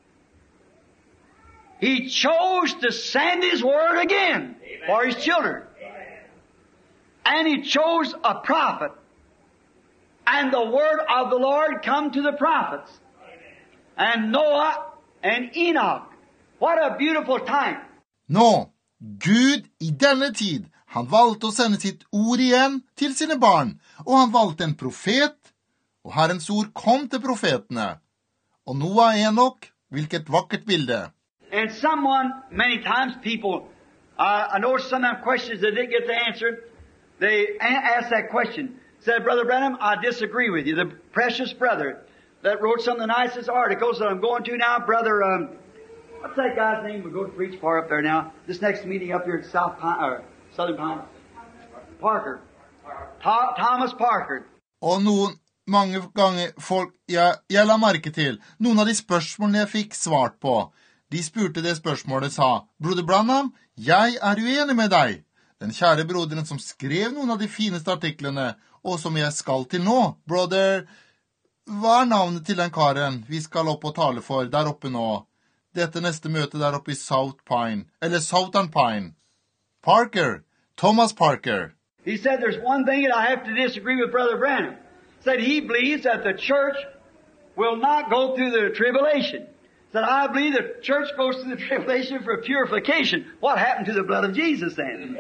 He chose to send His Word again for His children. And He chose a prophet. And the Word of the Lord come to the prophets. And Noah and Enoch. What a beautiful time. Nå, Gud i denne tid, han valgte å sende sitt ord igjen til sine barn, og han valgte en profet, og Herrens ord kom til profetene. Og Noah og Enoch, hvilket vakkert bilde. And someone, many times people, I know some of them questions they didn't get the answer. They asked that question. Said, Brother Branham, I disagree with you. The precious brother that wrote some of the nicest articles that I'm going to now, Brother, what's that guy's name? We'll go to preach far up there now. This next meeting up here at Southern Pine. Parker. Thomas Parker. Og mange ganger folk, jeg la merke til, noen av de spørsmålene jeg fikk svart på, de spurte det spørsmålet, sa, Brother Branham, jeg er uenig med deg. Den kjære broderen som skrev noen av de fineste artiklene, og som jeg skal til nå. Brother, hva er navnet til den karen vi skal opp og tale for der oppe nå? Dette neste møte der oppe i Southern Pine. Parker, Thomas Parker. He said there's one thing that I have to disagree with Brother Branham. Said he believes that the church will not go through the tribulation. Said I believe the church goes through the tribulation for purification. What happened to the blood of Jesus then?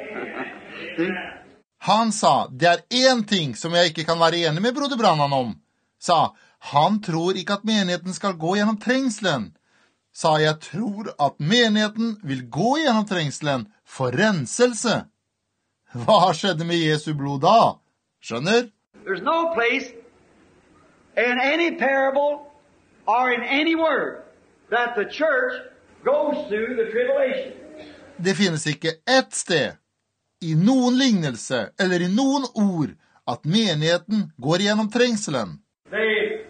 Han sa, det er en ting som jeg ikke kan være enig med Broder Branham om. Sa, han tror ikke at menigheten skal gå gjennom trengselen. Sa, jeg tror at menigheten vil gå gjennom trengselen for renselse. Hva skjedde med Jesu blod da? Skjønner? There's no place in any parable or in any word that the church goes through the tribulation. Det finnes ikke ett sted, i noen lignelse eller i noen ord, at menigheten går gjennom trengselen. They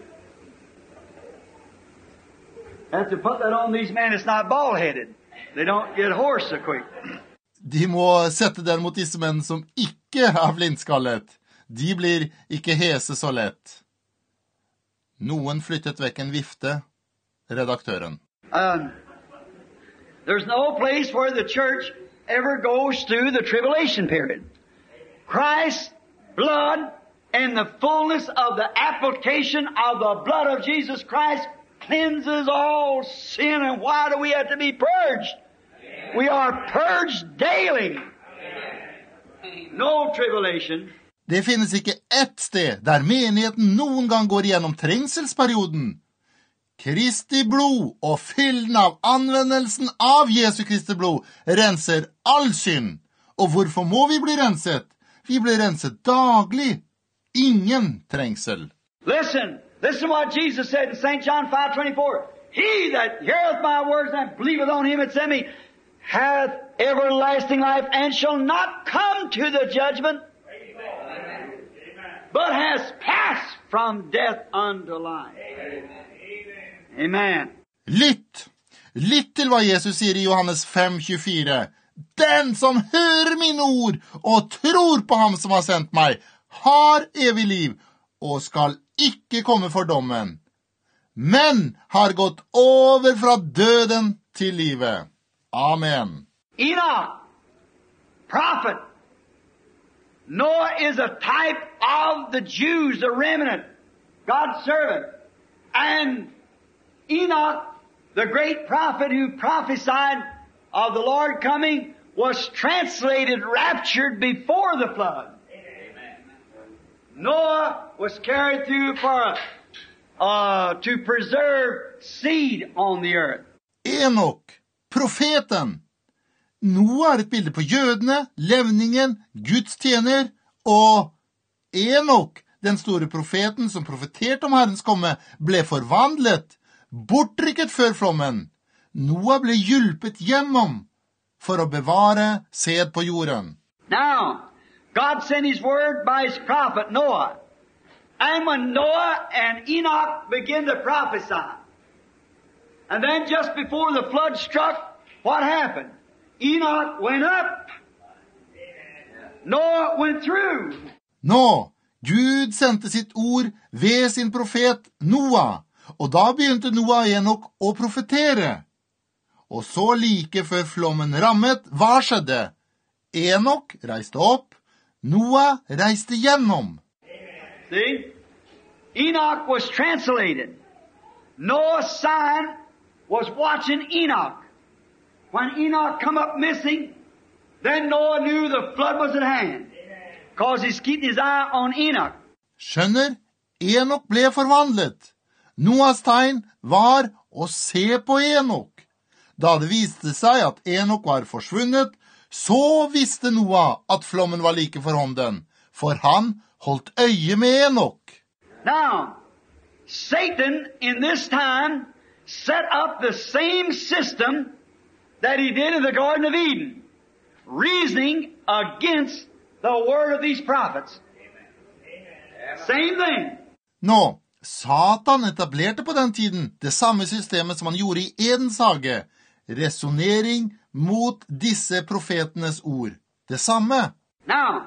have to put that on these men that's not bald-headed. They don't get hoarse so quick. De må sette den mot disse menn som ikke er blindskallet. De blir ikke hese så lett. Noen flyttet vekk en vifte, redaktøren. There's no place where the church ever goes through the tribulation period. Christ's blood and the fullness of the application of the blood of Jesus Christ cleanses all sin. And why do we have to be purged? We are purged daily. No tribulation. Det finnes ikke ett sted der menigheten noen gang går gjennom trengselsperioden. Kristi blod og fylden av anvendelsen av Jesu Kristi blod renser all synd. Og hvorfor må vi bli renset? Vi blir renset daglig. Ingen trengsel. Listen what Jesus said in St. John 5:24. He that heareth my words and believeth on him that sent me hath everlasting life and shall not come to the judgment, but has passed from death unto life. Amen. Lytt til hva Jesus sier i Johannes 5:24. Den som hører mine ord og tror på ham som har sendt meg, har evig liv og skal ikke komme for dommen, men har gått over fra døden til livet. Amen. Enoch, prophet. Noah is a type of the Jews, the remnant, God's servant. And Enoch, the great prophet who prophesied of the Lord coming, was translated, raptured before the flood. Amen. Noah was carried through to preserve seed on the earth. Enoch, profeten. Noah er et bilde på jødene, levningen, Guds tjener, og Enoch, den store profeten som profeterte om Herrens komme, ble forvandlet, bortrykket før flommen. Noah ble hjulpet hjemom for å bevare sæd på jorden. Now, God sent His word by His prophet Noah. And when Noah and Enoch began to prophesy, and then just before the flood struck, what happened? Enoch went up. Noah went through. Nå, Gud sendte sitt ord ved sin profet Noah, og da begynte Noah og Enok å profetere. Og så like før flommen rammet, hva skjedde? Enok reiste opp, Noah reiste gjennom. See? Enoch was translated. Noah's sign was watching Enoch. When Enoch come up missing, then Noah knew the flood was at hand. Because he's keeping his eye on Enoch. Skjønner, Enok ble forvandlet. Noahs tegn var å se på Enok. Da det viste seg at Enok var forsvunnet, så visste Noah at flommen var like for hånden, for han holdt øye med Enok. Now, Satan in this time set up the same system that he did in the Garden of Eden, reasoning against the word of these prophets. Same thing. Nå, Satan etablerte på den tiden det samme systemet som han gjorde i Edens hage, resonering mot disse profetenes ord. Det samme. Now,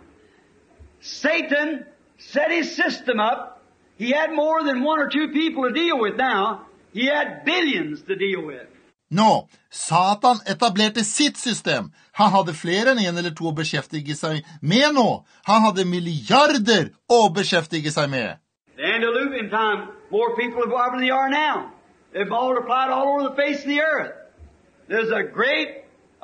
Satan set his system up. He had more than one or two people to deal with now. He had billions to deal with. Nå, Satan etablerte sitt system. Han hadde flere enn en eller to å beskjeftige seg med nå. Han hadde milliarder å beskjeftige seg med. The antediluvian time, more people than they are now. They've multiplied all over the face of the earth. There's a great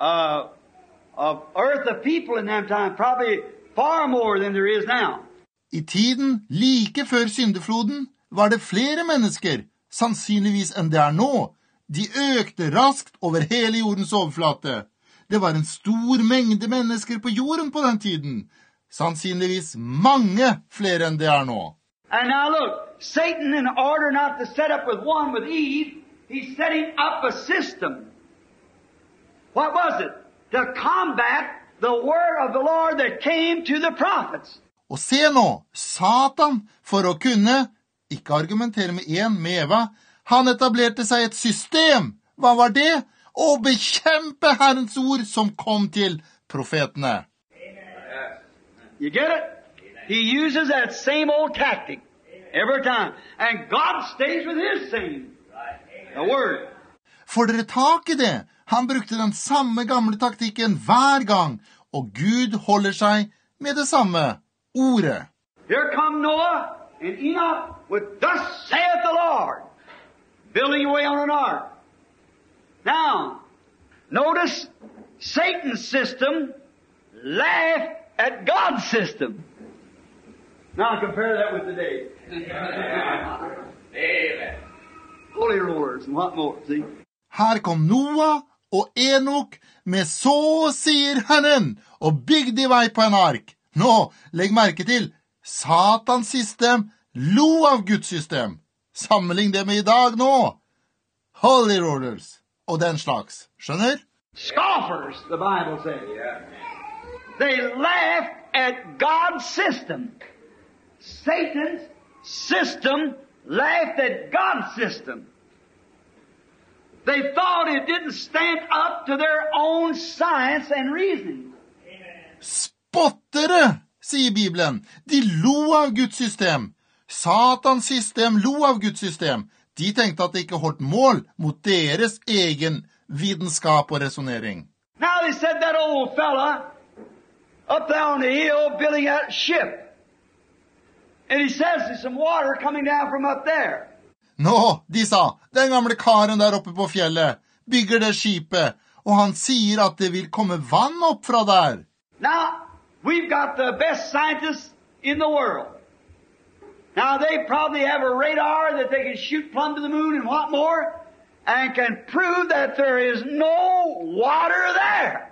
earth of people in that time, probably far more than there is now. I tiden like før syndefloden var det flere mennesker, sannsynligvis enn det er nå. De økte raskt over hele jordens overflate. Det var en stor mengde mennesker på jorden på den tiden. Sannsynligvis mange flere enn det er nå. And now look, Satan, in order not to set up with one with Eve, he's setting up a system. What was it? To combat the word of the Lord that came to the prophets. Og se nå, Satan, for å kunne, ikke argumentere med en med Eva, han etablerte seg et system. Hva var det? Å bekjempe Herrens ord som kom til profetene. You get it? He uses that same old tactic every time. And God stays with his same. The word. Får dere tak i det? Han brukte den samme gamle taktikken hver gang, og Gud holder seg med det samme ordet. Here come Noah and Enoch with thus saith the Lord, building away on an ark. Now, notice Satan's system laughed at God's system. Now compare that with today. Amen. Holy rollers and what more, see? Her kom Noah og Enok med så sier Herren, og bygde i vei på en ark. Nå, legg merke til, Satans system lo av Guds system. Sammenlign det med i dag nå. Holy rollers og den slags. Skjønner? Scoffers, the Bible says. They laugh at God's system. Satan's system laughed at God's system. They thought it didn't stand up to their own science and reasoning. Spottere, sier Bibelen. De lo av Guds system. Satans system lo av Guds system. De tenkte at det ikke holdt mål mot deres egen vitenskap og resonering. Now they said that old fella up there on the hill building that ship. And he says there's some water coming down from up there. Nå, de sa, den gamle karen der oppe på fjellet bygger det skipet, og han sier at det vil komme vann opp fra der. Now, we've got the best scientists in the world. Now, they probably have a radar that they can shoot plumb to the moon and what more, and can prove that there is no water there.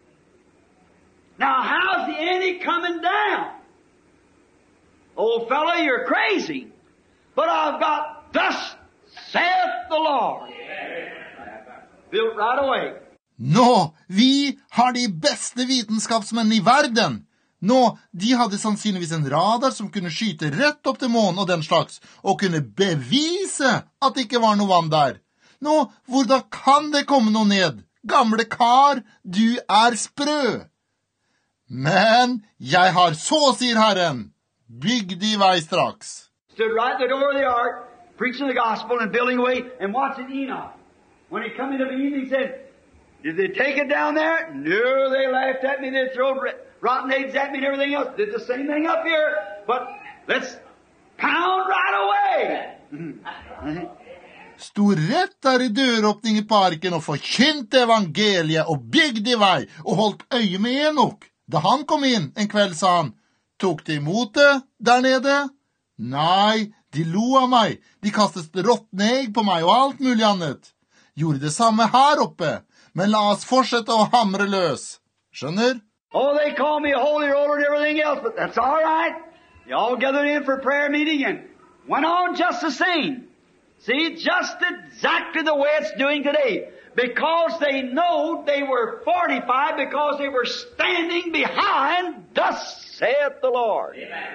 Now, how's the Andy coming down? Old fellow, you're crazy. But I've got thus saith the Lord. Built right away. Nå, vi har de beste vitenskapsmenn i verden. Nå, de hadde sannsynligvis en radar som kunne skyte rett opp til månen og den slags, og kunne bevise at det ikke var noe vann der. Nå, hvordan kan det komme noe ned? Gamle kar, du er sprø. Men jeg har så, sier Herren, bygg de vei straks. Stood right at the door of the ark, preaching the gospel and building away and watching Enoch. When he come into the evening, he said, did they take it down there? No, they laughed at me. They threw rotten eggs at me and everything else. Did the same thing up here. But let's pound right away. Sto rett der i døråpning i parken og forkynte evangeliet og bygde i vei og holdt øye med Enok. Da han kom inn en kveld, sa han, tok de imot det der nede? Nei, de lo av meg. De kastet råtne egg på meg og alt mulig annet. Gjorde det samme her oppe, men la oss fortsette å hamre løs. Skjønner? Oh, they call me a holy roller and everything else, but that's all right. You all gathered in for a prayer meeting and went on just the same. See, just exactly the way it's doing today. Because they know they were fortified, because they were standing behind, thus saith the Lord.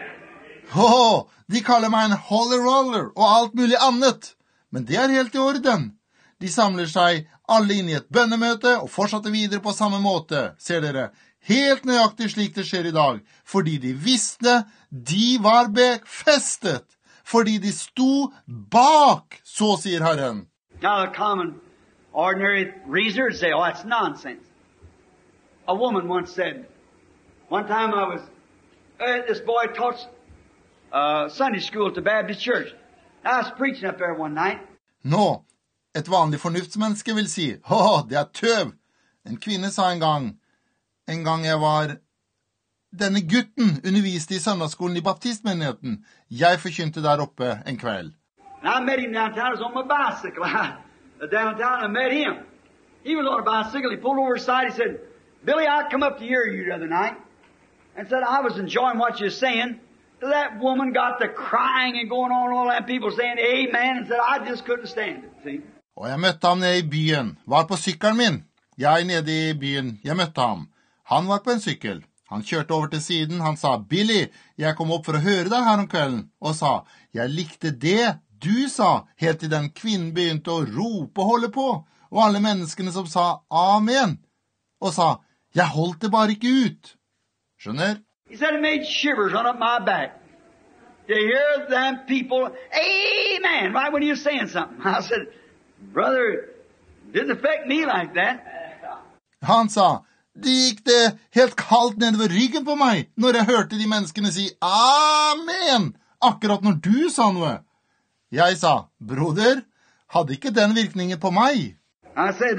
De kaller meg en holy roller og alt mulig annet. Men det er helt i orden. De samler seg alle inn i et bønnemøte og fortsatte videre på samme måte, ser dere. Helt nøyaktig slik det skjer i dag, fordi de visste de var befestet, fordi de sto bak, så sier Herren. Now, a common, ordinary reasoner would say, oh, that's nonsense. A woman once said, one time this boy taught Sunday school at the Baptist church. I was preaching up there one night. Nå, et vanlig fornuftsmenneske vil si, det er tøv. En kvinne sa en gang jeg var, denne gutten underviste i søndagsskolen i baptistmenigheten. Jeg forkynte der oppe en kveld. And I met him downtown. I was on my bicycle downtown. I met him. He was on a bicycle. He pulled over his side. He said, Billy, I come up to hear you the other night. And said, I was enjoying what you're saying. So that woman got to crying and going on, all that people saying amen. And said, I just couldn't stand it. See? Og jeg møtte ham nede i byen. Var på sykkelen min. Jeg nede i byen. Jeg møtte ham. Han var på en sykkel. Han kjørte over til siden. Han sa, Billy, jeg kom opp for å høre deg her om kvelden. Og sa, jeg likte det du sa, helt til den kvinnen begynte å rope og holde på. Og alle menneskene som sa amen. Og sa, jeg holdt det bare ikke ut. Skjønner? He said it made shivers run up my back. To hear them people, amen, right when you're saying something. I said, brother, it didn't affect me like that. Han sa, det gikk det helt kaldt nedover ryggen på meg når jeg hørte de menneskene si amen, akkurat når du sa noe. Jeg sa, broder, hadde ikke den virkningen på meg. I said,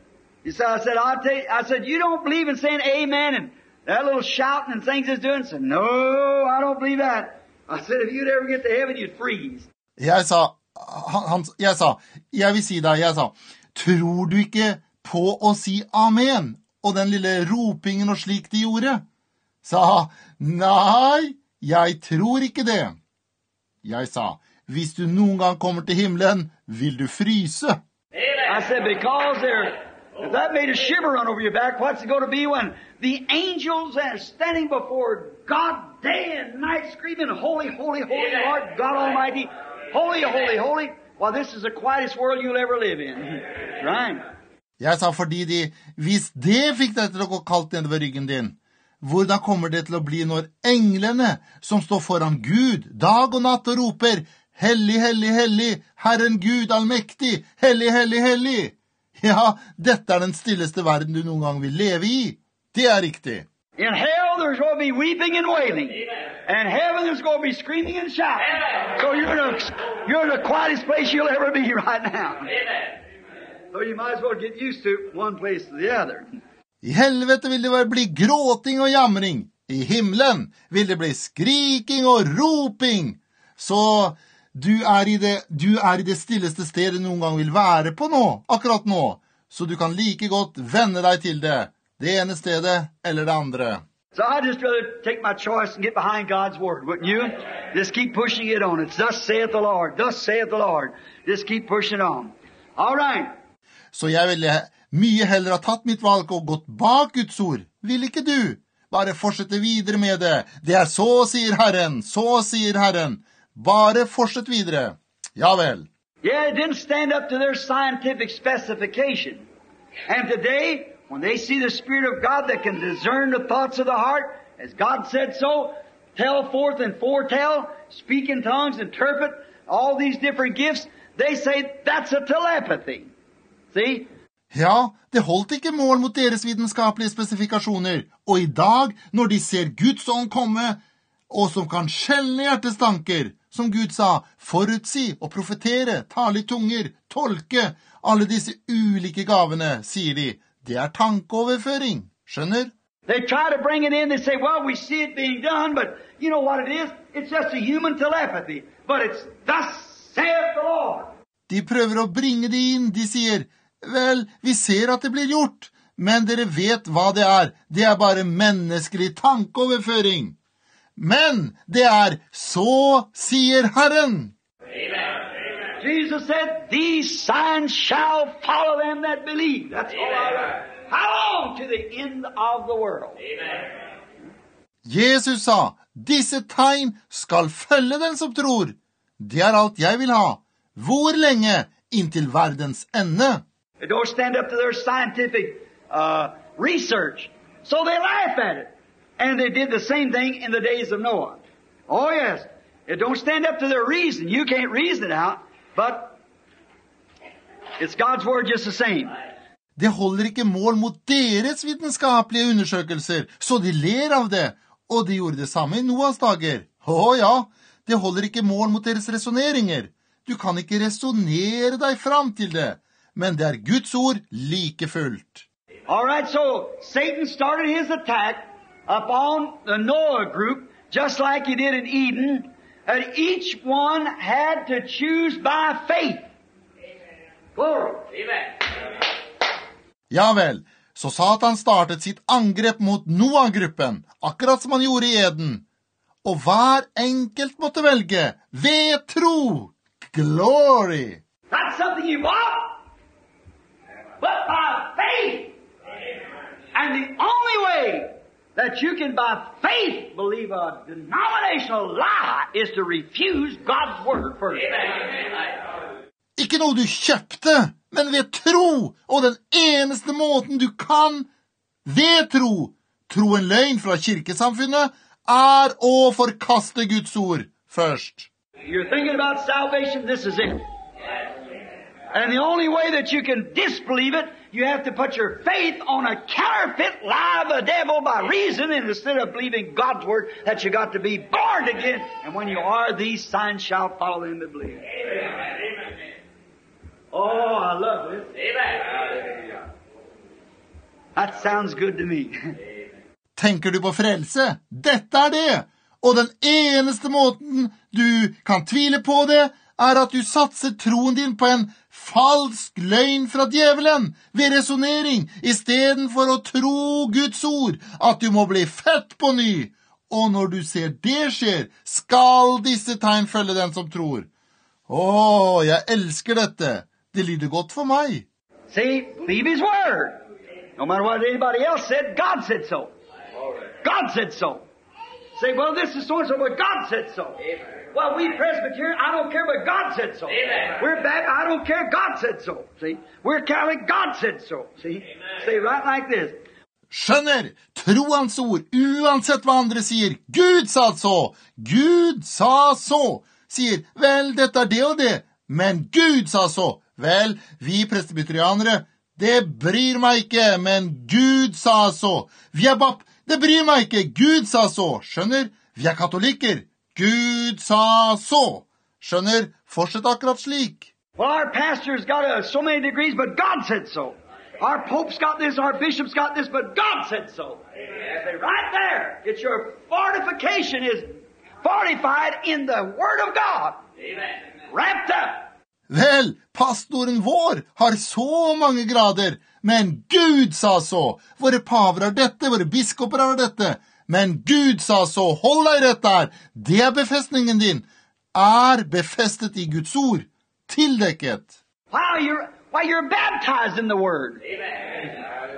you don't believe in saying amen and that little shouting and things is doing? I said, no, I don't believe that. I said, if you'd ever get to heaven, you'd freeze. Jeg sa, jeg vil si deg, jeg sa, tror du ikke på å si amen? Og den lille ropingen og slik de gjorde? Sa, nei, jeg tror ikke det. Jeg sa, hvis du noen gang kommer til himmelen, vil du fryse. I said, because if that made a shiver run over your back, what's it going to be when the angels are standing before God day and night screaming, holy, holy, holy, Lord God Almighty, holy, holy, holy. Well, this is the quietest world you'll ever live in. Right? Jeg sa fordi hvis det fikk deg til å gå kaldt nedover ryggen din, hvordan kommer det til å bli når englene som står foran Gud dag og natt og roper, hellig, hellig, hellig, Herren Gud allmektig, hellig, hellig, hellig. Ja, dette er den stilleste verden du noen gang vil leve i. Det er riktig. In hell there's going to be weeping and wailing. And heaven there's going to be screaming and shouting. So you're in the quietest place you'll ever be right now. So you might as well get used to one place to the other. I helvete vil det bli gråting og jamring. I himmelen vil det bli skriking og roping. Så du er i det stilleste stedet noen gang vil være på nå, akkurat nå. Så du kan like godt vende deg til det. Det ene stedet eller det andre. So I'd just rather take my choice and get behind God's word, wouldn't you? Just keep pushing it on. It's thus saith the Lord. Thus saith the Lord. Just keep pushing on. All right. Så jeg ville mye heller ha tatt mitt valg og gått bak Guds ord. Vil ikke du? Bare fortsette videre med det. Det er så sier Herren, så sier Herren. Bare fortsett videre. Ja vel. Yeah, it didn't stand up to their scientific specification. And today, when they see the Spirit of God that can discern the thoughts of the heart, as God said so, tell forth and foretell, speak in tongues, interpret, all these different gifts, they say that's a telepathy. See? Ja, det holdt ikke mål mot deres vitenskapelige spesifikasjoner, og i dag, når de ser Guds ånd komme, og som kan skjelne hjertets tanker, som Gud sa, forutsi og profetere, tale i tunger, tolke, alle disse ulike gavene, sier de, det er tankeoverføring, skjønner? They try to bring it in, they say, well, we see it being done, but you know what it is? It's just a human telepathy, but it's thus saith the Lord. De prøver å bringe det inn, de sier, vel, vi ser at det blir gjort, men dere vet hva det er bare menneskelig tankeoverføring. Men det er så sier Herren. Amen. Jesus said, these signs shall follow them that believe. That's all I read. How long to the end of the world? Amen. Jesus sa, disse tegn skal følge den som tror. Det er alt jeg vil ha. Hvor lenge? Inntil verdens ende. They don't stand up to their scientific research. So they laugh at it. And they did the same thing in the days of Noah. Oh yes. It don't stand up to their reason. You can't reason it out. But it's God's word just the same. Det holder ikke mål mot deres vitenskapelige undersøkelser, så de ler av det. Og de gjorde det samme i Noahs dager. Ja, det holder ikke mål mot deres resoneringer. Du kan ikke resonere deg fram til det. Men det er Guds ord like fullt. All right, so Satan started his attack upon the Noah group, just like he did in Eden, and each one had to choose by faith. Glory. Amen. Ja vel, så Satan startet sitt angrep mot Noah-gruppen, akkurat som han gjorde i Eden. Og hver enkelt måtte velge ved tro. Glory. Not something you want, but by faith. And the only way that you can by faith believe a denominational lie is to refuse God's word first. Ikke noe du kjøpte, men ved tro, og den eneste måten du kan ved tro en løgn fra kirkesamfunnet, er å forkaste Guds ord først. You're thinking about salvation, this is it. And the only way that you can disbelieve it, you have to put your faith on a counterfeit lie of the devil by reason, and instead of believing God's word, that you got to be born again. And when you are, these signs shall follow them that believe. Amen. Oh, I love this. Amen. That sounds good to me. Tenker du på frelse? Dette er det. Og den eneste måten du kan tvile på det, er at du satser troen din på en falsk løgn fra djevelen ved resonering, i stedet for å tro Guds ord, at du må bli født på ny. Og når du ser det skjer, skal disse tegn følge den som tror. Jeg elsker dette. Det lyder godt for meg. See, believe his word. No matter what anybody else said, God said so. God said so. Say, well, this is so-and-so, but God said so. Amen. Well, we Presbyterian, I don't care, but God said so. Amen. We're Baptist, I don't care, God said so. See? We're Catholic, God said so. See? Amen. Say right like this. Skjønner, tro hans ord, uansett hva andre sier. Gud sa så, Gud sa så. Sier, vel, dette er det og det, men Gud sa så. Vel, vi presbyterianere, det bryr meg ikke, men Gud sa så. Vi er det bryr meg ikke, Gud sa så. Skjønner, vi er katolikker. Gud sa så. Skjønner, fortsett akkurat slik. Well, our pastor's got so many degrees, but God said so. Our pope's got this, our bishop's got this, but God said so. Amen. Right there, it's your fortification is fortified in the Word of God. Amen. Wrapped up. Vel, pastoren vår har så mange grader, men Gud sa så. Våre paver har dette, våre biskoper har dette, men Gud sa så. Hold deg rett der. Det er befestningen din. Er befestet i Guds ord. Tildekket. Wow, you're baptized in the Word. Amen.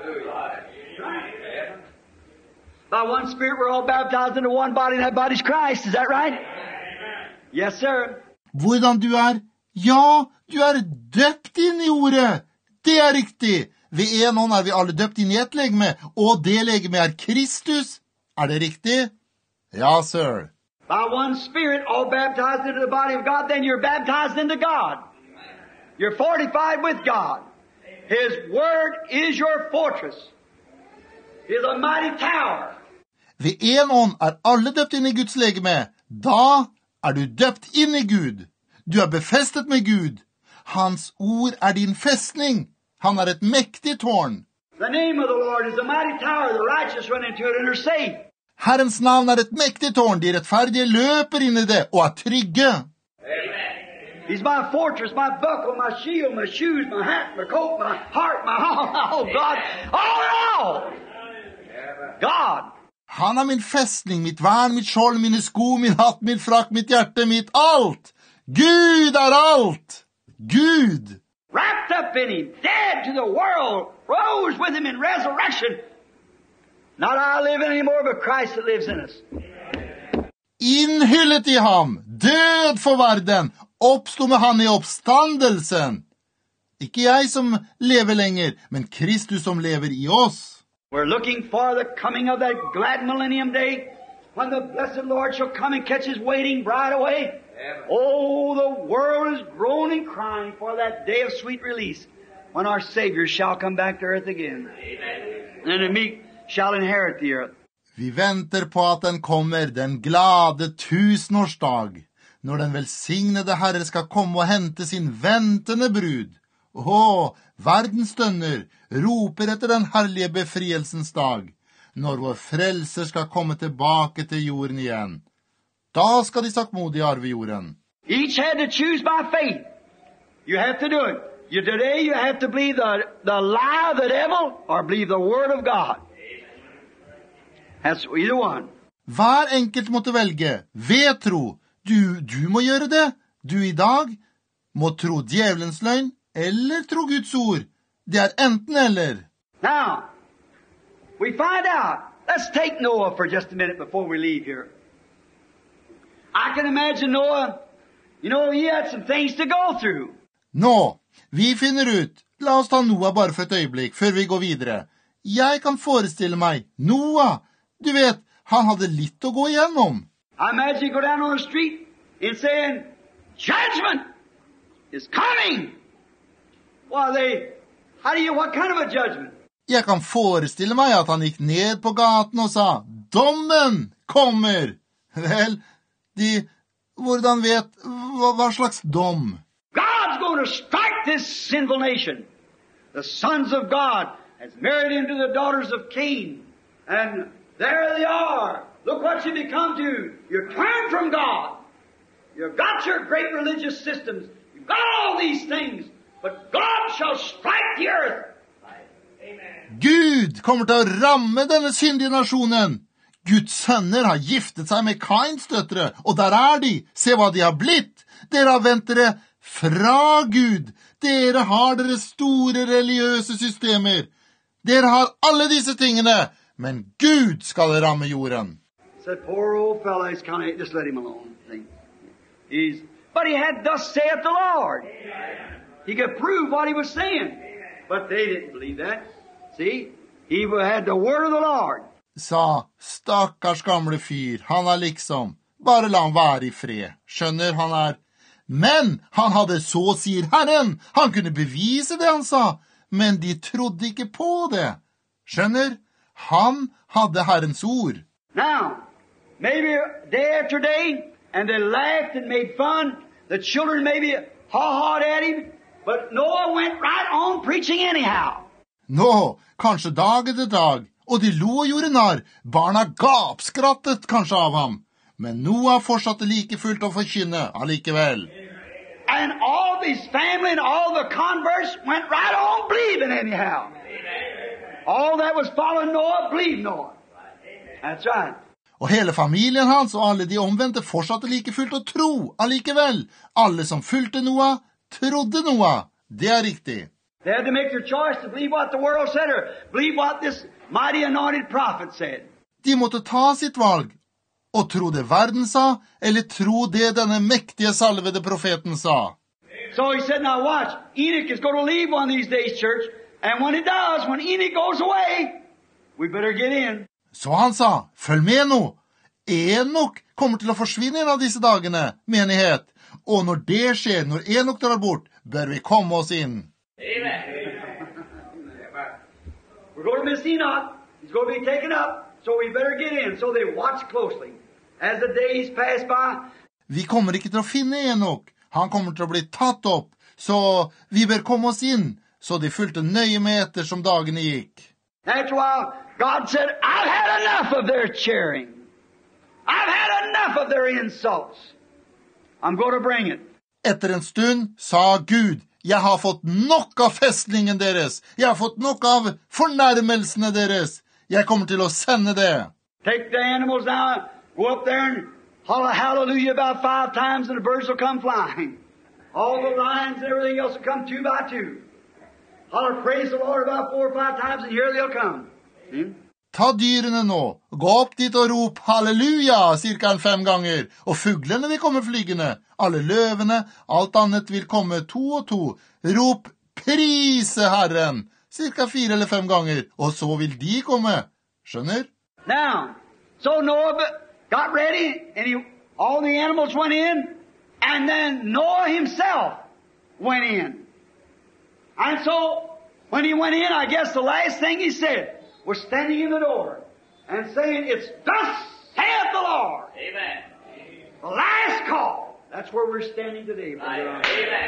By one Spirit we're all baptized into one body, and that body's Christ. Is that right? Amen. Yes, sir. Hvordan du er? Ja, du er døpt inn i ordet. Det er riktig. Ved en ånd er vi alle døpt inn i et legeme, og det legeme er Kristus. Er det riktig? Ja, sir. By one Spirit, all baptized into the body of God, then you're baptized into God. You're fortified with God. His Word is your fortress. Is a mighty tower. Ved en ånd alle døpt inn i Guds legeme. Da du døpt inn i Gud. Du befestet med Gud. Hans ord din festning. Han et mektig tårn. The name of the Lord is a mighty tower. The righteous run into it and are safe. Herrens navn et mektig tårn. De rettferdige løper inn i det og trygge. He's my fortress, my buckle, my shield, my shoes, my hat, my coat, my heart, my all, God, all in all. God. Han min festning, mitt vern, mitt skjold, mine sko, min hatt, min frakk, mitt hjerte, mitt alt. Gud alt. Gud. Wrapped up in him, dead to the world, rose with him in resurrection. Not I live anymore, but Christ that lives in us. Innhyllet i ham, død for verden, oppstod med han i oppstandelsen. Ikke jeg som lever lenger, men Kristus som lever i oss. We're looking for the coming of that glad millennium day when the blessed Lord shall come and catch his waiting bride away. Oh, the world is groaning, crying for that day of sweet release when our Savior shall come back to earth again. And the meek shall inherit the earth. Vi venter på at den kommer, den glade tusenårsdag, når den velsignede Herre skal komme og hente sin ventende brud. Verden stønner, roper etter den herlige befrielsens dag, når vår frelser skal komme tilbake til jorden igjen. Da skal de saktmodige arve jorden. Each had to choose by faith. You have to do it. Today you have to believe the lie of the devil or believe the word of God. That's either one. Hver enkelt måtte velge. Ved tro. Du må gjøre det. Du i dag må tro djevelens løgn eller tro Guds ord. Det enten eller. Now, we find out. Let's take Noah for just a minute before we leave here. I can imagine Noah, he had some things to go through. Nå, vi finner ut. La oss ta Noah bare for et øyeblikk, før vi går videre. Jeg kan forestille meg, Noah, du vet, han hadde litt å gå igjennom. I imagine you go down on the street and saying, judgment is coming. Well, what kind of a judgment? Jeg kan forestille meg at han gikk ned på gaten og sa, dommen kommer. Vel, hvordan vet, hva slags dom? God's going to strike this sinful nation. The sons of God has married into the daughters of Cain. And there they are. Look what you become to. You're turned from God. You've got your great religious systems. You've got all these things. But God shall strike the earth. Amen. Gud kommer til å ramme denne syndige nasjonen. Guds sønner har giftet seg med Kains døtre, og der de. Se hva de har blitt. Dere har vendt dere fra Gud. Dere har deres store religiøse systemer. Dere har alle disse tingene, men Gud skal ramme jorden. Said, poor old fella, just let him alone. But he had thus saith the Lord. He could prove what he was saying. But they didn't believe that. See? He had the word of the Lord. Sa, stakkars gamle fyr, han liksom, bare la han være i fred. Skjønner, han Men han hadde så, sier Herren. Han kunne bevise det han sa, men de trodde ikke på det. Skjønner, han hadde Herrens ord. Now, maybe day after day, and they laughed and made fun. The children maybe ha-ha'd at him, but Noah went right on preaching anyhow. Nå, kanskje dag etter dag, og de lo og gjorde narr. Barna gapskrattet kanskje av ham. Men Noah fortsatte like fullt å forkynne allikevel. And all his family and all the converts went right on believing anyhow. All that was following Noah, believed Noah. That's right. Og hele familien hans og alle de omvendte fortsatte like fullt å tro allikevel. Alle som fulgte Noah, trodde Noah. Det riktig. They had to make their choice to believe what the world said or believe what this mighty anointed prophet said. De måtte ta sitt valg, og tro det verden sa, eller tro det denne mektige salvede profeten sa. So he said, now watch, Enoch is going to leave one of these days, church, and when he does, when Enoch goes away, we better get in. Så han sa, følg med nå. Enok kommer til å forsvinne en av disse dagene, menighet. Og når det skjer, når Enok drar bort, bør vi komme oss inn. Amen. We're going to miss Enoch. He's going to be taken up, so we better get in. So they watch closely. As the days pass by, vi kommer ikke til å finne Enok. Han kommer til å bli tatt opp, så vi bør komme oss inn. Så de fulgte nøye med etter som dagene gikk. After a while, God said, I've had enough of their cheering. I've had enough of their insults. I'm going to bring it. Etter en stund sa Gud, jeg har fått nok av festlingen deres. Jeg har fått nok av fornærmelsene deres. Jeg kommer til å sende det. Take the animals now, go up there and holler hallelujah about 5 times and the birds will come flying. All the lions and everything else will come 2 by 2. Holler praise the Lord about 4 or 5 times and here they'll come. See? Ta dyrene nå, gå opp dit og rop halleluja, cirka 5 ganger, og fuglene vil komme flygende, alle løvene, alt annet vil komme 2 og 2, rop prise Herren, cirka 4 eller 5 ganger, og så vil de komme, skjønner? Now, so Noah got ready, and all the animals went in, and then Noah himself went in. And so, when he went in, I guess the last thing he said, was standing in the door and saying, it's thus saith the Lord. Amen. The last call. That's where we're standing today. Amen.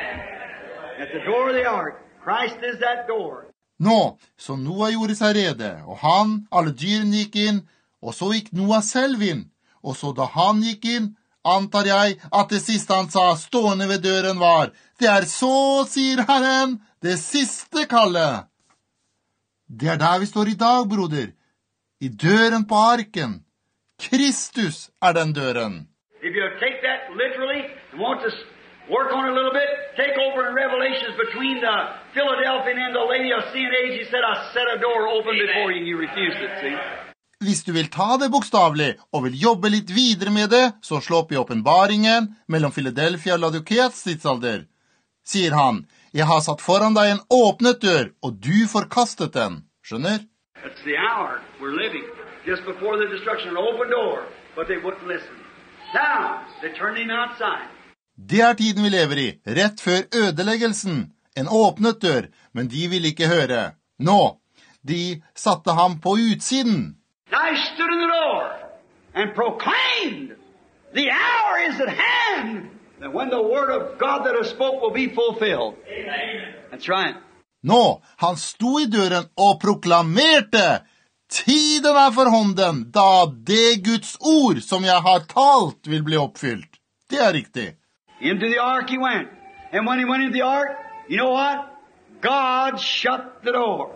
At the door of the ark. Christ is that door. Nå, så Noah gjorde seg rede, og han, alle dyrene gikk inn, og så gikk Noah selv inn. Og så da han gikk inn, antar jeg at det siste han sa stående ved døren var, det så, sier Herren, det siste kallet. Det der vi står i dag, broder. I døren på arken. Kristus den døren. If you take that literally and want to work on it a little bit, take over in Revelations between the Philadelphian and the Laodicean age. He said, I set a door open before you and you refused it, see? Hvis du vil ta det bokstavlig og vil jobbe litt videre med det, så slå opp i åpenbaringen mellom Philadelphia og Laodiceas tidsalder. Sier han, jeg har satt foran deg en åpnet dør, og du forkastet den. Skjønner? That's the hour we're living. Just before the destruction, an open door, but they wouldn't listen. Now, they turned him outside. Det tiden vi lever i, rett før ødeleggelsen. En åpnet dør, men de ville ikke høre. Nå, de satte ham på utsiden. I stood in the door and proclaimed, the hour is at hand, that when the word of God that has spoke will be fulfilled. Amen. That's right. Nå, han sto i døren og proklamerte, tiden for hånden, da det Guds ord som jeg har talt vil bli oppfylt. Det riktig. Into the ark he went. And when he went into the ark, you know what? God shut the door.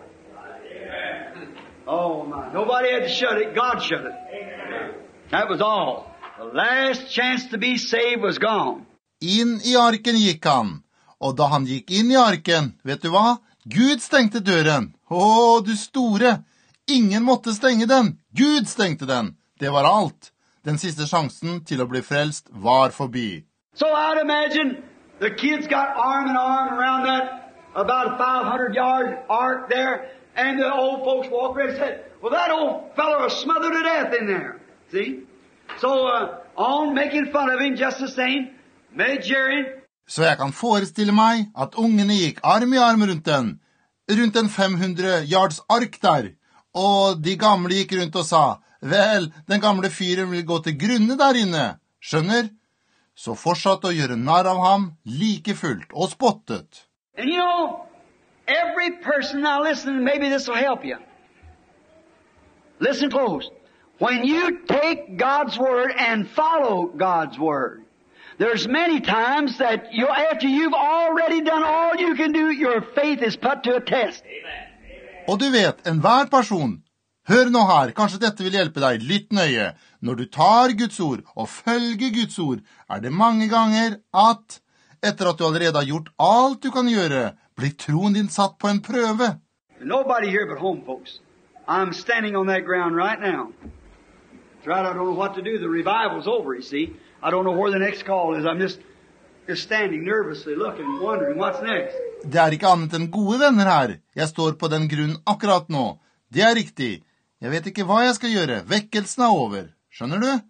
Oh my. Nobody had to shut it. God shut it. That was all. The last chance to be saved was gone. Inn i arken gikk han. Og da han gikk inn i arken, vet du hva? Gud stengte døren. Å, du store! Ingen måtte stenge den. Gud stengte den. Det var alt. Den siste sjansen til å bli frelst var forbi. So I'd imagine the kids got arm in arm around that about a 500-yard ark there, and the old folks walked around and said, well, that old fellow was smothered to death in there. See? So on making fun of him just the same, made Jerry. Så jeg kan forestille meg at ungene gikk arm i arm rundt en 500 yards ark der, og de gamle gikk rundt og sa, vel, den gamle fyren vil gå til grunne der inne, skjønner? Så fortsatte å gjøre narr av ham like fullt og spottet. And you know, every person, now listen, maybe this will help you. Listen close. When you take God's word and follow God's word, there's many times that after you've already done all you can do, your faith is put to a test. Og du vet, enhver person, hør nå her, kanskje dette vil hjelpe deg litt nøye. Når du tar Guds ord og følger Guds ord, det mange ganger at, etter at du allerede har gjort alt du kan gjøre, blir troen din satt på en prøve. Nobody here but home folks. I'm standing on that ground right now. That's right, I don't know what to do. The revival's over, you see. I don't know where the next call is. I'm just standing nervously looking, wondering what's next. Det ikke annet enn gode venner her. Jeg står på den grunnen akkurat nå. Det riktig. Jeg vet ikke hva jeg skal gjøre. Vekkelsen over. Skjønner du?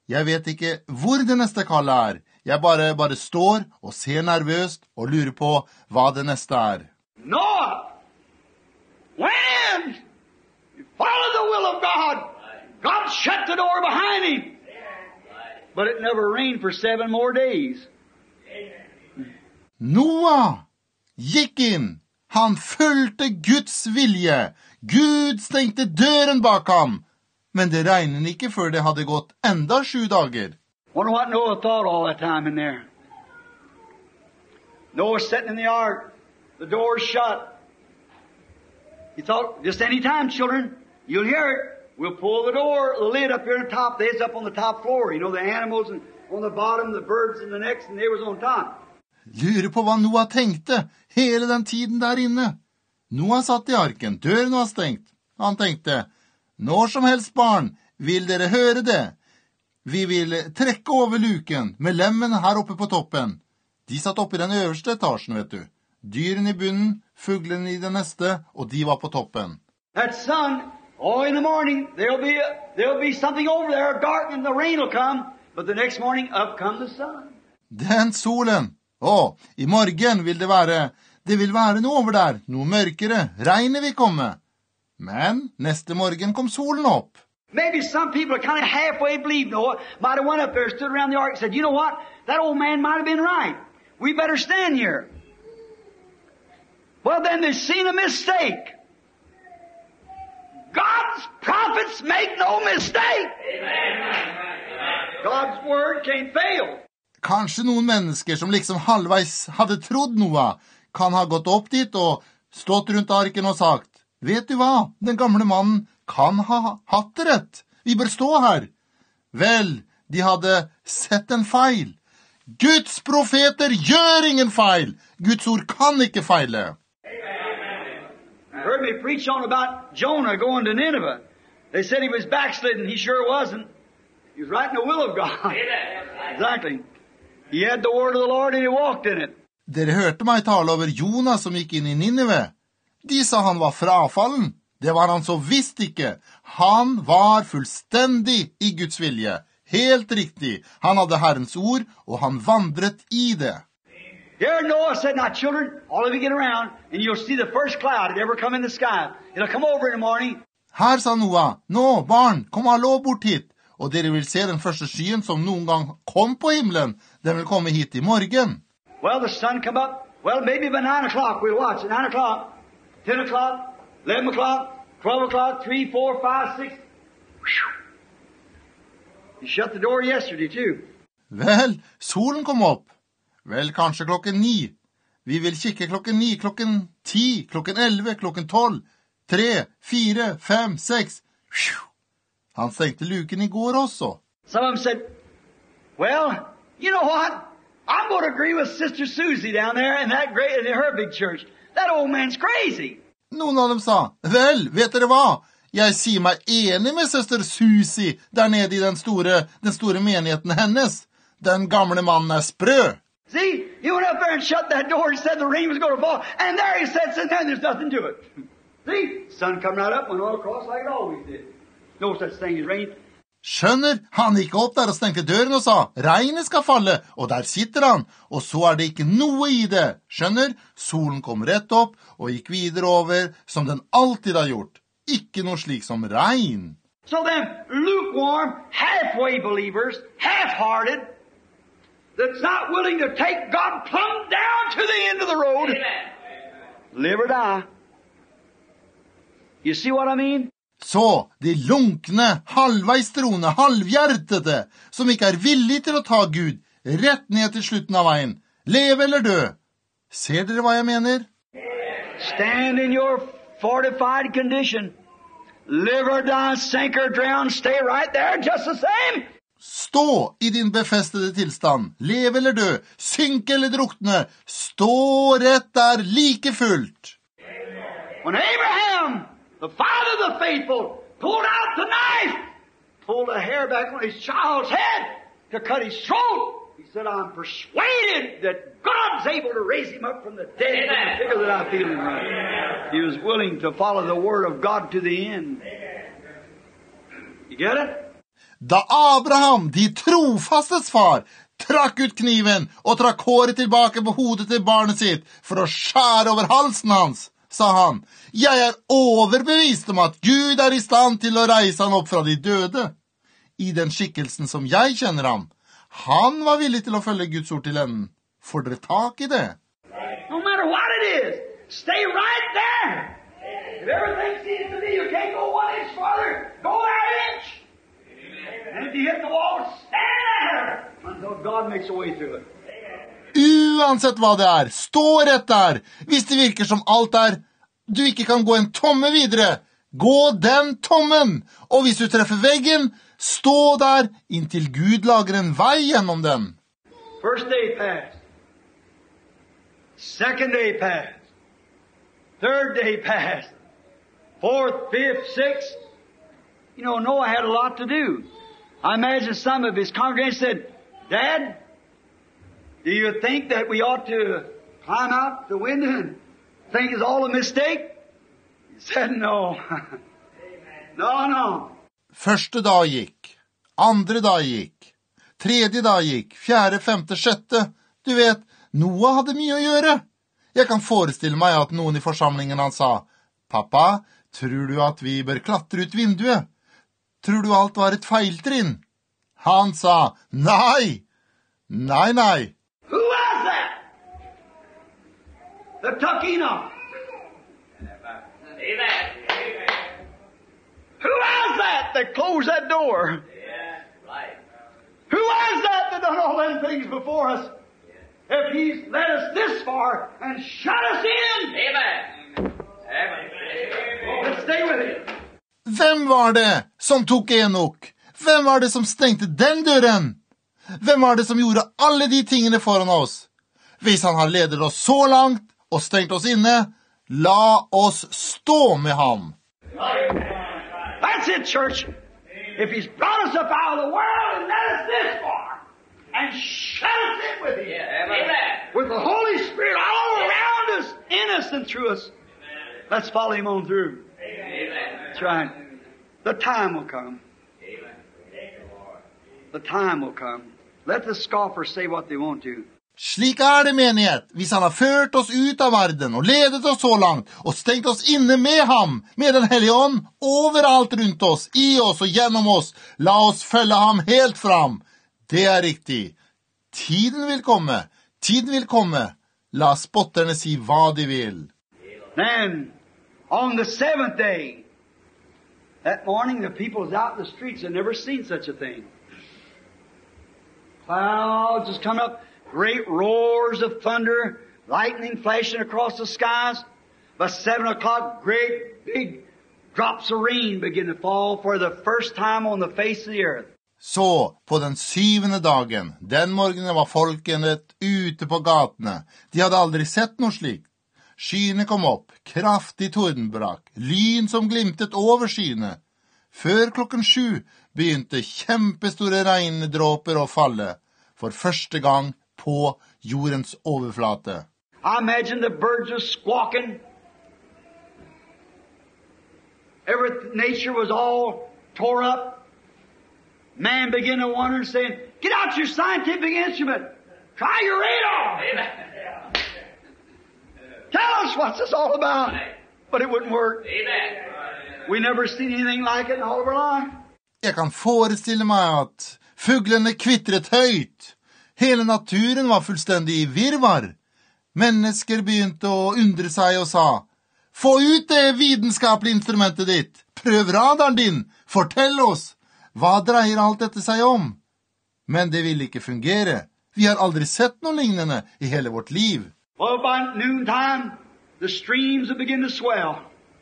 Jeg vet ikke hvor det neste kallet er. Jeg bare står og ser nervøst og lurer på hva det neste er. Noah went in. He followed the will of God. God shut the door behind him. But it never rained for 7 more days. Noah gikk inn. Han fulgte Guds vilje. Gud stengte døren bak ham. Men det regnet ikke før det hadde gått enda 7 dager. Wonder what Noah thought all that time in there. Noah sitting in the ark. The door's shut. He thought, just any time, children, you'll hear it. We'll pull the door, the lid up here on the top. They's up on the top floor. You know, the animals and on the bottom, the birds in the next, and they was on top. Lurer på hva Noah tenkte hele den tiden der inne. Noah satt i arken, døren var stengt. Han tenkte, når som helst barn, vil dere høre det? Vi vil trekke over luken med lemmen her oppe på toppen. De satt oppe i den øverste etasjen, vet du. Dyrene i bunnen, fuglene i den neste, og de var på toppen. That sun, in the morning, there'll be something over there, dark, and the rain will come. But the next morning, up come the sun. Den solen. I morgen vil det vil være noe over der, noe mørkere, regnet vil komme. Men neste morgen kom solen opp. Maybe some people kind of halfway believe Noah might have went up there, stood around the ark and said, you know what? That old man might have been right. We better stand here. Well, then they've seen a mistake. God's prophets make no mistake. God's word can't fail. Kanskje noen mennesker som liksom halvveis hadde trodd Noah, kan ha gått opp dit og stått rundt arken og sagt, vet du hva, den gamle mannen kan ha hatt det rett. Vi bør stå her. Vel, de hadde sett en feil. Guds profeter gjør ingen feil. Guds ord kan ikke feile. You heard me preach on about Jonah going to Nineveh. They said he was backslidden. He sure wasn't. He was right in the will of God. Exactly. He had the word of the Lord and he walked in it. Dere hørte meg tale over Jonas som gikk inn i Nineve. De sa han var frafallen. Det var han så visst ikke. Han var fullstendig i Guds vilje. Helt riktig. Han hadde Herrens ord, og han vandret i det. Here Noah said, now children, all of you get around, and you'll see the first cloud that ever come in the sky. It'll come over in the morning. Her sa Noah, nå barn, kom alle bort hit, og dere vil se den første skyen som noen gang kom på himmelen. Den vil komme hit i morgen. Well, the sun come up. Well, maybe by 9 o'clock we'll watch it. 9 o'clock, 10 o'clock, 11 o'clock, 12 o'clock, 3, 4, 5, 6. You shut the door yesterday, too. Vel, solen kom opp. Vel, kanskje klokken 9. Vi vil kikke klokken 9, klokken 10, klokken 11, klokken 12, 3, 4, 5, 6. Han stengte luken i går også. Some of them said, well, you know what? I'm going to agree with Sister Susie down there in her big church. That old man's crazy. Noen av dem sa, vel, vet dere hva? Jeg sier meg enig med søster Susie der nede i den store menigheten hennes. Den gamle mannen er sprø. See, he went up there and shut that door and said the rain was going to fall. And there he sits and then there's nothing to it. See, sun come right up and all across like it always did. No such thing as rain. Skjønner, han gikk opp der og stengte døren og sa, regnet skal falle, og der sitter han, og så er det ikke noe i det. Skjønner, solen kom rett opp og gikk videre over som den alltid har gjort. Ikke noe slik som regn. So them lukewarm, halfway believers, half-hearted, that's not willing to take God plumb down to the end of the road, live or die. You see what I mean? Så de lunkne, halvveis troende, halvhjertede, som ikke er villige til å ta Gud rett ned til slutten av veien, leve eller dø. Ser dere hva jeg mener? Stand in your fortified condition. Live or die, sink or drown, stay right there just the same. Stå i din befestede tilstand, leve eller dø, synke eller drukne, stå rett der like fullt. When Abraham, the father of the faithful, pulled out the knife, pulled the hair back on his child's head to cut his throat, he said, I'm persuaded that God's able to raise him up from the dead with the figure that I feel him right. He was willing to follow the word of God to the end. You get it? Da Abraham, de trofastes far, trakk ut kniven og trakk håret tilbake på hodet til barnet sitt for å skjære over halsen hans, sa han, jeg overbevist om at Gud i stand til å reise han opp fra de døde. I den skikkelsen som jeg kjenner ham, han var villig til å følge Guds ord til enden. Får dere tak i det? No matter what it is, stay right there. If everything seems to be, you can't go 1 inch farther, go that inch. And if you hit the wall, stand there until God makes a way through it. Uansett hva det stå rett der. Hvis det virker som alt du ikke kan gå en tomme videre, gå den tommen. Og hvis du treffer veggen, stå der inntil Gud lager en vei gjennom den. First day passed. Second day passed. Third day passed. Fourth, fifth, sixth. You know, Noah had a lot to do. I imagine some of his congregation said, Dad, do you think that we ought to climb out the window and think it's all a mistake? He said, no. No. Første dag gikk. Andre dag gikk. Tredje dag gikk. Fjerde, femte, sjette. Du vet, Noah hadde mye å gjøre. Jeg kan forestille meg at noen i forsamlingen han sa, Pappa, tror du at vi bør klatre ut vinduet? Tror du alt var et feiltrinn? Han sa, nei. Who was that? The Tukino. Who was that closed that door? Who was that done all them things before us? If he's led us this far and shut us in. Let's stay with him. Hvem var det som tok Enok? Hvem var det som stengte den døren? Hvem var det som gjorde alle de tingene foran oss? Hvis han har ledet oss så langt og stengt oss inne, la oss stå med ham. That's it, church. If he's brought us up out of the world and led us this far and shut us in with him, with the Holy Spirit all around us, in us and through us, let's follow him on through. That's right. The time will come. The time will come. Let the scoffers say what they want to. Slik det, menighet. Hvis han har ført oss ut av verden og ledet oss så langt og stengt oss inne med ham, med den hellige ånd, overalt rundt oss, i oss og gjennom oss, la oss følge ham helt fram. Det riktig. Tiden vil komme. La spotterne si hva de vil. Then, on the 7th day, that morning the people was out in the streets and never seen such a thing. Clouds just come up, great roars of thunder, lightning flashing across the skies. By 7 o'clock, great big drops of rain begin to fall for the first time on the face of the earth. Så, på den 7. dagen, den morgenen var folkenet ute på gatene. De hadde aldri sett noe slikt. Skyene kom opp, kraftig tordenbrak, lyn som glimtet over skyene. Før 7:00 begynte kjempestore regndråper å falle, for første gang på jordens overflate. I imagine the birds were squawking. Nature was all tore up. Man began to wonder and saying, get out your scientific instrument. Try your radar. Tell us what's this all about. But it wouldn't work. We never seen anything like it in all of our life. Jeg kan forestille meg at fuglene kvitret høyt. Hele naturen var fullstendig i virvar. Mennesker begynte å undre seg og sa, få ut det vitenskapelige instrumentet ditt. Prøv radaren din. Fortell oss. Hva dreier alt dette seg om? Men det ville ikke fungere. Vi har aldri sett noe lignende i hele vårt liv. Well, by noontime, the streams would begin to swell.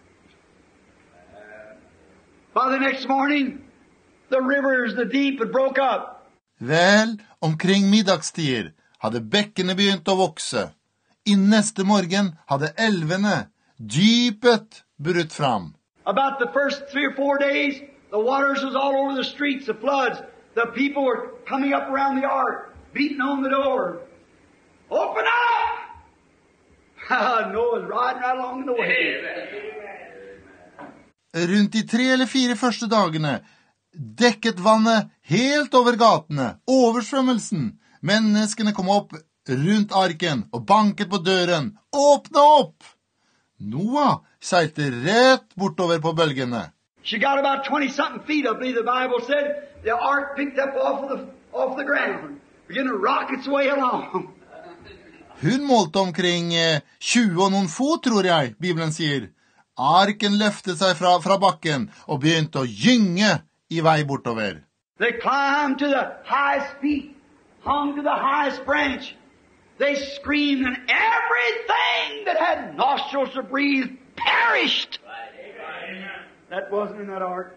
By the next morning, the rivers, the deep, had broke up. Vel, omkring middagstider hadde bekkene begynt å vokse. I neste morgen hadde elvene, dypet, brutt fram. About the first 3 or 4 days, the waters was all over the streets, the floods. The people were coming up around the ark, beating on the door. Open up! Noah's riding right along the way. Rundt de 3 eller 4 første dagene dekket vannet helt over gatene, oversvømmelsen. Menneskene kom opp rundt arken og banket på døren. Åpne opp! Noah seilte rett bortover på bølgene. She got about 20-something feet, I believe the Bible said. The ark picked up off the ground, began to rock its way along. Hun målte omkring 20 og noen fot, tror jeg, Bibelen sier. Arken løftet seg fra bakken og begynte å gynge i vei bortover. They climbed to the highest peak, hung to the highest branch. They screamed, and everything that had nostrils to breathe perished. That wasn't in that ark.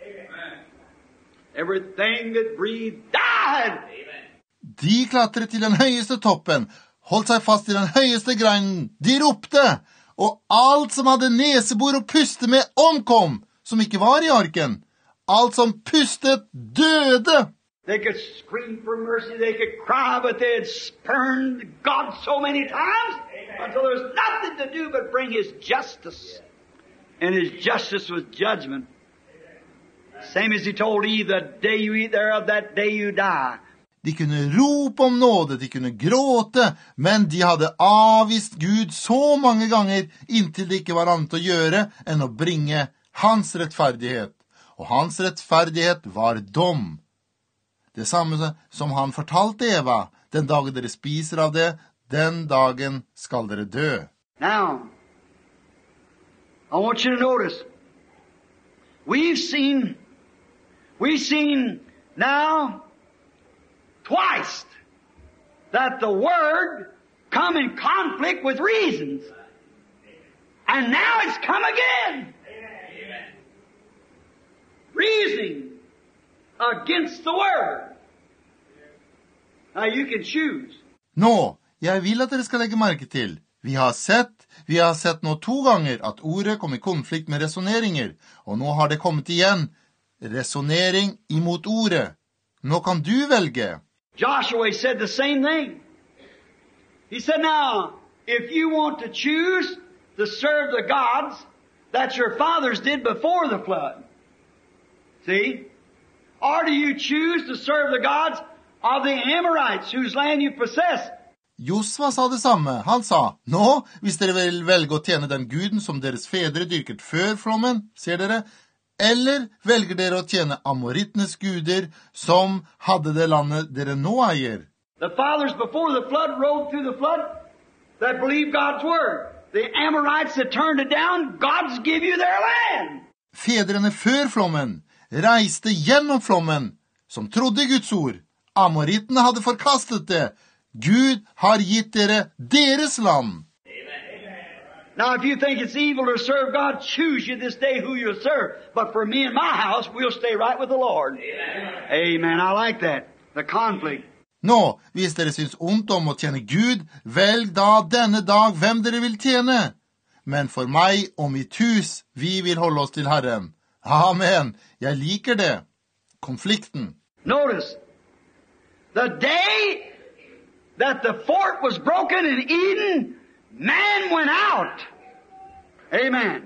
Everything that breathed died. De klatret til den høyeste toppen, holdt seg fast i den høyeste greinen. De ropte, og alt som hadde nesebor og puste med omkom, som ikke var i arken. Alt som pustet døde. They could scream for mercy, they could cry, but they had spurned God so many times until there was nothing to do but bring His justice. And His justice was judgment. Same as He told Eve, the day you eat thereof, that day you die. De kunne rope om nåde, de kunne gråte, men de hadde avvist Gud så mange ganger inntil det ikke var annet å gjøre enn å bringe hans rettferdighet. Og hans rettferdighet var dom. Det samme som han fortalte Eva, den dagen dere spiser av det, den dagen skal dere dø. Now, I want you to notice, we've seen now twice that the Word come in conflict with reasons. And now it's come again. Reasoning against the Word. Now you can choose. Nå, jeg vil at dere skal legge merke til. Vi har sett nå 2 ganger at ordet kom i konflikt med resoneringer, og nå har det kommet igjen. Resonering imot ordet. Nå kan du velge. Joshua said the same thing. He said, now, if you want to choose to serve the gods that your fathers did before the flood, see? Or do you choose to serve the gods of the Amorites whose land you possess? Josva sa det samme. Han sa, nå, hvis dere vil velge å tjene den guden som deres fedre dyrket før flommen, ser dere, eller velger dere å tjene amorittenes guder som hadde det landet dere nå eier? The fathers before the flood rode through the flood that believed God's word. The Amorites that turned it down, God's give you their land. Fedrene før flommen reiste gjennom flommen, som trodde Guds ord. Amorittene hadde forkastet det. Gud har gitt dere deres land. Now, if you think it's evil to serve God, choose you this day who you'll serve. But for me and my house, we'll stay right with the Lord. Amen. I like that. The conflict. Nå, hvis dere syns ondt om å tjene Gud, velg da denne dag hvem dere vil tjene. Men for meg og mitt hus, vi vil holde oss til Herren. Amen. Jeg liker det. Konflikten. Notice, the day that the fort was broken in Eden, man went out. Amen.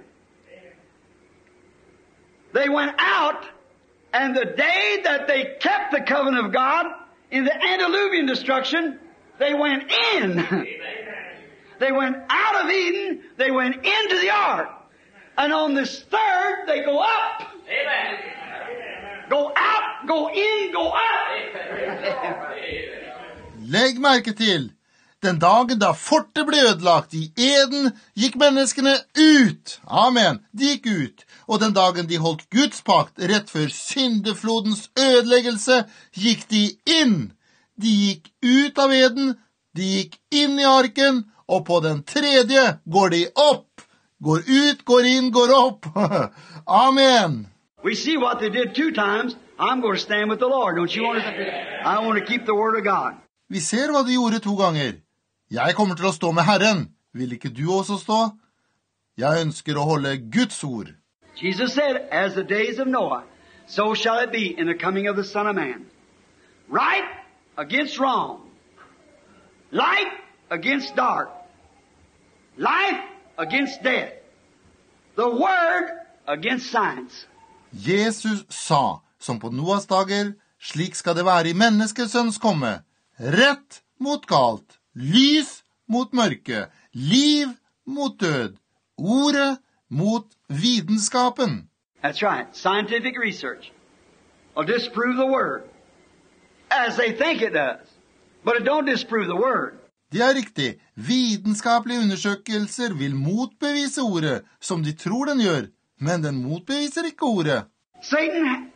They went out, and the day that they kept the covenant of God in the antediluvian destruction, they went in. They went out of Eden, they went into the ark. And on this third, they go up. Amen. Go out, go in, go up. Legg merke til, den dagen da fortet ble ødelagt i Eden, gikk menneskene ut. Amen, de gikk ut. Og den dagen de holdt Guds pakt rett før syndeflodens ødeleggelse, gikk de inn. De gikk ut av Eden, de gikk inn i arken, og på den tredje går de opp. Går ut, går inn, går opp. Amen. We see what they did 2 times. I'm going to stand with the Lord. Don't you want to? I want to keep the word of God. Vi ser hva de gjorde 2 ganger. Jeg kommer til å stå med Herren. Vil ikke du også stå? Jeg ønsker å holde Guds ord. Jesus said, as the days of Noah, so shall it be in the coming of the Son of Man. Right against wrong. Light against dark. Life against death. The word against science. Jesus sa, som på Noas dager, slik skal det være i menneskesønns komme. Rett mot galt, lys mot mørke, liv mot død, ordet mot vitenskapen. That's right. Scientific research will disprove the word as they think it does, but it don't disprove the word. Det er riktig. Vitenskapelige undersøkelser vil motbevise ordet, som de tror den gjør, men den motbeviser ikke ordet. Satan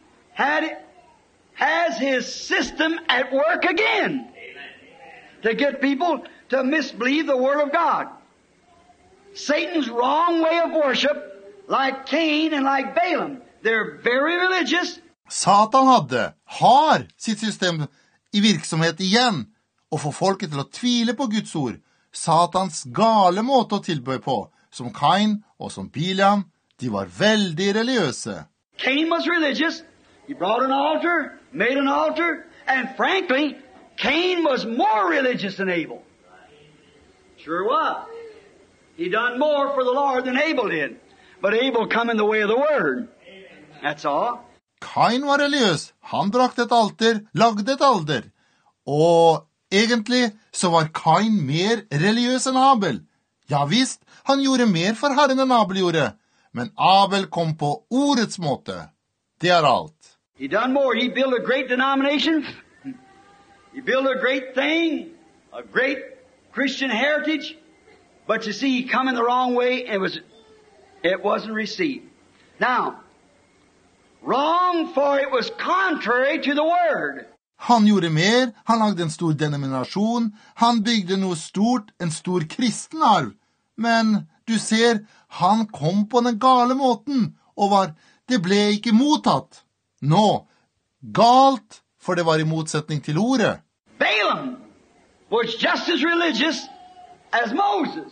has his system at work again to get people to misbelieve the Word of God. Satan's wrong way of worship, like Cain and like Balaam, they're very religious. Satan har sitt system i virksomhet igjen, og får folket til å tvile på Guds ord. Satans gale måte å tilbe på, som Kain og som Biliam, de var veldig religiøse. Cain was religious. He brought an altar, made an altar, and frankly, Cain was more religious than Abel. Sure was. He done more for the Lord than Abel did. But Abel come in the way of the Word. That's all. Kain var religiøs. Han brakte et alter, lagde et alter. Og egentlig så var Kain mer religiøs enn Abel. Ja visst, han gjorde mer for Herren enn Abel gjorde. Men Abel kom på ordets måte. Det er alt. He done more. He built a great denomination. He built a great thing, a great Christian heritage. But you see, he come in the wrong way, and it wasn't received. Now, wrong, for it was contrary to the Word. Han gjorde mer, han lagde en stor denominasjon, han bygde noe stort, en stor kristen arv. Men du ser, han kom på den gale måten, og det ble ikke mottatt. Nå, galt, for det var i motsetning til ordet. Balaam was just as religious as Moses.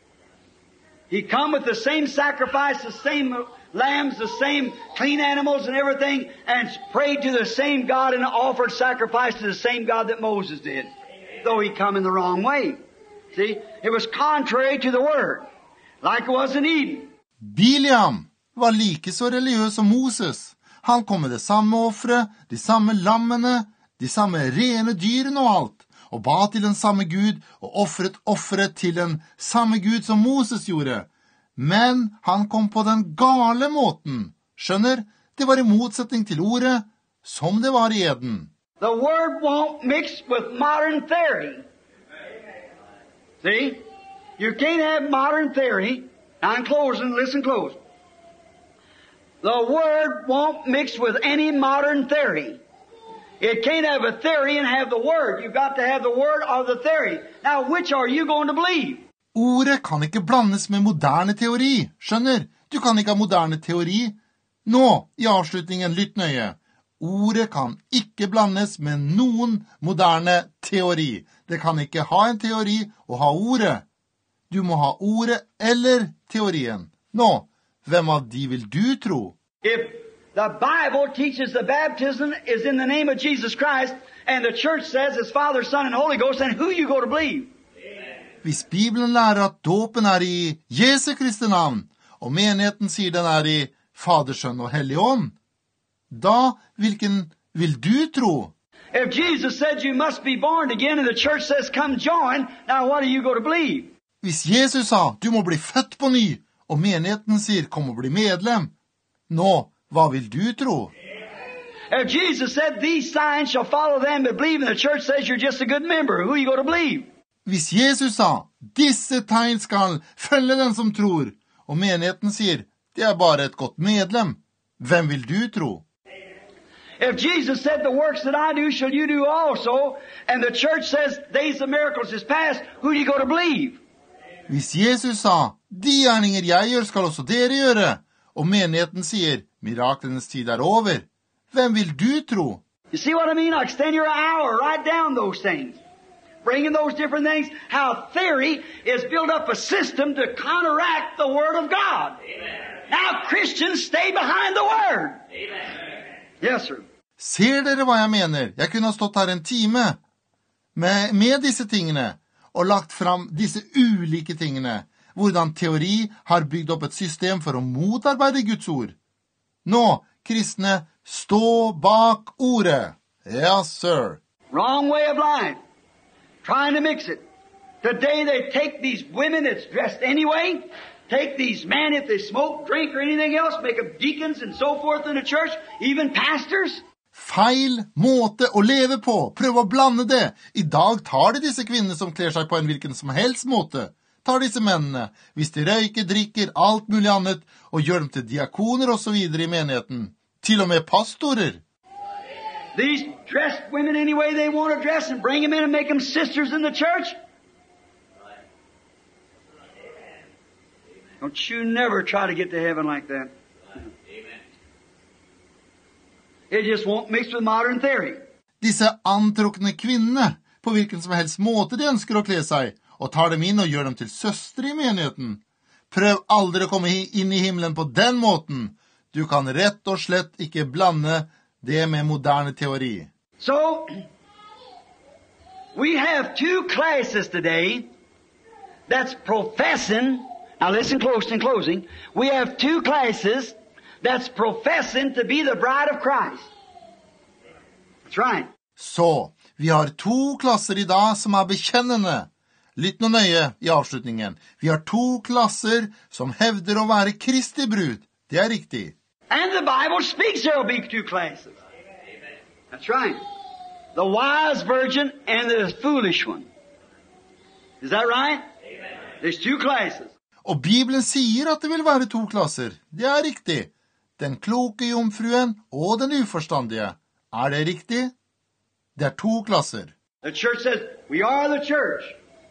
He come with the same sacrifice, the same lambs, the same clean animals and everything, and prayed to the same God and offered sacrifice to the same God that Moses did, though he come in the wrong way. See, it was contrary to the Word, like it was in Eden. Biliam var like så religiøs som Moses. Han kom med det samme offeret, de samme lammene, de samme rene dyrene og alt, og ba til den samme Gud, og offret til den samme Gud som Moses gjorde. Men han kom på den gale måten. Skjønner, det var i motsetning til ordet, som det var i Eden. The Word won't mix with modern theory. See? You can't have modern theory. Now I'm closing, listen close. The Word won't mix with any modern theory. It can't have a theory and have the Word. You've got to have the Word or the theory. Now, which are you going to believe? Ordet kan ikke blandes med moderne teori. Skjønner? Du kan ikke ha moderne teori. Nå, i avslutningen, lytt nøye. Ordet kan ikke blandes med noen moderne teori. Det kan ikke ha en teori og ha ordet. Du må ha ordet eller teorien. Nå, hvem av de vil du tro? If the Bible teaches the baptism is in the name of Jesus Christ, and the church says it's Father, Son, and Holy Ghost, then who you go to believe? Hvis Bibelen lærer at dåpen er i Jesu Kristi navn, og menigheten sier den er i Fader, Sønn og Hellig Ånd, da hvilken vil du tro? If Jesus said you must be born again, and the church says come join, now what do you go to believe? Hvis Jesus sa du må bli født på ny, og menigheten sier kom og bli medlem, nå, hva vil du tro? If Jesus said these signs shall follow them that believe, and the church says you're just a good member, who you go to believe? Hvis Jesus sa disse tegn skal følge den som tror, og menigheten sier det er bare et godt medlem, hvem vil du tro? If Jesus said the works that I do shall you do also, and the church says days of miracles is past, who do you go to believe? Hvis Jesus sa de gjerninger jeg gjør skal også dere gjøre, og menigheten sier miraklenes tid er over, hvem vil du tro? You see what I mean? Like stand your hour, write down those things. Bring in those different things, how theory is built up a system to counteract the Word of God. Amen. Now Christians stay behind the Word. Amen. Yes, sir. Ser dere hva jeg mener? Jeg kunne ha stått her en time med disse tingene, og lagt fram disse ulike tingene, hvordan teori har bygd opp et system for å motarbeide Guds ord. Nå, kristne Stå bak ordet. Yes, sir. Wrong way of life. Trying to mix it. Today they take these women that's dressed anyway, take these men if they smoke, drink, or anything else, make them deacons and so forth in the church, even pastors. Feil måte å leve på. Prøv å blande det. I dag tar de disse kvinnene som kler seg på en hvilken som helst måte. Tar disse mennene, hvis de røyker, drikker, alt mulig annet, og gjør dem til diakoner og så videre i menigheten. Til og med pastorer. These dressed women any way they want to dress and bring them in and make them sisters in the church. Don't you never try to get to heaven like that. It just won't mix with modern theory. Disse antrukne kvinnene, på hvilken som helst måte de ønsker å kle seg, og tar dem inn og gjør dem til søstre i menigheten. Prøv aldri å komme inn i himmelen på den måten. Du kan rett og slett ikke blande det med moderne teori. So, we have two classes today that's professing, now listen close in closing, we have two classes that's professing to be the bride of Christ. That's right. Så, vi har to klasser i dag som er bekjennende. Lytt nå nøye i avslutningen. Vi har to klasser som hevder å være Kristi brud. Det er riktig. And the Bible speaks there will be two classes. That's right. The wise virgin and the foolish one. Is that right? There's two classes. Og Bibelen sier at det vil være to klasser. Det er riktig. Den kloke jomfruen og den uforstandige. Er det riktig? Det er to klasser. The church says, we are the church.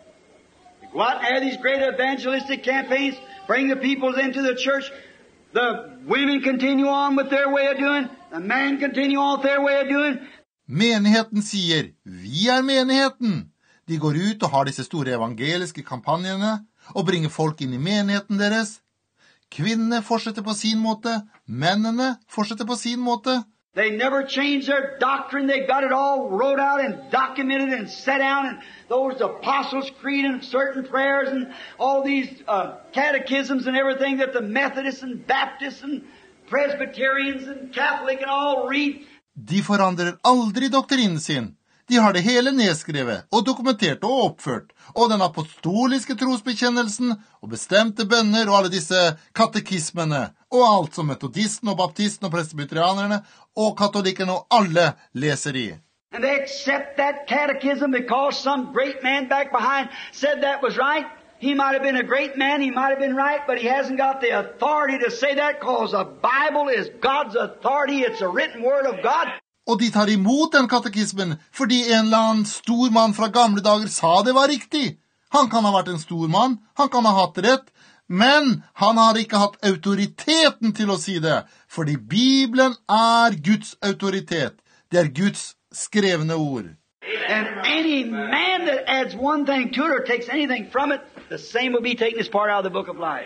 We go out and have these great evangelistic campaigns, bring the people into the church. The women continue on with their way of doing. The men continue on with their way of doing. Menigheten sier, vi er menigheten. De går ut og har disse store evangeliske kampanjene og bringer folk inn i menigheten deres. Kvinnene fortsetter på sin måte, mennene fortsetter på sin måte. They never change their doctrine. They got it all wrote out and documented and set down. And those Apostles' Creed and certain prayers and all these catechisms and everything that the Methodists and Baptists and Presbyterians and Catholic and all read. De forandrer aldri doktrinen sin. De har det hele nedskrevet og dokumentert og oppført. Og den apostoliske trosbekjennelsen og bestemte bønner og alle disse katekismene og alt som metodisten og baptisten og presbyterianerne og katolikkerne og alle leser i. And they accept that catechism because some great man back behind said that was right. He might have been a great man, he might have been right, but he hasn't got the authority to say that because the Bible is God's authority. It's a written word of God. Og de tar imot den katekismen fordi en eller annen stor mann fra gamle dager sa det var riktig. Han kan ha vært en stor mann, han kan ha hatt rett, men han har ikke hatt autoriteten til å si det, fordi Bibelen er Guds autoritet. Det er Guds skrevne ord. And any man that adds one thing to it or takes anything from it, the same will be taking his part out of the book of life.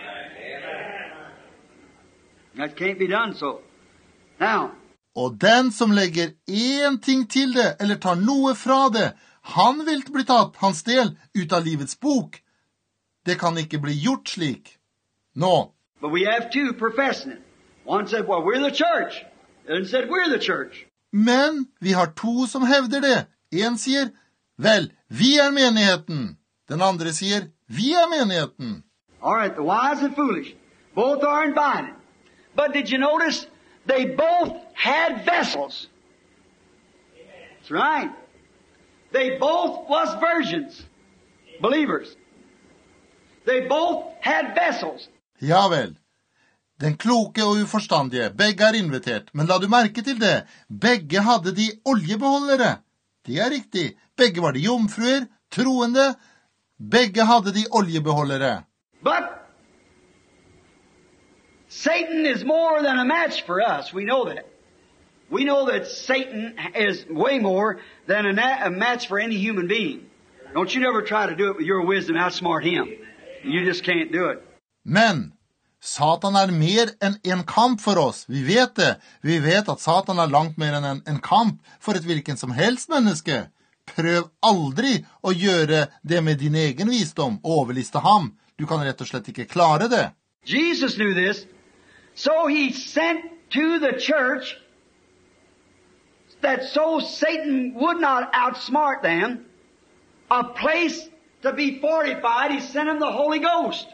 That can't be done so. Now, og den som legger en ting til det, eller tar noe fra det, han vil bli tatt hans del ut av livets bok. Det kan ikke bli gjort slik. Nå. But we have two professing it. One said, well, we're the church. The other said, we're the church. Men vi har to som hevder det. En sier, vel, vi er menigheten. Den andre sier, vi er menigheten. All right, the wise and foolish. Both are invited. But did you notice they both had vessels? That's right. They both was virgins. Believers. They both had vessels. Ja vel. Den kloke og uforstandige, begge er invitert. Men la du merke til det. Begge hadde de oljebeholdere. Det er riktig. Begge var de jomfruer, troende. Begge hadde de oljebeholdere. But Satan is more than a match for us. We know that. We know that Satan is way more than a match for any human being. Don't you never try to do it with your wisdom, outsmart him. You just can't do it. Men Satan er mer enn en kamp for oss. Vi vet det. Vi vet at Satan er langt mer enn en kamp for et hvilken som helst menneske. Prøv aldri å gjøre det med din egen visdom og overliste ham. Du kan rett og slett ikke klare det. Jesus knew this, so he sent to the church that so Satan would not outsmart them, a place to be fortified, he sent them the Holy Ghost.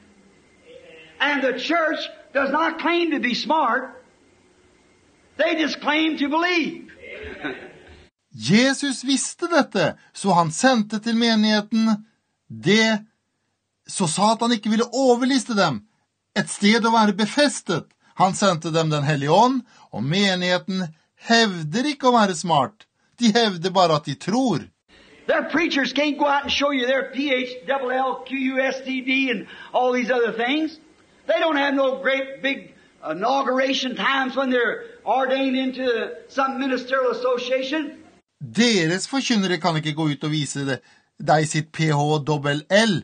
And the church does not claim to be smart. They just claim to believe. Jesus visste dette, så han sendte til menigheten det, så Satan ikke ville overliste dem, et sted å være befestet. Han sendte dem den Hellige Ånd, og menigheten hevder ikke å være smart. De hevder bare at de tror. Their preachers can't go out and show you their PhLLQUSTD and all these other things. They don't have no great big inauguration times when they're ordained into some ministerial association. Deres forkynnere kan ikke gå ut og vise deg sitt PhLL,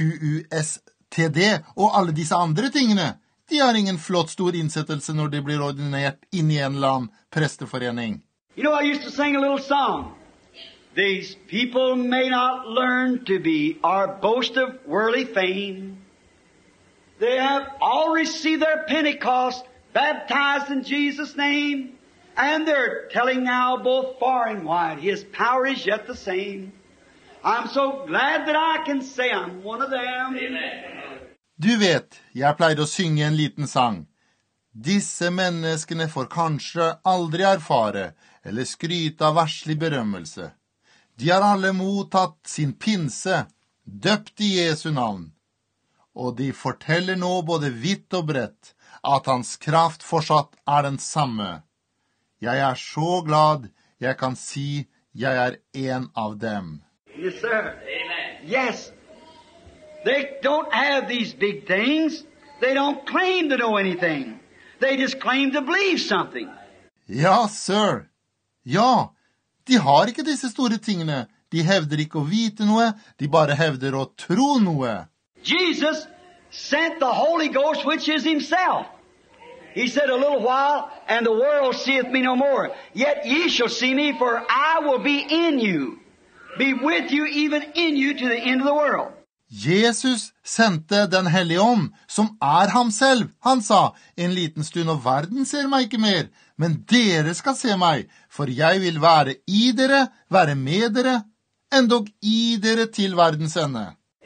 QUSTD og alle disse andre tingene. De har ingen flott stor innsettelse når de blir ordinert inn I en eller annen presteforening. You know, I used to sing a little song. These people may not learn to be or boast of worldly fame. They have all received their Pentecost, baptized in Jesus' name. And they're telling now both far and wide, His power is yet the same. I'm so glad that I can say I'm one of them. Amen. Du vet, jeg pleier å synge en liten sang. Disse menneskene får kanskje aldri erfare eller skryte av verslig berømmelse. De har alle mottatt sin pinse, døpt I Jesu navn. Og de forteller nå både vidt og bredt at hans kraft fortsatt den samme. Jeg så glad jeg kan si jeg en av dem. Yes, sir. Amen. Yes. They don't have these big things. They don't claim to know anything. They just claim to believe something. Ja, sir. Ja, de har ikke disse store tingene. De hevder ikke å vite noe. De bare hevder å tro noe. Jesus sent the Holy Ghost, which is Himself. He said, a little while, and the world seeth me no more. Yet ye shall see me, for I will be in you. Be with you, even in you, to the end of the world. Jesus sendte den Hellige Ånd, som ham selv. Han sa, en liten stund og verden ser meg ikke mer, men dere skal se meg, for jeg vil være I dere, være med dere, endog I dere til verdens ende.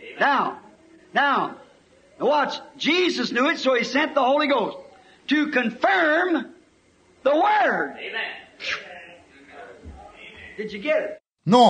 Now, watch, Jesus knew it, so He sent the Holy Ghost to confirm the Word. Amen. Did you get it?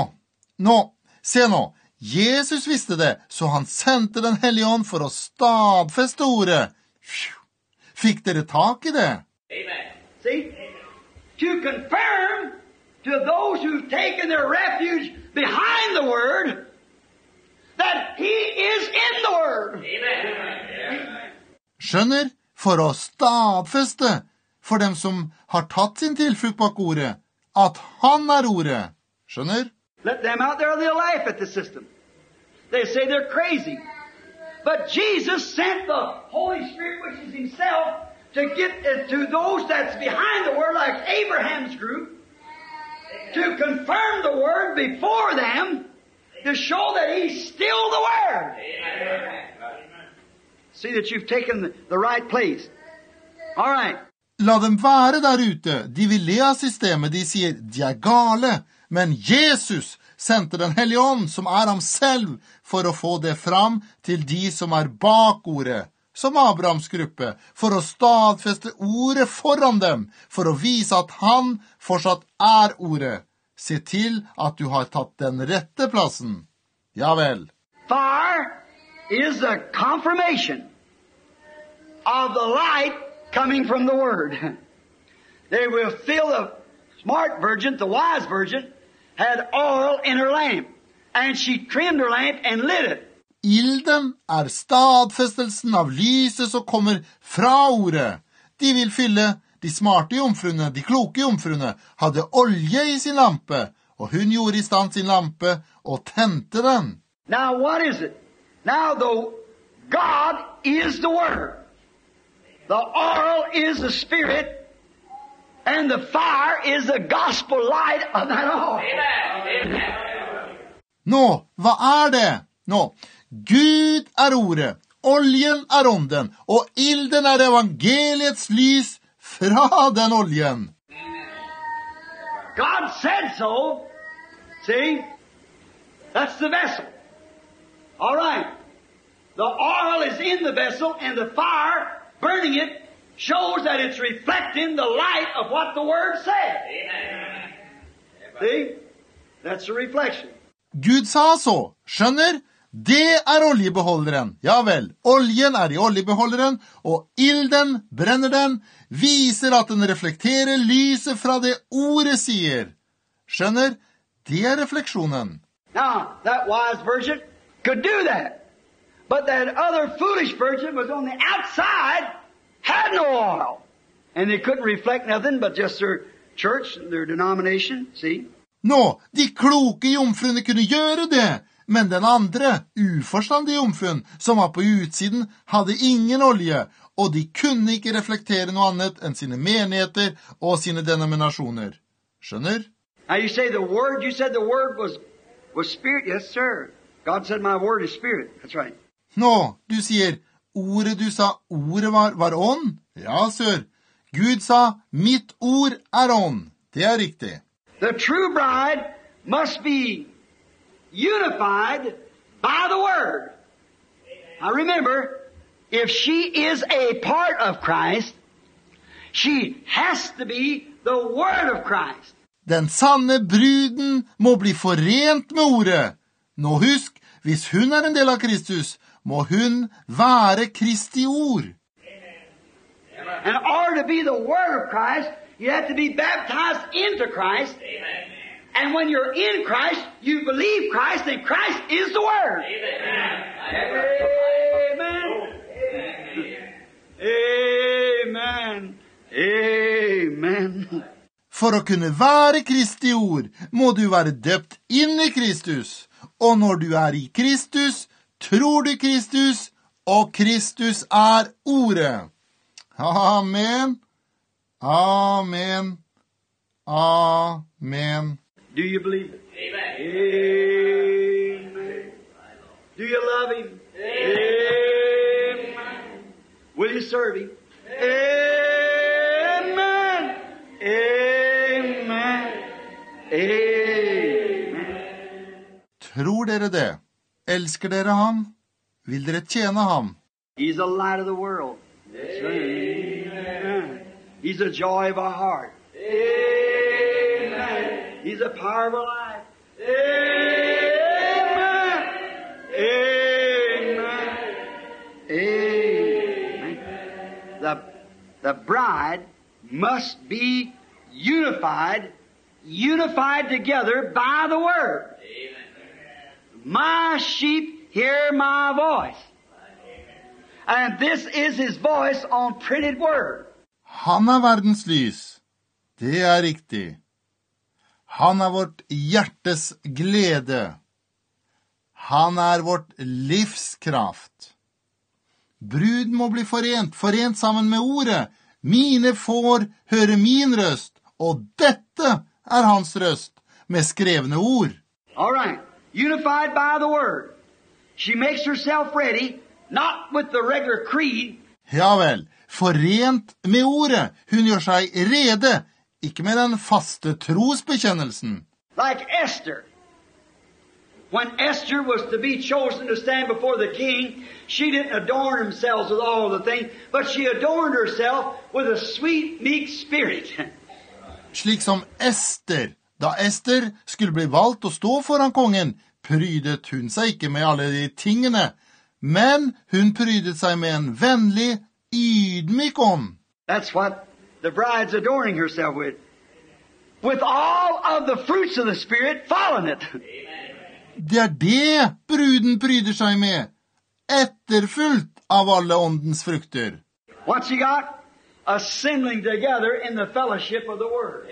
Se nå. Jesus visste det, så han sendte den Hellige Ånd for å stadfeste ordet. Fikk dere tak I det? Amen. See? To confirm to those who've taken their refuge behind the Word that He is in the Word. Amen. Skjønner? For å stadfeste for dem som har tatt sin tilflukt bak ordet, at han ordet. Skjønner? Let them out there, they'll laugh at the system. They say they're crazy. But Jesus sent the Holy Spirit, which is Himself, to get to those that's behind the Word, like Abraham's group, to confirm the Word before them, to show that He's still the Word. Amen. See that you've taken the right place. All right. La dem være der ute. De vil le av systemet. De sier, de gale. Men Jesus sendte den Hellige Ånd, som ham selv, for å få det fram til de som bak ordet, som Abrahams gruppe, for å stadfeste ordet foran dem, for å vise at han fortsatt ordet. Se til at du har tatt den rette plassen. Ja vel. Fire is a confirmation of the light coming from the Word. They will feel the smart virgin, the wise virgin, had oil in her lamp, and she trimmed her lamp and lit it. Ilden stadfestelsen av lyset som kommer fra ordet. De vil fylle, de smarte jomfruene, de kloke jomfruene, hadde olje I sin lampe, og hun gjorde I stand sin lampe og tente den. Now what is it? Now though God is the Word, the oil is the Spirit, and the fire is the gospel light of that oil. Amen. Nå, hva det? Nå, Gud ordet, oljen ånden, og ilden evangeliets lys fra den oljen. God said so. See? That's the vessel. All right. The oil is in the vessel, and the fire burning it shows that it's reflecting the light of what the Word said. Amen. See? That's a reflection. Gud sa så, skjønner? Det oljebeholderen. Ja vel, oljen I oljebeholderen, og ilden, brenner den, viser at den reflekterer lyset fra det ordet sier. Skjønner? Det refleksjonen. Now, that wise virgin could do that. But that other foolish virgin was on the outside, had no oil. And they couldn't reflect nothing but just their church, their denomination, see? Nå, de kloke jomfruene kunne gjøre det, men den andre, uforstandige jomfruen, som var på utsiden, hadde ingen olje, og de kunne ikke reflektere noe annet enn sine menigheter og sine denominasjoner. Skjønner? Now you say you said the word was spirit. Yes, sir. God said my word is spirit. That's right. Nå, du sier, du sa ordet var ånd? Ja, sør. Gud sa, mitt ord ånd. Det riktig. The true bride must be unified by the Word. Now remember, if she is a part of Christ, she has to be the Word of Christ. Den sanne bruden må bli forent med ordet. Nå husk, hvis hun en del av Kristus, må hun være Kristi ord. In order to be the Word of Christ, you have to be baptized into Christ. Amen. And when you're in Christ, you believe Christ, and Christ is the Word. Amen. Amen. Amen. For å kunne være Kristi ord, må du være døpt inn i Kristus. Og når du I Kristus, tror du Kristus, og Kristus ordet. Amen. Amen. Amen. Do you believe it? Amen. Amen. Do you love Him? Amen. Will you serve Him? Amen. Amen. Amen. Tror dere det? Elsker dere ham? Vil dere tjene ham? He's the light of the world. Amen. He's the joy of our heart. Amen. He's the power of our life. Amen. Amen. Amen. The bride must be unified together by the Word. My sheep hear my voice. And this is His voice on printed word. Han verdens lys. Det riktig. Han vårt hjertes glede. Han vårt livskraft. Brud må bli forent sammen med ordet. Mine får høre min røst, og dette hans røst, med skrevne ord. All right. Unified by the Word. She makes herself ready, not with the regular creed. Ja vel, forent med ordet. Hun gjør seg rede, ikke med den faste trosbekjennelsen. Like Esther. When Esther was to be chosen to stand before the king, she didn't adorn herself with all the things, but she adorned herself with a sweet, meek spirit. Slik som Ester. Da Ester skulle bli valgt å stå foran kongen, prydet hun seg ikke med alle de tingene, men hun prydet seg med en vennlig, ydmyk ånd. That's what the bride's adorning herself with. With all of the fruits of the Spirit following it. Det det bruden pryder seg med, etterfulgt av alle åndens frukter. What she got? Assembling together in the fellowship of the Word.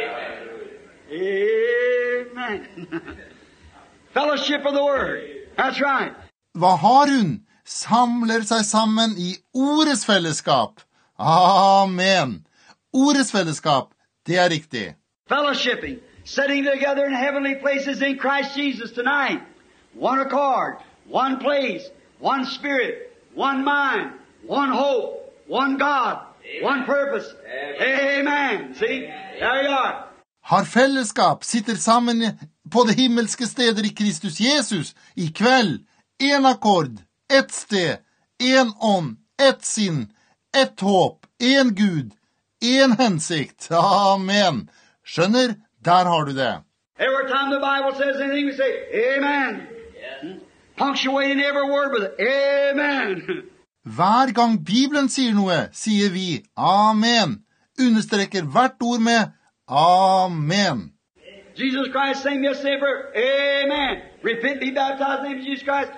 Amen. Fellowship of the Word. That's right. Hva har hun? Samler seg sammen i ordets fellesskap. Amen. Ordets fellesskap, det riktig. Fellowshipping. Sitting together in heavenly places in Christ Jesus tonight. One accord, one place, one spirit, one mind, one hope, one God, one purpose. Amen. See? There you are. har fellesskap, sitter sammen på det himmelske steder i Kristus Jesus, i kveld, en akkord, ett sted, en ånd, ett sinn, ett håp, en Gud, en hensikt. Amen. Skjønner? Der har du det. Every time the Bible says anything, we say, Amen. Yes. Punctuating every word with Amen. Hver gang Bibelen sier noe, sier vi Amen. Understreker hvert ord med Amen. Jesus Christ, same yesterday for Amen. Repent, be baptized in the name of Jesus Christ.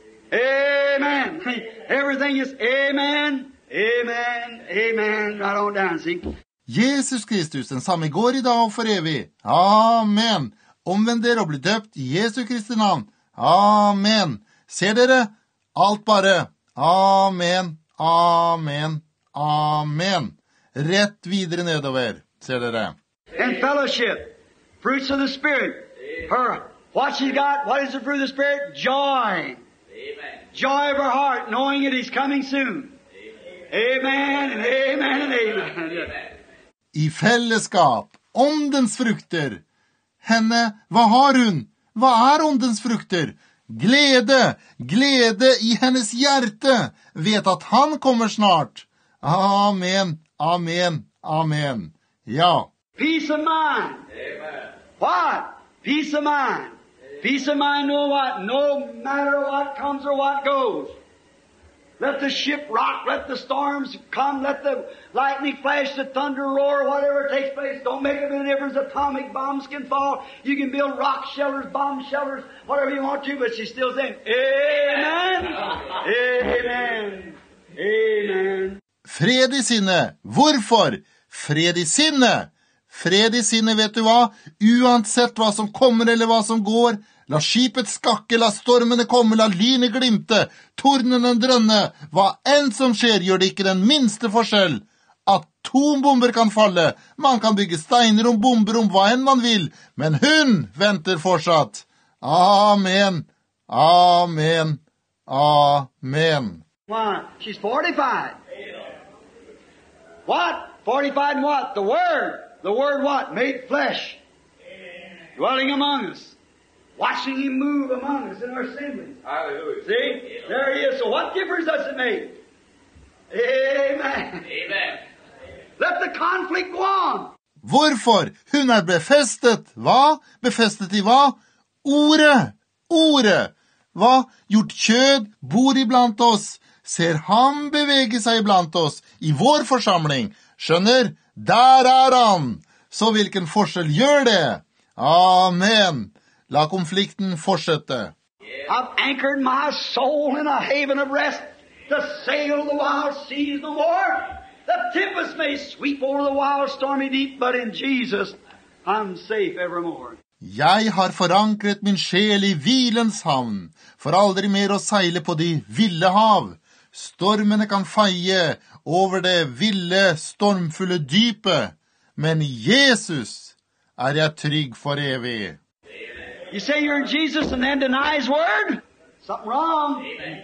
Amen. Everything is Amen, Amen, Amen. Right on down, see? Jesus Kristus, den samme i går, i dag og for evig. Amen. Omvend dere og bli døpt i Jesu Kristi navn. Amen. Ser dere? Alt bare Amen, Amen, Amen. Rett videre nedover. Ser dere? And fellowship, fruits of the Spirit. Her, what she's got, what is the fruit of the Spirit? Joy. Amen. Joy of her heart, knowing it is coming soon. Amen, and amen, and amen. I fellesskap, åndens frukter. Henne, hva har hun? Hva er åndens frukter? Glede, glede i hennes hjerte. Vet at han kommer snart. Amen, amen, amen. Ja. Peace of mind. Amen. What? Peace of mind. Peace of mind, know what? No matter what comes or what goes. Let the ship rock, let the storms come, let the lightning flash, the thunder roar, whatever takes place. Don't make a difference. Atomic bombs can fall. You can build rock shelters, bomb shelters, whatever you want to, but she's still saying, Amen, Amen, Amen. Fred i sinne. Hvorfor? Fred i sinne. Fred i sinne, vet du hva? Uansett hva som kommer eller hva som går, la skipet skakke, la stormene komme, la lynet glimte, tornene drønne. Hva enn som skjer, gjør det ikke den minste forskjell. Atombomber kan falle, man kan bygge steiner om bomber om hva enn man vil, men hun venter fortsatt. Amen, amen, amen. Why? She's 45. What? 45 and what? The Word. The Word what? Made flesh. Dwelling among us. Watching Him move among us in our assemblies. Hallelujah. See? There He is. So what difference does it make? Amen. Amen. Let the conflict go on. Hvorfor? Hun er befestet. Hva? Befestet i hva? Ordet. Ordet. Hva? Gjort kjød, bor iblant oss. Ser ham bevege seg iblant oss i vår forsamling. Skjønner? Der er han. Så hvilken forskjell gjør det? Amen. La konflikten fortsette. I've anchored my soul in a haven of rest. To sail the wild seas no more. The tempest may sweep over the wild stormy deep, but in Jesus I'm safe evermore. Jeg har forankret min sjel i hvilens havn, for aldri mer å seile på de ville hav. Stormene kan feie over det ville, stormfulle dypet, men i Jesus er jeg trygg for evig. You say you're in Jesus and then deny His word? Something wrong. Amen.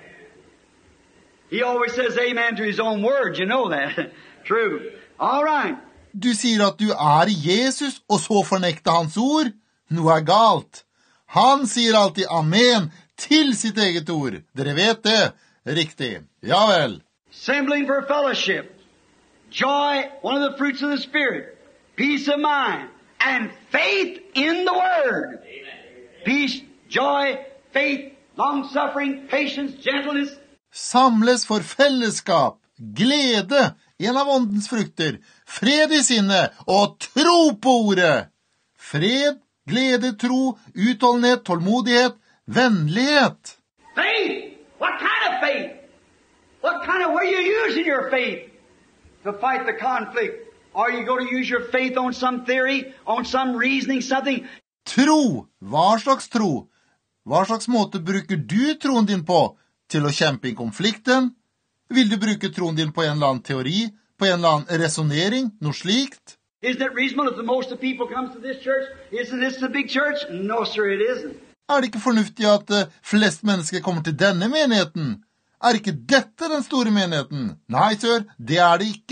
He always says amen to His own word. You know that. True. All right. Du sier at du er i Jesus, og så fornekter hans ord. Noe er galt. Han sier alltid amen til sitt eget ord. Dere vet det. Riktig. Ja vel. Assembling for fellowship. Joy, one of the fruits of the Spirit. Peace of mind. And faith in the Word. Amen. Peace, joy, faith, long-suffering, patience, gentleness. Samles for fellesskap, glede, en av åndens frukter, fred i sinne og tro på ordet. Fred, glede, tro, utholdenhet, tålmodighet, vennlighet. Faith! What kind of faith? Where are you using your faith to fight the conflict? Are you going to use your faith on some theory, on some reasoning, something? Tro. Hva slags tro? Hva slags måte bruker du troen din på? Til å kjempe i konflikten? Vil du bruke troen din på en eller annen teori? På en eller annen resonering? Noe slikt? Isn't it reasonable if the most of people comes to this church? Isn't this the big church? No, sir, it isn't. Er det ikke fornuftig at flest mennesker kommer til denne menigheten? Er ikke dette den store menigheten? Nei, sør, det er det ikke.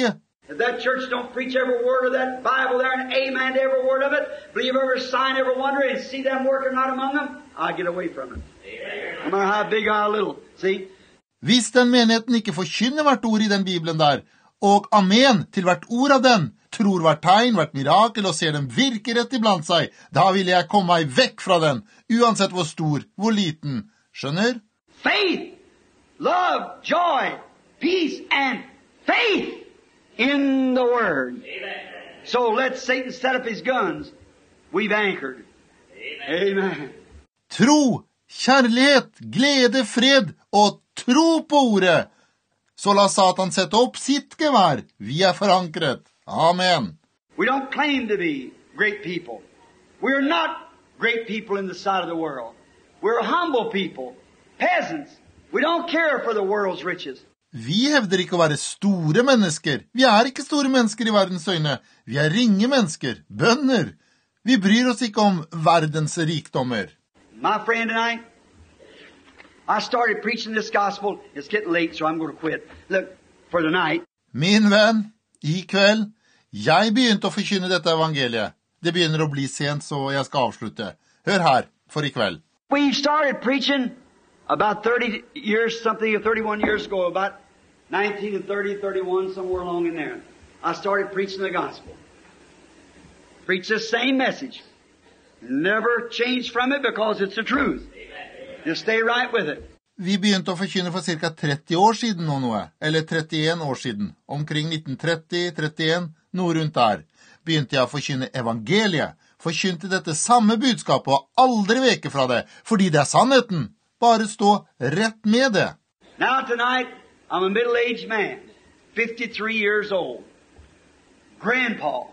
If that church don't preach every word of that Bible there and amen to every word of it, believe every sign, every wonder, and see them working right among them, I get away from it. No matter how big or how little. See? Hvis den menigheten ikke forkynner hvert ord i den Bibelen der, og amen til hvert ord av den, tror hvert tegn, hvert mirakel og ser dem virke rett iblant seg, da vil jeg komme meg vekk fra den, uansett hvor stor, hvor liten. Skjønner? Faith, love, joy, peace, and faith in the Word. Amen. So let Satan set up his guns. We've anchored. Amen. Tro, kjærlighet, glede, fred og tro på ordet. Så la Satan sette opp sitt gevær. Vi forankret. Amen. We don't claim to be great people. We're not great people in the sight of the world. We're humble people, peasants. We don't care for the world's riches. Vi hevder ikke å være store mennesker. Vi ikke store mennesker i verdens øyne. Vi ringe mennesker, bønder. Vi bryr oss ikke om verdens rikdommer. My friend and I started preaching this gospel. It's getting late, so I'm going to quit. Look, for the night. Min venn, i kveld, jeg begynte å forkynne dette evangeliet. Det begynner å bli sent, så jeg skal avslutte. Hør her, for i kveld. We started preaching about 30 years, something, 31 years ago, about 19 and 30, 31, somewhere along in there. I started preaching the gospel. Preach the same message. Never change from it because it's the truth. Just stay right with it. Vi begynte å forkynne for cirka 30 år siden og noe, eller 31 år siden. Omkring 1930-31, noe rundt der, begynte jeg å forkynne evangeliet. Forkynte dette samme budskapet og aldri veke fra det, fordi det sannheten. Bare stå rett med det. Now tonight, I'm a middle-aged man, 53 years old. Grandpa.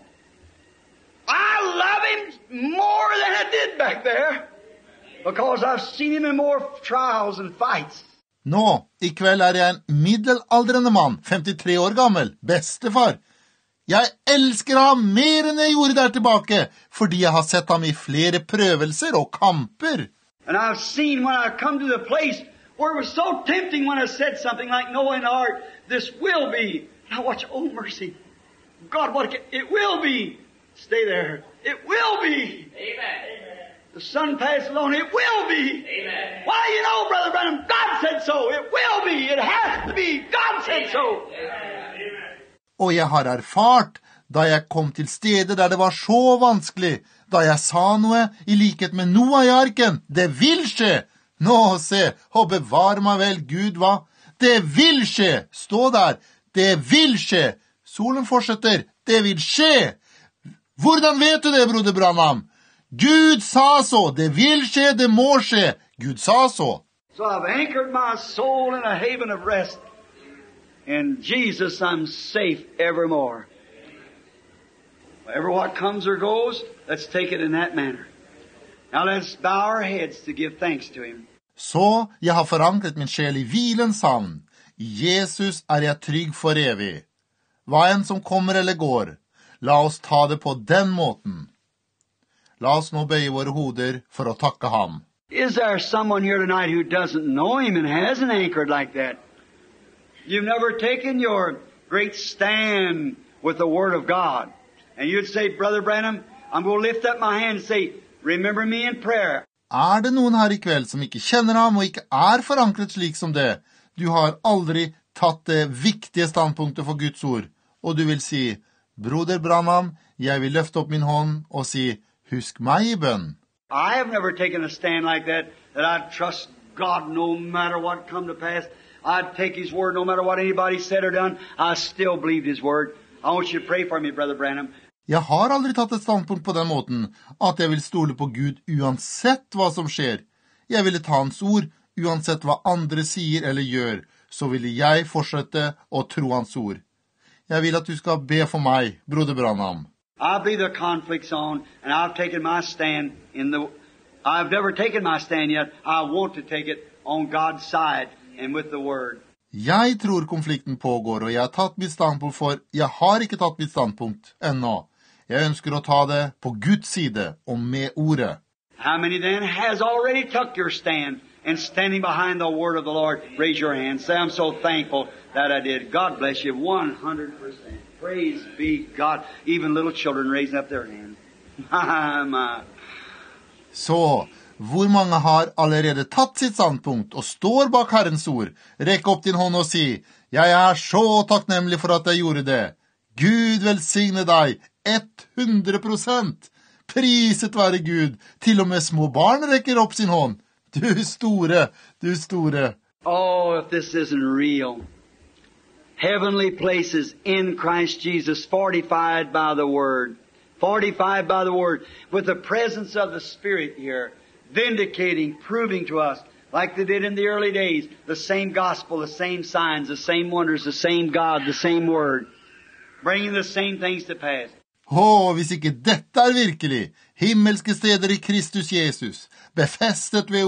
I love him more than I did back there because I've seen him in more trials and fights. Nå, i kveld jeg en middelaldrende mann, 53 år gammel, bestefar. Jeg elsker ham mer enn jeg gjorde der tilbake, fordi jeg har sett ham i flere prøvelser og kamper. And I've seen when I come to the place where it was so tempting when I said something like, no, in art, this will be. Now watch, oh mercy. God, it will be. Stay there. It will be. Amen. The sun passes alone. It will be. Amen. Why, you know, Brother Branham, God said so. It will be. It has to be. God said so. Amen. Og jeg har erfart, da jeg kom til stedet der det var så vanskelig, da jeg sa noe i likhet med Noah i arken, det vil skje. Nå se, og bevar meg vel, Gud, hva? Det vil skje. Stå der. Det vil skje. Solen fortsetter. Det vil skje. Hvordan vet du det, broder Branham? Gud sa så. Det vil skje, det må skje. Gud sa så. So I've anchored my soul in a haven of rest. In Jesus, I'm safe evermore. Whatever what comes or goes, let's take it in that manner. Now let's bow our heads to give thanks to Him. Så jeg har forankret min sjel i hvilens havn. I Jesus jeg trygg for evig. Hva enn som kommer eller går, la oss ta det på den måten. La oss nå bøye våre hoder for å takke ham. Is there someone here tonight who doesn't know Him and hasn't anchored like that? You've never taken your great stand with the Word of God. And you'd say, Brother Branham, I'm going to lift up my hand and say, remember me in prayer. Det noen her i kveld som ikke kjenner ham og ikke forankret slik som det? Du har aldri tatt det viktige standpunktet for Guds ord, og du vil si, Broder Branham, jeg vil løfte opp min hånd og si, husk meg i bønn. I have never taken a stand like that I'd trust God no matter what come to pass. I'd take His word no matter what anybody said or done. I still believed His word. I want you to pray for me, Brother Branham. Jeg har aldri tatt et standpunkt på den måten, at jeg vil stole på Gud uansett hva som skjer. Jeg ville ta hans ord, uansett hva andre sier eller gjør, så ville jeg fortsette å tro hans ord. Jeg vil at du skal be for meg, broder Branham. I believe the conflict's on, and I've taken my stand I've never taken my stand yet. I want to take it on God's side and with the Word. Jeg tror konflikten pågår, og jeg har tatt mitt standpunkt for jeg har ikke tatt mitt standpunkt ennå. Jeg ønsker å ta det på Guds side og med ordet. How many then has already took your stand and standing behind the word of the Lord? Raise your hand. Say, I'm so thankful that I did. God bless you 100%. Praise be God. Even little children raising up their hands. My. Så, hvor mange har allerede tatt sitt standpunkt og står bak Herrens ord? Rekk opp din hånd og si, jeg er så takknemlig for at jeg gjorde det. Gud velsigne deg 100%. Priset være Gud. Til og med små barn rekker opp sin hånd. Du store, du store. Oh, if this isn't real. Heavenly places in Christ Jesus, fortified by the Word. Fortified by the Word. With the presence of the Spirit here. Vindicating, proving to us, like they did in the early days, the same gospel, the same signs, the same wonders, the same God, the same Word. Bringing the same things to pass. Hvis ikke dette er virkelig, himmelske steder i Kristus Jesus, befestet ved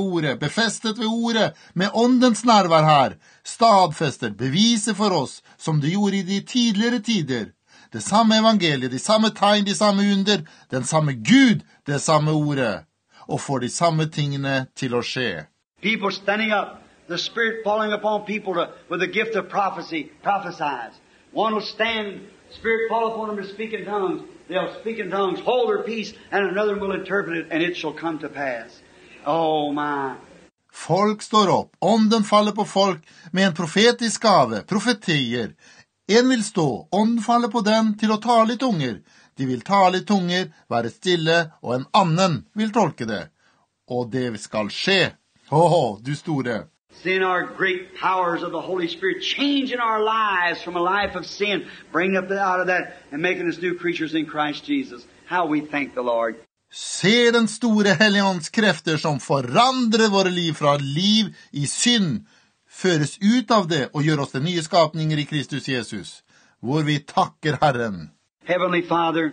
ordet, med åndens nærvær her, stadfester, beviser for oss, som det gjorde i de tidligere tider. Det samme evangeliet, de samme tegn, de samme under, den samme Gud, det samme ordet, og får de samme tingene til å skje. People standing up, the Spirit falling upon people with the gift of prophecy, prophesies. One will stand, Spirit fall upon them to speak in tongues. They'll speak in tongues, hold their peace, and another will interpret it, and it shall come to pass. Oh, my. Folk står opp, ånden faller på folk med en profetisk gave, profetier. En vil stå, ånden faller på den til å tale i tunger. De vil tale i tunger, være stille, og en annen vil tolke det. Og det skal skje. Du store. Seeing our great powers of the Holy Spirit changing our lives from a life of sin, bringing us out of that and making us new creatures in Christ Jesus. How we thank the Lord. Se den store Helligånds krefter som forandrer våre liv fra liv i synd, føres ut av det og gjør oss til nye skapninger i Kristus Jesus, hvor vi takker Herren. Heavenly Father,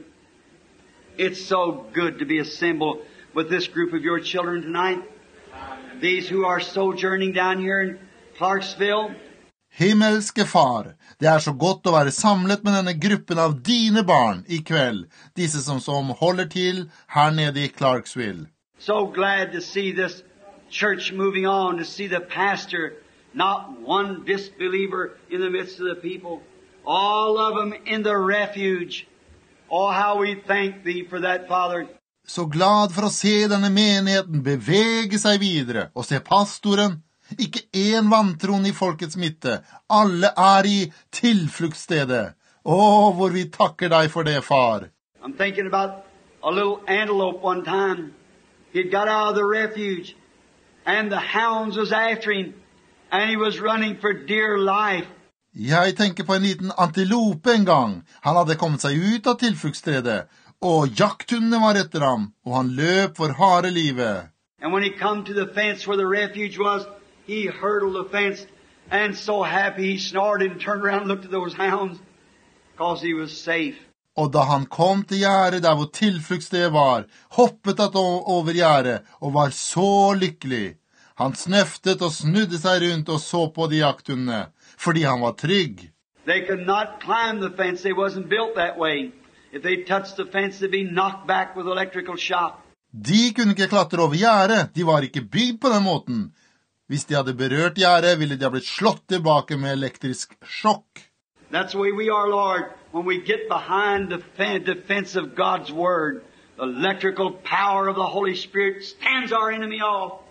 it's so good to be assembled with this group of your children tonight. These who are sojourning down here in Clarksville. Himmelske Far, det er så godt å være samlet med denne gruppen av dine barn i kveld, disse som holder til her nede i Clarksville. So glad to see this church moving on, to see the pastor, not one disbeliever in the midst of the people, all of them in the refuge. Oh, how we thank thee for that, Father. Så glad for å se denne menigheten bevege seg videre, og se pastoren, ikke en vantroende i folkets midte, alle er i tilfluktsstedet. Hvor vi takker deg for det, Far. I'm thinking about a little antelope one time. He'd got out of the refuge, and the hounds was after him, and he was running for dear life. Jeg tenker på en liten antilope en gang. Han hadde kommet seg ut av tilfluktsstedet, og jakthundene var etter ham, og han løp for harde livet. And when he come to the fence where the refuge was, he hurdled the fence, and so happy he snorted and turned around and looked at those hounds, because he was safe. Og da han kom til gjerdet der hvor tilfluktsstedet var, hoppet han over gjerdet og var så lykkelig. Han snøftet og snudde seg rundt og så på de jakthundene, fordi han var trygg. They could not climb the fence. They wasn't built that way. If they touched the fence, they'd be knocked back with electrical shock. De kunne ikke klatre over gjerdet. De var ikke bygd på den måten. Hvis de hadde berørt gjerdet, ville de ha blitt slått tilbake med elektrisk sjokk. That's the way we are, Lord. When we get behind the defense of God's Word, the electrical power of the Holy Spirit stands our enemy off.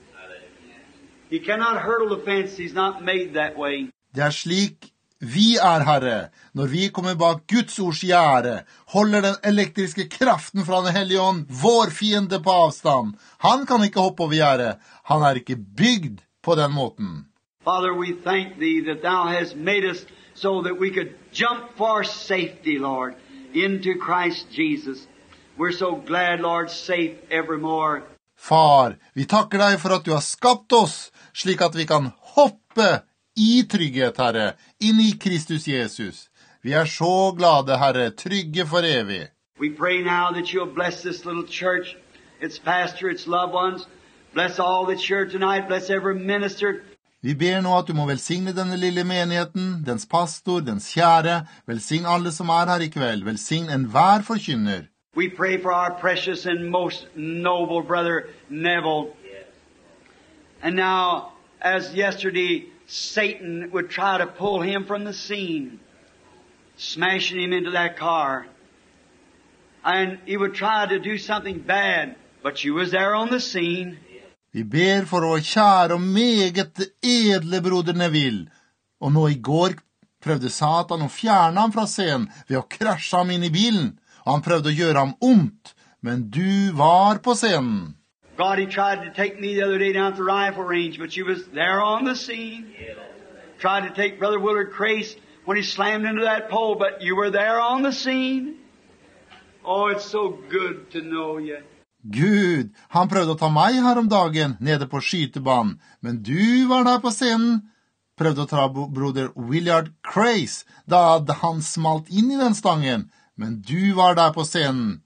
He cannot hurdle the fence. He's not made that way. Det er slik vi er, Herre. Når vi kommer bak Guds ords gjerde, holder den elektriske kraften fra den hellige ånd vår fiende på avstand. Han kan ikke hoppe over gjerdet. Han er ikke bygd på den måten. Father, we thank thee that thou hast made us so that we could jump for safety, Lord, into Christ Jesus. We're so glad, Lord, safe evermore. Far, vi takker deg for at du har skapt oss, slik at vi kan hoppe i trygghet, Herre, inn i Kristus Jesus. Vi er så glade, Herre, trygge for evig. We pray now that you'll bless this little church, its pastor, its loved ones. Bless all that's here tonight. Bless every minister. Vi ber nå at du må velsigne denne lille menigheten, dens pastor, dens kjære. Velsign alle som er her i kveld. Velsign enhver forkynner. We pray for our precious and most noble brother Neville. And now, as yesterday, Satan would try to pull him from the scene. smashing him into that car. And he would try to do something bad, but you was there on the scene. Vi ber for vår kjære og meget edle broder Neville. Og nå i går prøvde Satan å fjerne ham fra scenen ved å krasje ham inn i bilen. Og han prøvde å gjøre ham ondt, men du var på scenen. God, he tried to take me the other day down at the rifle range, but you was there on the scene. Tried to take Brother Willard Crace when he slammed into that pole, but you were there on the scene. Oh, it's so good to know you. Gud, han prøvde å ta meg her om dagen nede på skytebanen, men du var der på scenen. Prøvde å ta broder Willard Crace da han smalt inn i den stangen, men du var der på scenen.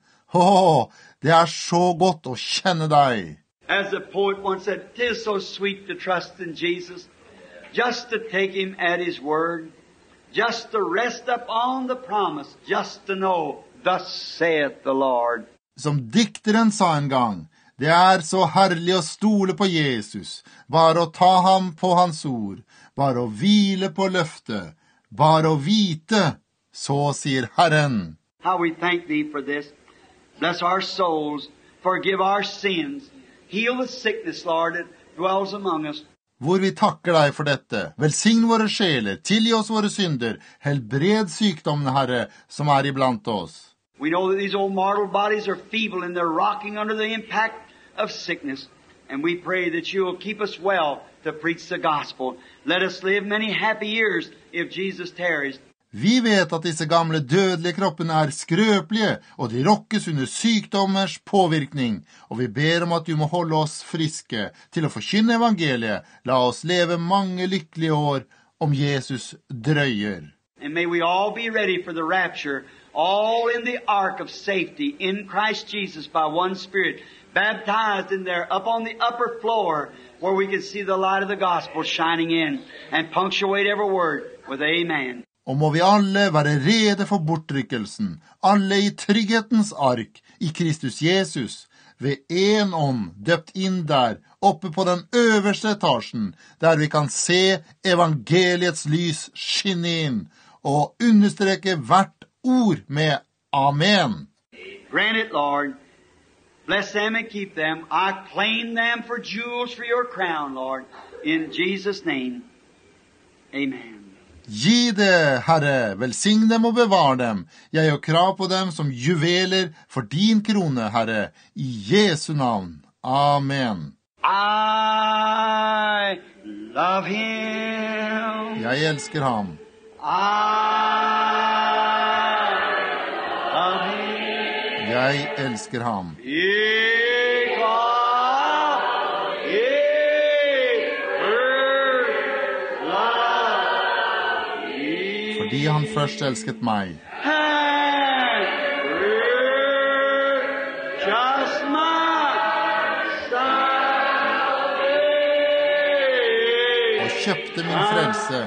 Det er så godt å kjenne deg. As the poet once said, "'Tis so sweet to trust in Jesus, just to take him at his word, just to rest upon the promise, just to know, thus saith the Lord." Som dikteren sa en gang, det er så herlig å stole på Jesus, bare å ta ham på hans ord, bare å hvile på løftet, bare å vite, så sier Herren. How we thank thee for this. Bless our souls, forgive our sins, heal the sickness, Lord, that dwells among us. Hvor vi takker deg for dette. Velsign våre sjeler, tilgi oss våre synder, helbred sykdommene, Herre, som er iblant oss. We know that these old mortal bodies are feeble and they're rocking under the impact of sickness. And we pray that you will keep us well to preach the gospel. Let us live many happy years if Jesus tarries. Vi vet at disse gamle dødelige kroppene er skrøpelige, og de rokkes under sykdommers påvirkning, og vi ber om at du må holde oss friske til å forkynne evangeliet. La oss leve mange lykkelige år om Jesus drøyer. And may we all be ready for the rapture, all in the ark of safety in Christ Jesus by one Spirit, baptized in there up on the upper floor where we can see the light of the gospel shining in and punctuate every word with amen. Og må vi alle være rede for bortrykkelsen, alle i trygghetens ark, i Kristus Jesus, ved en ånd, døpt inn der, oppe på den øverste etasjen, der vi kan se evangeliets lys skinne inn, og understreke hvert ord med amen. Grant it, Lord. Bless them and keep them. I claim them for jewels for your crown, Lord. In Jesus' name, amen. Gi det, Herre, velsign dem og bevar dem. Jeg gjør krav på dem som juveler for din krone, Herre, i Jesu navn. Amen. I love him. Jeg elsker ham. Jeg elsker ham. Fordi han først elsket meg. Og kjøpte min frelse.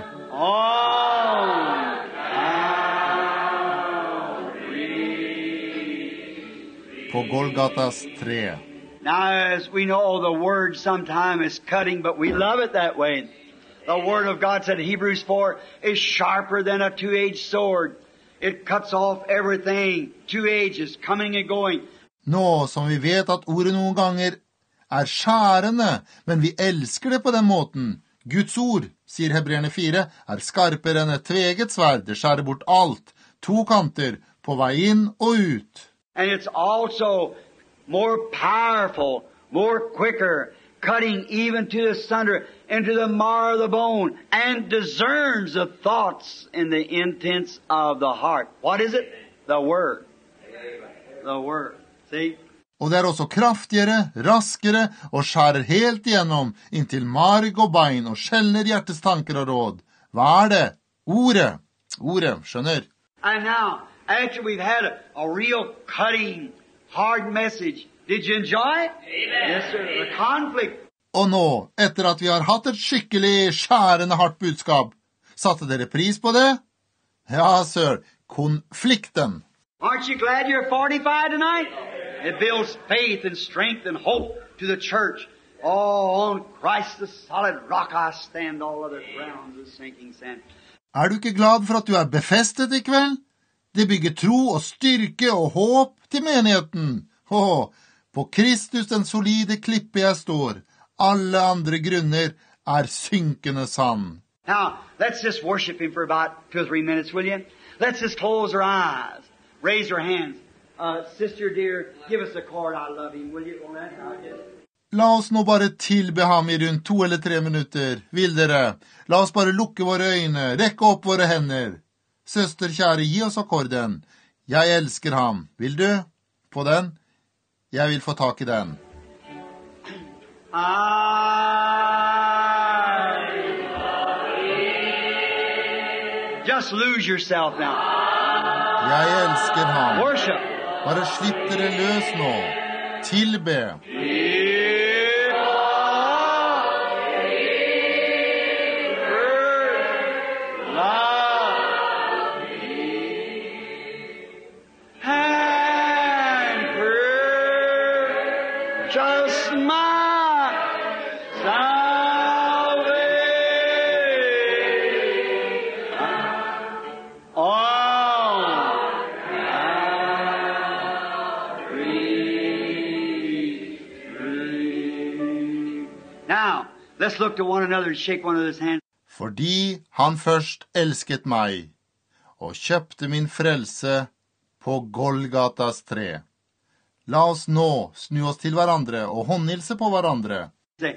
På Golgatas tre. Now, as we know, the word sometimes is cutting, but we love it that way. The word of God said, Hebrews 4, is sharper than a two-edged sword. It cuts off everything, two edges, coming and going. Nå som vi vet at ordet noen ganger er skjærende, men vi elsker det på den måten. Guds ord, sier Hebreerne 4, er skarpere enn et tveget sverd. Det skjærer bort alt, to kanter, på vei inn og ut. And it's also more powerful, more quicker, cutting even to the sunder, into the marrow of the bone, and discerns the thoughts and the intents of the heart. What is it? The Word. The Word. See? Og det er også kraftigere, raskere, og skjærer helt igjennom, inntil marg og bein, og skjelner hjertets tanker og råd. Hva er det? Ordet. Ordet, skjønner. And now, after we've had a real cutting, hard message, did you enjoy it? Amen. Yes, sir. The conflict. Og nå, etter at vi har hatt et skikkelig skjærende hardt budskap, satte dere pris på det? Ja, sir, konflikten. Aren't you glad you're 45 tonight? It builds faith and strength and hope to the church. Oh, on Christ the solid rock I stand, all other grounds is sinking sand. Er du ikke glad for at du er befestet i kveld? Det bygger tro og styrke og håp til menigheten. På Kristus den solide klippe jeg står. Alle andre grunner er synkende sand. Now, let's just worship Him for about 2 or 3 minutes, will you? Let's just close our eyes. Raise our hands. Sister dear, give us a chord. I love Him, will you? La oss nå bare tilbe ham i rundt 2 eller 3 minutter. Vil dere? La oss bare lukke våre øyne, rekke opp våre hender. Søster kjære, gi oss akkorden. Jeg elsker ham. Vil du? På den? Jeg vil få tak i den. Just lose yourself now. Jeg elsker ham. Worship. Bare slipp dere løs nå. Tilbe. Just my salvation. Now, let's look to one another and shake one another's hands. Fordi han først elsket meg, og kjøpte min frelse på Golgatas tre. La oss nå snu oss til hverandre og håndhilse på hverandre. Say,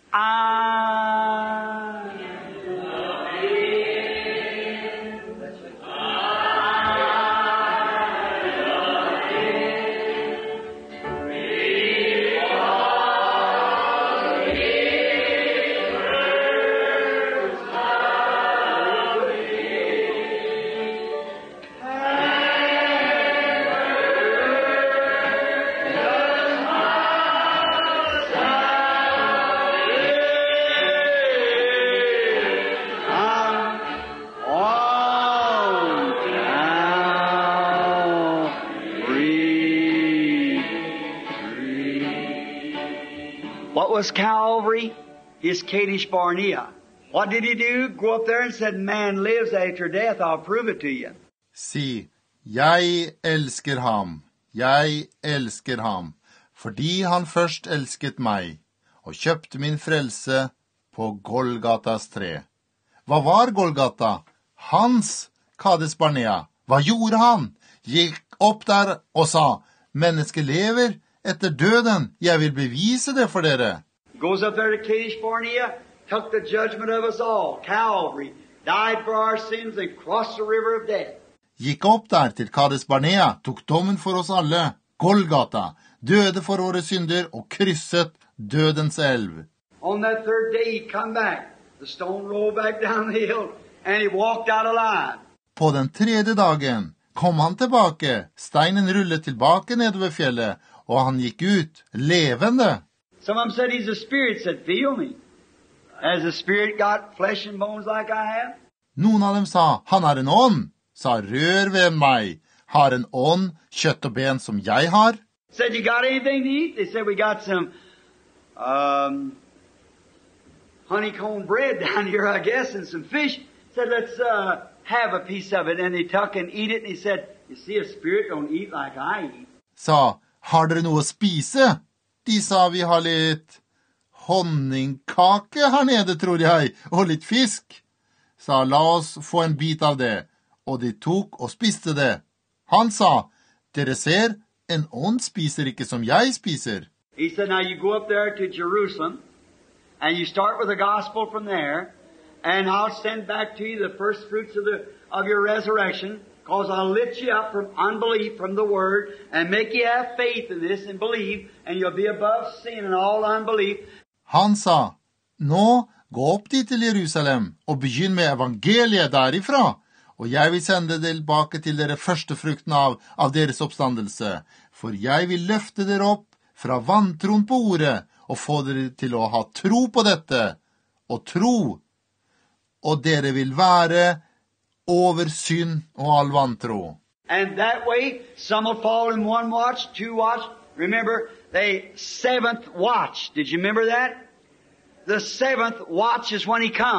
What was Calvary? His Kadesh Barnea. What did he do? Go up there and said, man lives after death, I'll prove it to you. Si, jeg elsker ham, jeg elsker ham, fordi han først elsket meg, og kjøpte min frelse på Golgatas tre. Hva var Golgata? Hans Kades Barnea. Hva gjorde han? Gikk opp der og sa, mennesket lever etter døden, jeg vil bevise det for dere. Goes up there to Kadesh Barnea, took the judgment of us all. Calvary, died for our sins and crossed the river of death. Gikk opp der til Kades Barnea, tok dommen for oss alle, Golgata, døde for våre synder og krysset dødens elv. On that third day he come back. The stone rolled back down the hill and he walked out alive. På den tredje dagen kom han tilbake, steinen rullet tilbake nedover fjellet, og han gikk ut, levende. Some of them said he's a spirit, said, feel me. Has the spirit got flesh and bones like I have? Noen av dem sa, han er en ånd, sa rør ved meg, har en ånd, kjøtt og ben som jeg har. Said, you got anything to eat? They said, we got some honeycomb bread down here, I guess, and some fish. Said, let's have a piece of it. And he took and eat it, and he said, you see, a spirit don't eat like I eat. Sa, har dere noe å spise? De sa, vi har litt honningkake her nede, tror jeg, og litt fisk. Sa, la oss få en bit av det. Og de tok og spiste det. Han sa, dere ser, en ånd spiser ikke som jeg spiser. He said, now you go up there to Jerusalem, and you start with the gospel from there, and I'll send back to you the first fruits of your resurrection, because I'll lift you up from unbelief from the Word, and make you have faith in this and believe, and you'll be above sin and all unbelief. Han sa, nå gå opp dit til Jerusalem, og begynn med evangeliet derifra, og jeg vil sende tilbake til dere første frukten av deres oppstandelse, for jeg vil løfte dere opp fra vantron på ordet, og få dere til å ha tro på dette, og tro, og dere vil være over synd og all vantro. And that way, some will fall in one watch, two watch. Remember, the seventh watch. Did you remember that? The seventh watch is when he come.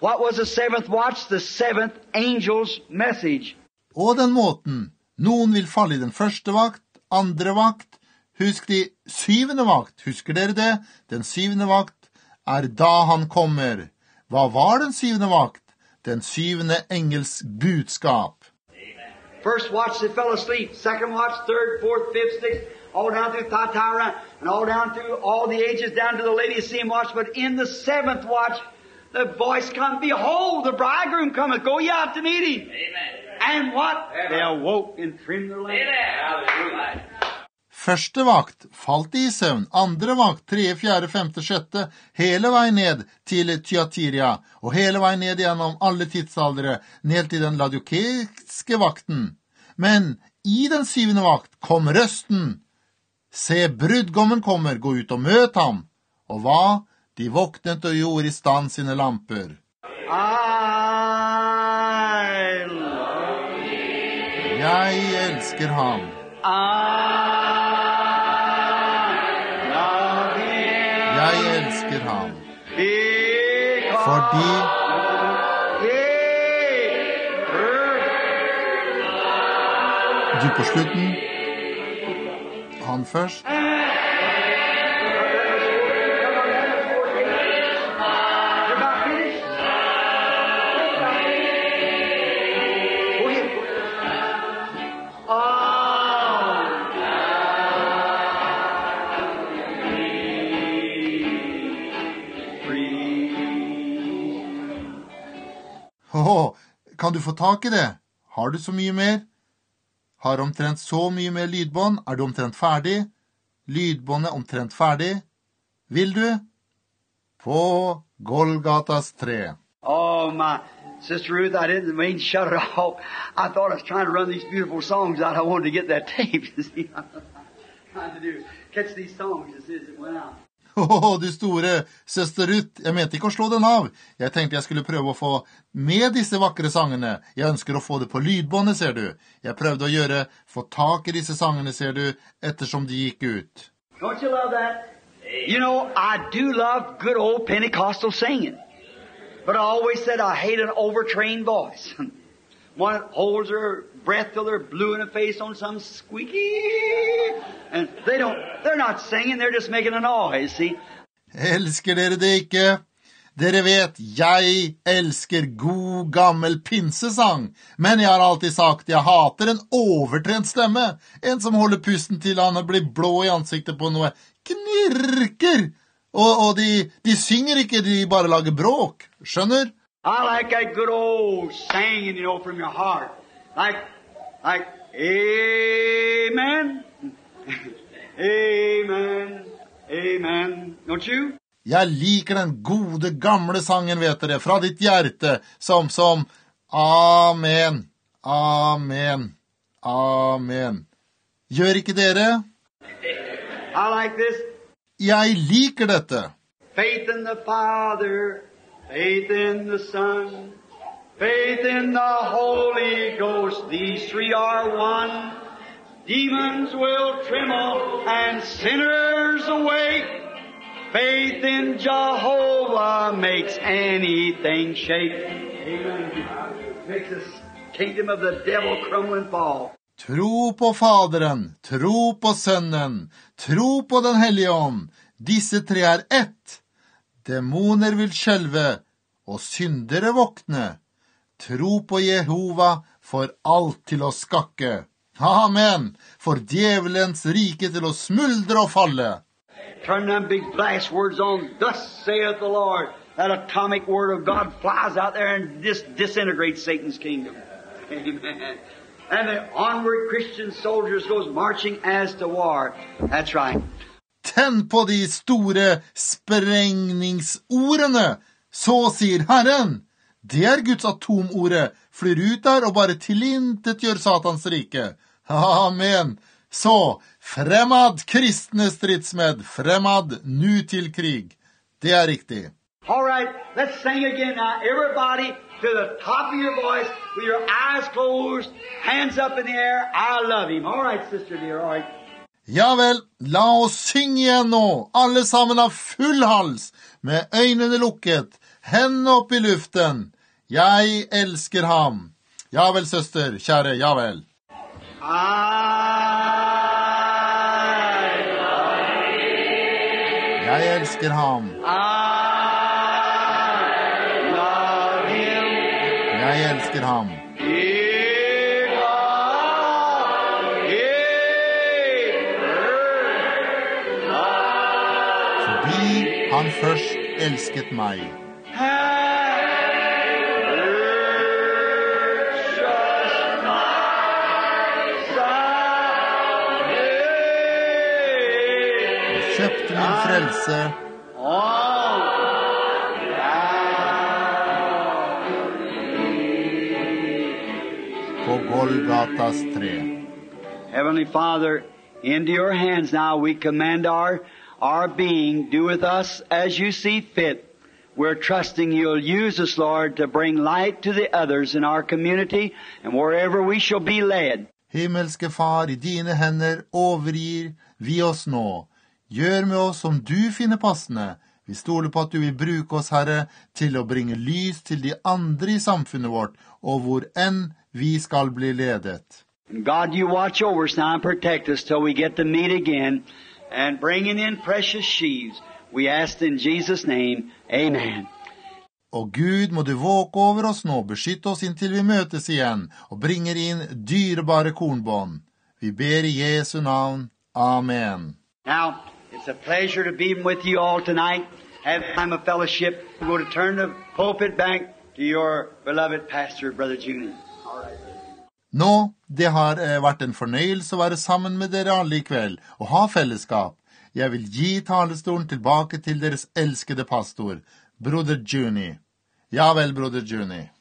What was the seventh watch? The seventh angel's message. Og den måten, noen vil falle i den første vakt, andre vakt, husk de syvende vakt, husker dere det? Den syvende vakt da han kommer. Hva var den syvende vakt? Den syvende engels budskap. First watch, they fell asleep. Second watch, third, fourth, fifth, sixth, all down through Thyatira, and all down through all the ages, down to the Laodicean watch. But in the seventh watch, the voice comes, behold, the bridegroom cometh, go ye out to meet him. Amen. And what? They awoke and trimmed their lamps. Første vakt falt i søvn, andre vakt, 3., 4., 5., 6., hele veien ned til Thyatira, og hele veien ned gjennom alle tidsaldere, ned til den laodikeiske vakten. Men i den syvende vakt kom røsten. Se, brudgommen kommer, gå ut og møt ham. Og hva? De våknet og gjorde i stand sine lamper. Jeg elsker ham. Jeg elsker ham. Fordi du på slutten, han først. Kan du få tak i det? Har du så mye mer? Har omtrent så mye mer lydbånd? Du omtrent ferdig? Lydbåndet omtrent ferdig? Vil du? På Golgatas tre. Oh, my Sister Ruth, I didn't mean to shut it off. I thought I was trying to run these beautiful songs out. I wanted to get that tape, you see. I was trying to catch these songs as it went out. Du store søster Ruth, jeg mente ikke å slå den av. Jeg tenkte jeg skulle prøve å få med disse vakre sangene. Jeg ønsker å få det på lydbåndet, ser du. Jeg prøvde å få tak i disse sangene, ser du, ettersom de gikk ut. Don't you love that? You know, I do love good old Pentecostal singing. But I always said I hate an overtrained voice. One that holds their breath till they're blue in the face on some squeaky. And they're not singing, they're just making a noise, see? Elsker dere det ikke? Dere vet, jeg elsker god gammel pinsesang. Men jeg har alltid sagt, jeg hater en overtrent stemme. En som holder pusten til han blir blå i ansiktet på noe knirker. Og de synger ikke, de bare lager bråk. Skjønner? I like that good old singing, you know, from your heart. Like, amen, amen, amen. Don't you? Jeg liker den gode gamle sangen, vet dere, fra ditt hjerte, som amen, amen, amen. Gjør ikke dere? I like this. Jeg liker dette. Faith in the Father, faith in the Son, faith in the Holy Ghost, these three are one. Demons will tremble and sinners awake. Faith in Jehovah makes anything shake. Amen. Makes the kingdom of the devil crumble and fall. Tro på Faderen, tro på Sønnen, tro på Den Hellige Ånd. Disse tre er ett. Demoner vil skjelve, og syndere våkne. Tro på Jehova for alt til å skakke. Amen, for djevelens rike til å smuldre og falle. Turn them big blast words on, thus saith the Lord. That atomic word of God flies out there and disintegrates Satan's kingdom. Amen. And the onward Christian soldiers goes marching as to war. That's right. Tenn på de store sprengningsordene, så sier Herren. Det er Guds atomordet, flyr ut der og bare tilintetgjør Satans rike. Amen. Så, fremad kristne stridsmed, fremad nu til krig. Det er riktig. All right, let's sing again now. Everybody to the top of your voice, with your eyes closed, hands up in the air. I love him. All right, sister dear, all right. Ja vel, la oss synge igjen nå, alle sammen av full hals, med øynene lukket. Hendene opp I luften. Jeg elsker ham. Ja vel, søster, kjære, ja vel. Jeg elsker ham. Jeg elsker ham. Fordi han først elsket meg. Kjøpte min frelse på Golgatas tre. Heavenly Father, into your hands now we commend our being. Do with us as you see fit. We're trusting you'll use us, Lord, to bring light to the others in our community and wherever we shall be led. Himmelske Far, I dine hender overgir vi oss nå. Gjør med oss som du finner passende. Vi stoler på at du vil bruke oss, Herre, til å bringe lys til de andre I samfunnet vårt, og hvor enn vi skal bli ledet. God, you watch over us now and protect us till we get to meet again and bringing in precious sheaves. We ask in Jesus' name, amen. Og Gud, må du våke over oss nå, beskytte oss inntil vi møtes igjen, og bringer inn dyrebare kornbånd. Vi ber I Jesu navn. Amen. Now, it's a pleasure to be with you all tonight. Have time of fellowship. We're going to turn the pulpit back to your beloved pastor, Brother Junior. Nå, det har vært en fornøyelse å være sammen med dere alle I kveld, og ha fellesskap. Jeg vil gi talestolen tilbake til deres elskede pastor, Broder Juni. Ja vel, Broder Juni.